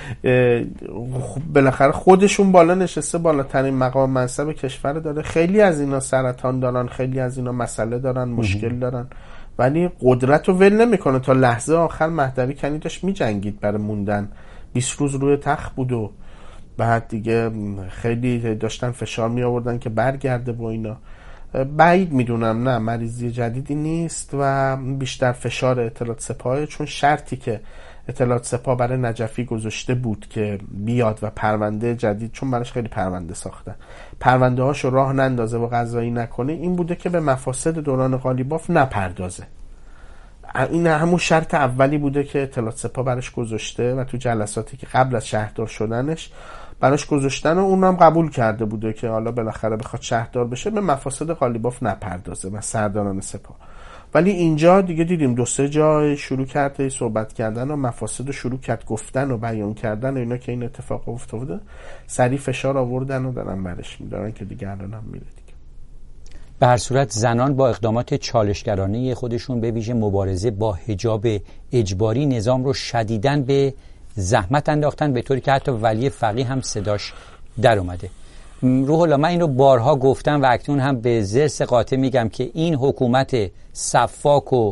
بالاخره خودشون بالا نشسته، بالاترین مقام منصب کشور داره. خیلی از اینا سرطان دارن، خیلی از اینا مسئله دارن، مشکل دارن، ولی قدرت رو ول نمیکنه. تا لحظه آخر مهدوی کنی داشت میجنگید برای موندن، بیست روز روی تخت بود و بعد دیگه خیلی داشتن فشار می آوردن که برگرده با اینا. بعید میدونم، نه مریضی جدیدی نیست و بیشتر فشار اطلاعات سپاه، چون شرطی که اطلاعات سپاه برای نجفی گذاشته بود که بیاد و پرونده جدید، چون براش خیلی پرونده ساختن، پرونده هاشو راه نندازه و قضایی نکنه، این بوده که به مفاسد دوران قالیباف نپردازه. این همون شرط اولی بوده که اطلاعات سپاه براش گذاشته و تو جلساتی که قبل از شهردار شدنش براش گذاشتن و اونم قبول کرده بوده که حالا بالاخره بخواد شهردار بشه به مفاسد قالیباف نپردازه و سرداران سپاه. ولی اینجا دیگه دیدیم دو سه جا شروع کرده صحبت کردن و مفاسد شروع کرد گفتن و بیان کردن و اینا که این اتفاق افتاده، سریع فشار آوردن و دارن برش میدارن که دیگه الان هم میره دیگه. به هر صورت زنان با اقدامات چالشگرانه خودشون به ویژه مبارزه با حجاب اجباری نظام رو شدیداً به زحمت انداختن، به طوری که حتی ولی فقیه هم صداش در اومده. روح الله، من اینو بارها گفتم و اکنون هم به ضرس قاطع میگم که این حکومت صفاک و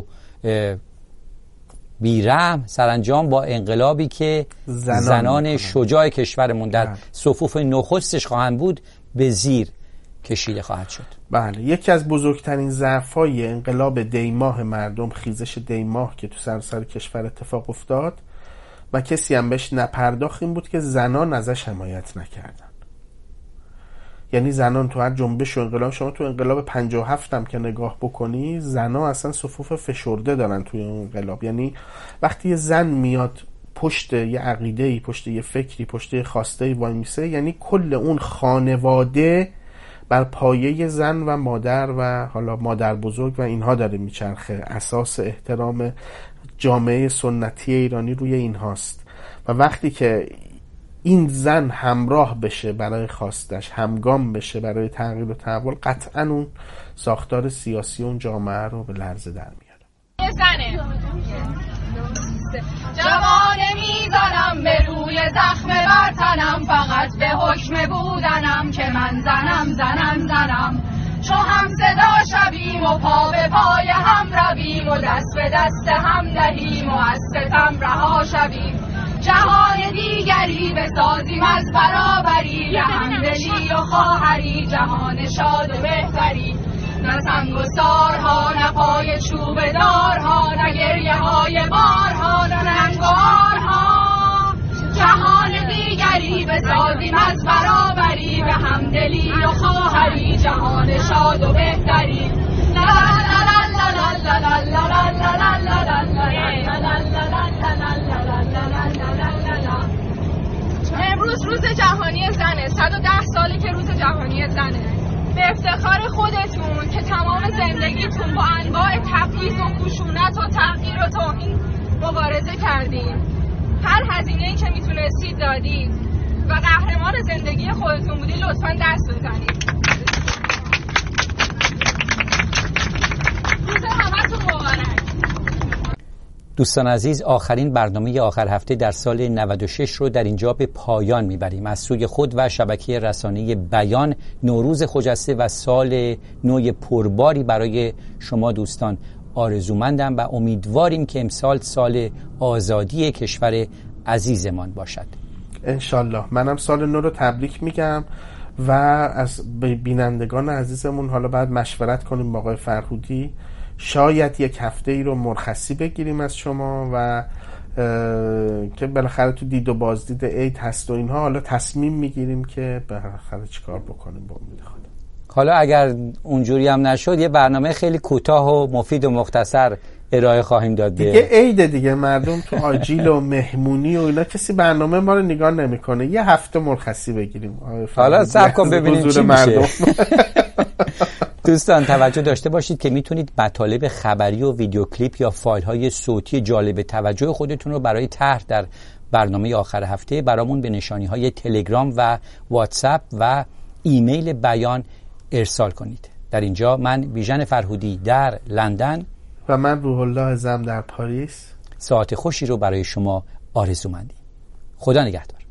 بیرحم سرانجام با انقلابی که زنان, زنان شجاع کشورمون در صفوف نخستش خواهند بود به زیر کشیده خواهد شد. بله، یکی از بزرگترین ضعف‌های انقلاب دیماه مردم، خیزش دیماه که تو سراسر کشور اتفاق افتاد و کسی هم بهش نپرداخت، این بود که زنان ازش حمایت نکردن. یعنی زنان تو هر جنبش و انقلاب، شما تو انقلاب پنجاه و هفت هم که نگاه بکنی، زنان اصلا صفوف فشرده دارن توی انقلاب. یعنی وقتی یه زن میاد پشت یه عقیده‌ای، پشت یه فکری، پشت یه خواسته‌ای وای میسه، یعنی کل اون خانواده بر پایه زن و مادر و حالا مادر بزرگ و اینها داره میچرخه. اساس احترام جامعه سنتی ایرانی روی این هاست و وقتی که این زن همراه بشه برای خواستش، همگام بشه برای تغییر و تحول، قطعا اون ساختار سیاسی اون جامعه رو به لرزه در میاره. زنه جوانه میزنم به روی زخم برتنم، فقط به حکم بودنم که من زنم زنم زنم. چو هم صدا شویم و پا به پای هم رویم و دست به دست هم دهیم و از ستم رها شویم. جهان دیگری بسازیم از برابری، به همدلی و خواهری جهان شاد و بهتری. نه سنگ و سارها، نه پای چوب دارها، نه گریه های بارها، نه ننگارها. جهان دیگری بسازیم از برابری، به همدلی و خواهری جهان شاد و بهتری. لا لا لا لا لا لا لا لا لا لا لا. امروز روز جهانی زنه، صد و ده ساله که روز جهانی زنه. به افتخار خودتون که تمام زندگیتون با انواع تبعیض و خشونت و تحقیر و توهین مبارزه کردین، هر هزینه‌ای که میتونستید دادید و قهرمان زندگی خودتون بودید، لطفاً دست بزنید. روز همتون مبارک. دوستان عزیز، آخرین برنامه آخر هفته در سال نود و شش رو در اینجا به پایان میبریم. از سوی خود و شبکه رسانه بیان نوروز خجسته و سال نو پرباری برای شما دوستان آرزومندم و امیدواریم که امسال سال آزادی کشور عزیزمان باشد. انشالله. منم سال نو رو تبریک میگم و از بینندگان عزیزمون حالا بعد مشورت کنیم با آقای فرهودی، شاید یک هفته ای رو مرخصی بگیریم از شما و که بالاخره تو دید و بازدید عید هست و اینها، حالا تصمیم میگیریم که بالاخره چیکار بکنیم با امید خدا. حالا اگر اونجوری هم نشد یه برنامه خیلی کوتاه و مفید و مختصر ارائه خواهیم داد. دیگه عید دیگه، مردم تو آجیل و مهمونی و اینا کسی برنامه ما رو نگاه نمیکنه. یه هفته مرخصی بگیریم. حالا صبر کن ببینیم چی میشه. دوستان توجه داشته باشید که میتونید مطالب خبری و ویدیو کلیپ یا فایل های صوتی جالب توجه خودتون رو برای طرح در برنامه آخر هفته برامون به نشانی های تلگرام و واتساپ و ایمیل بیان ارسال کنید. در اینجا من بیژن فرهودی در لندن و من روح الله زم در پاریس ساعت خوشی رو برای شما آرزو مندیم. خدا نگهدار.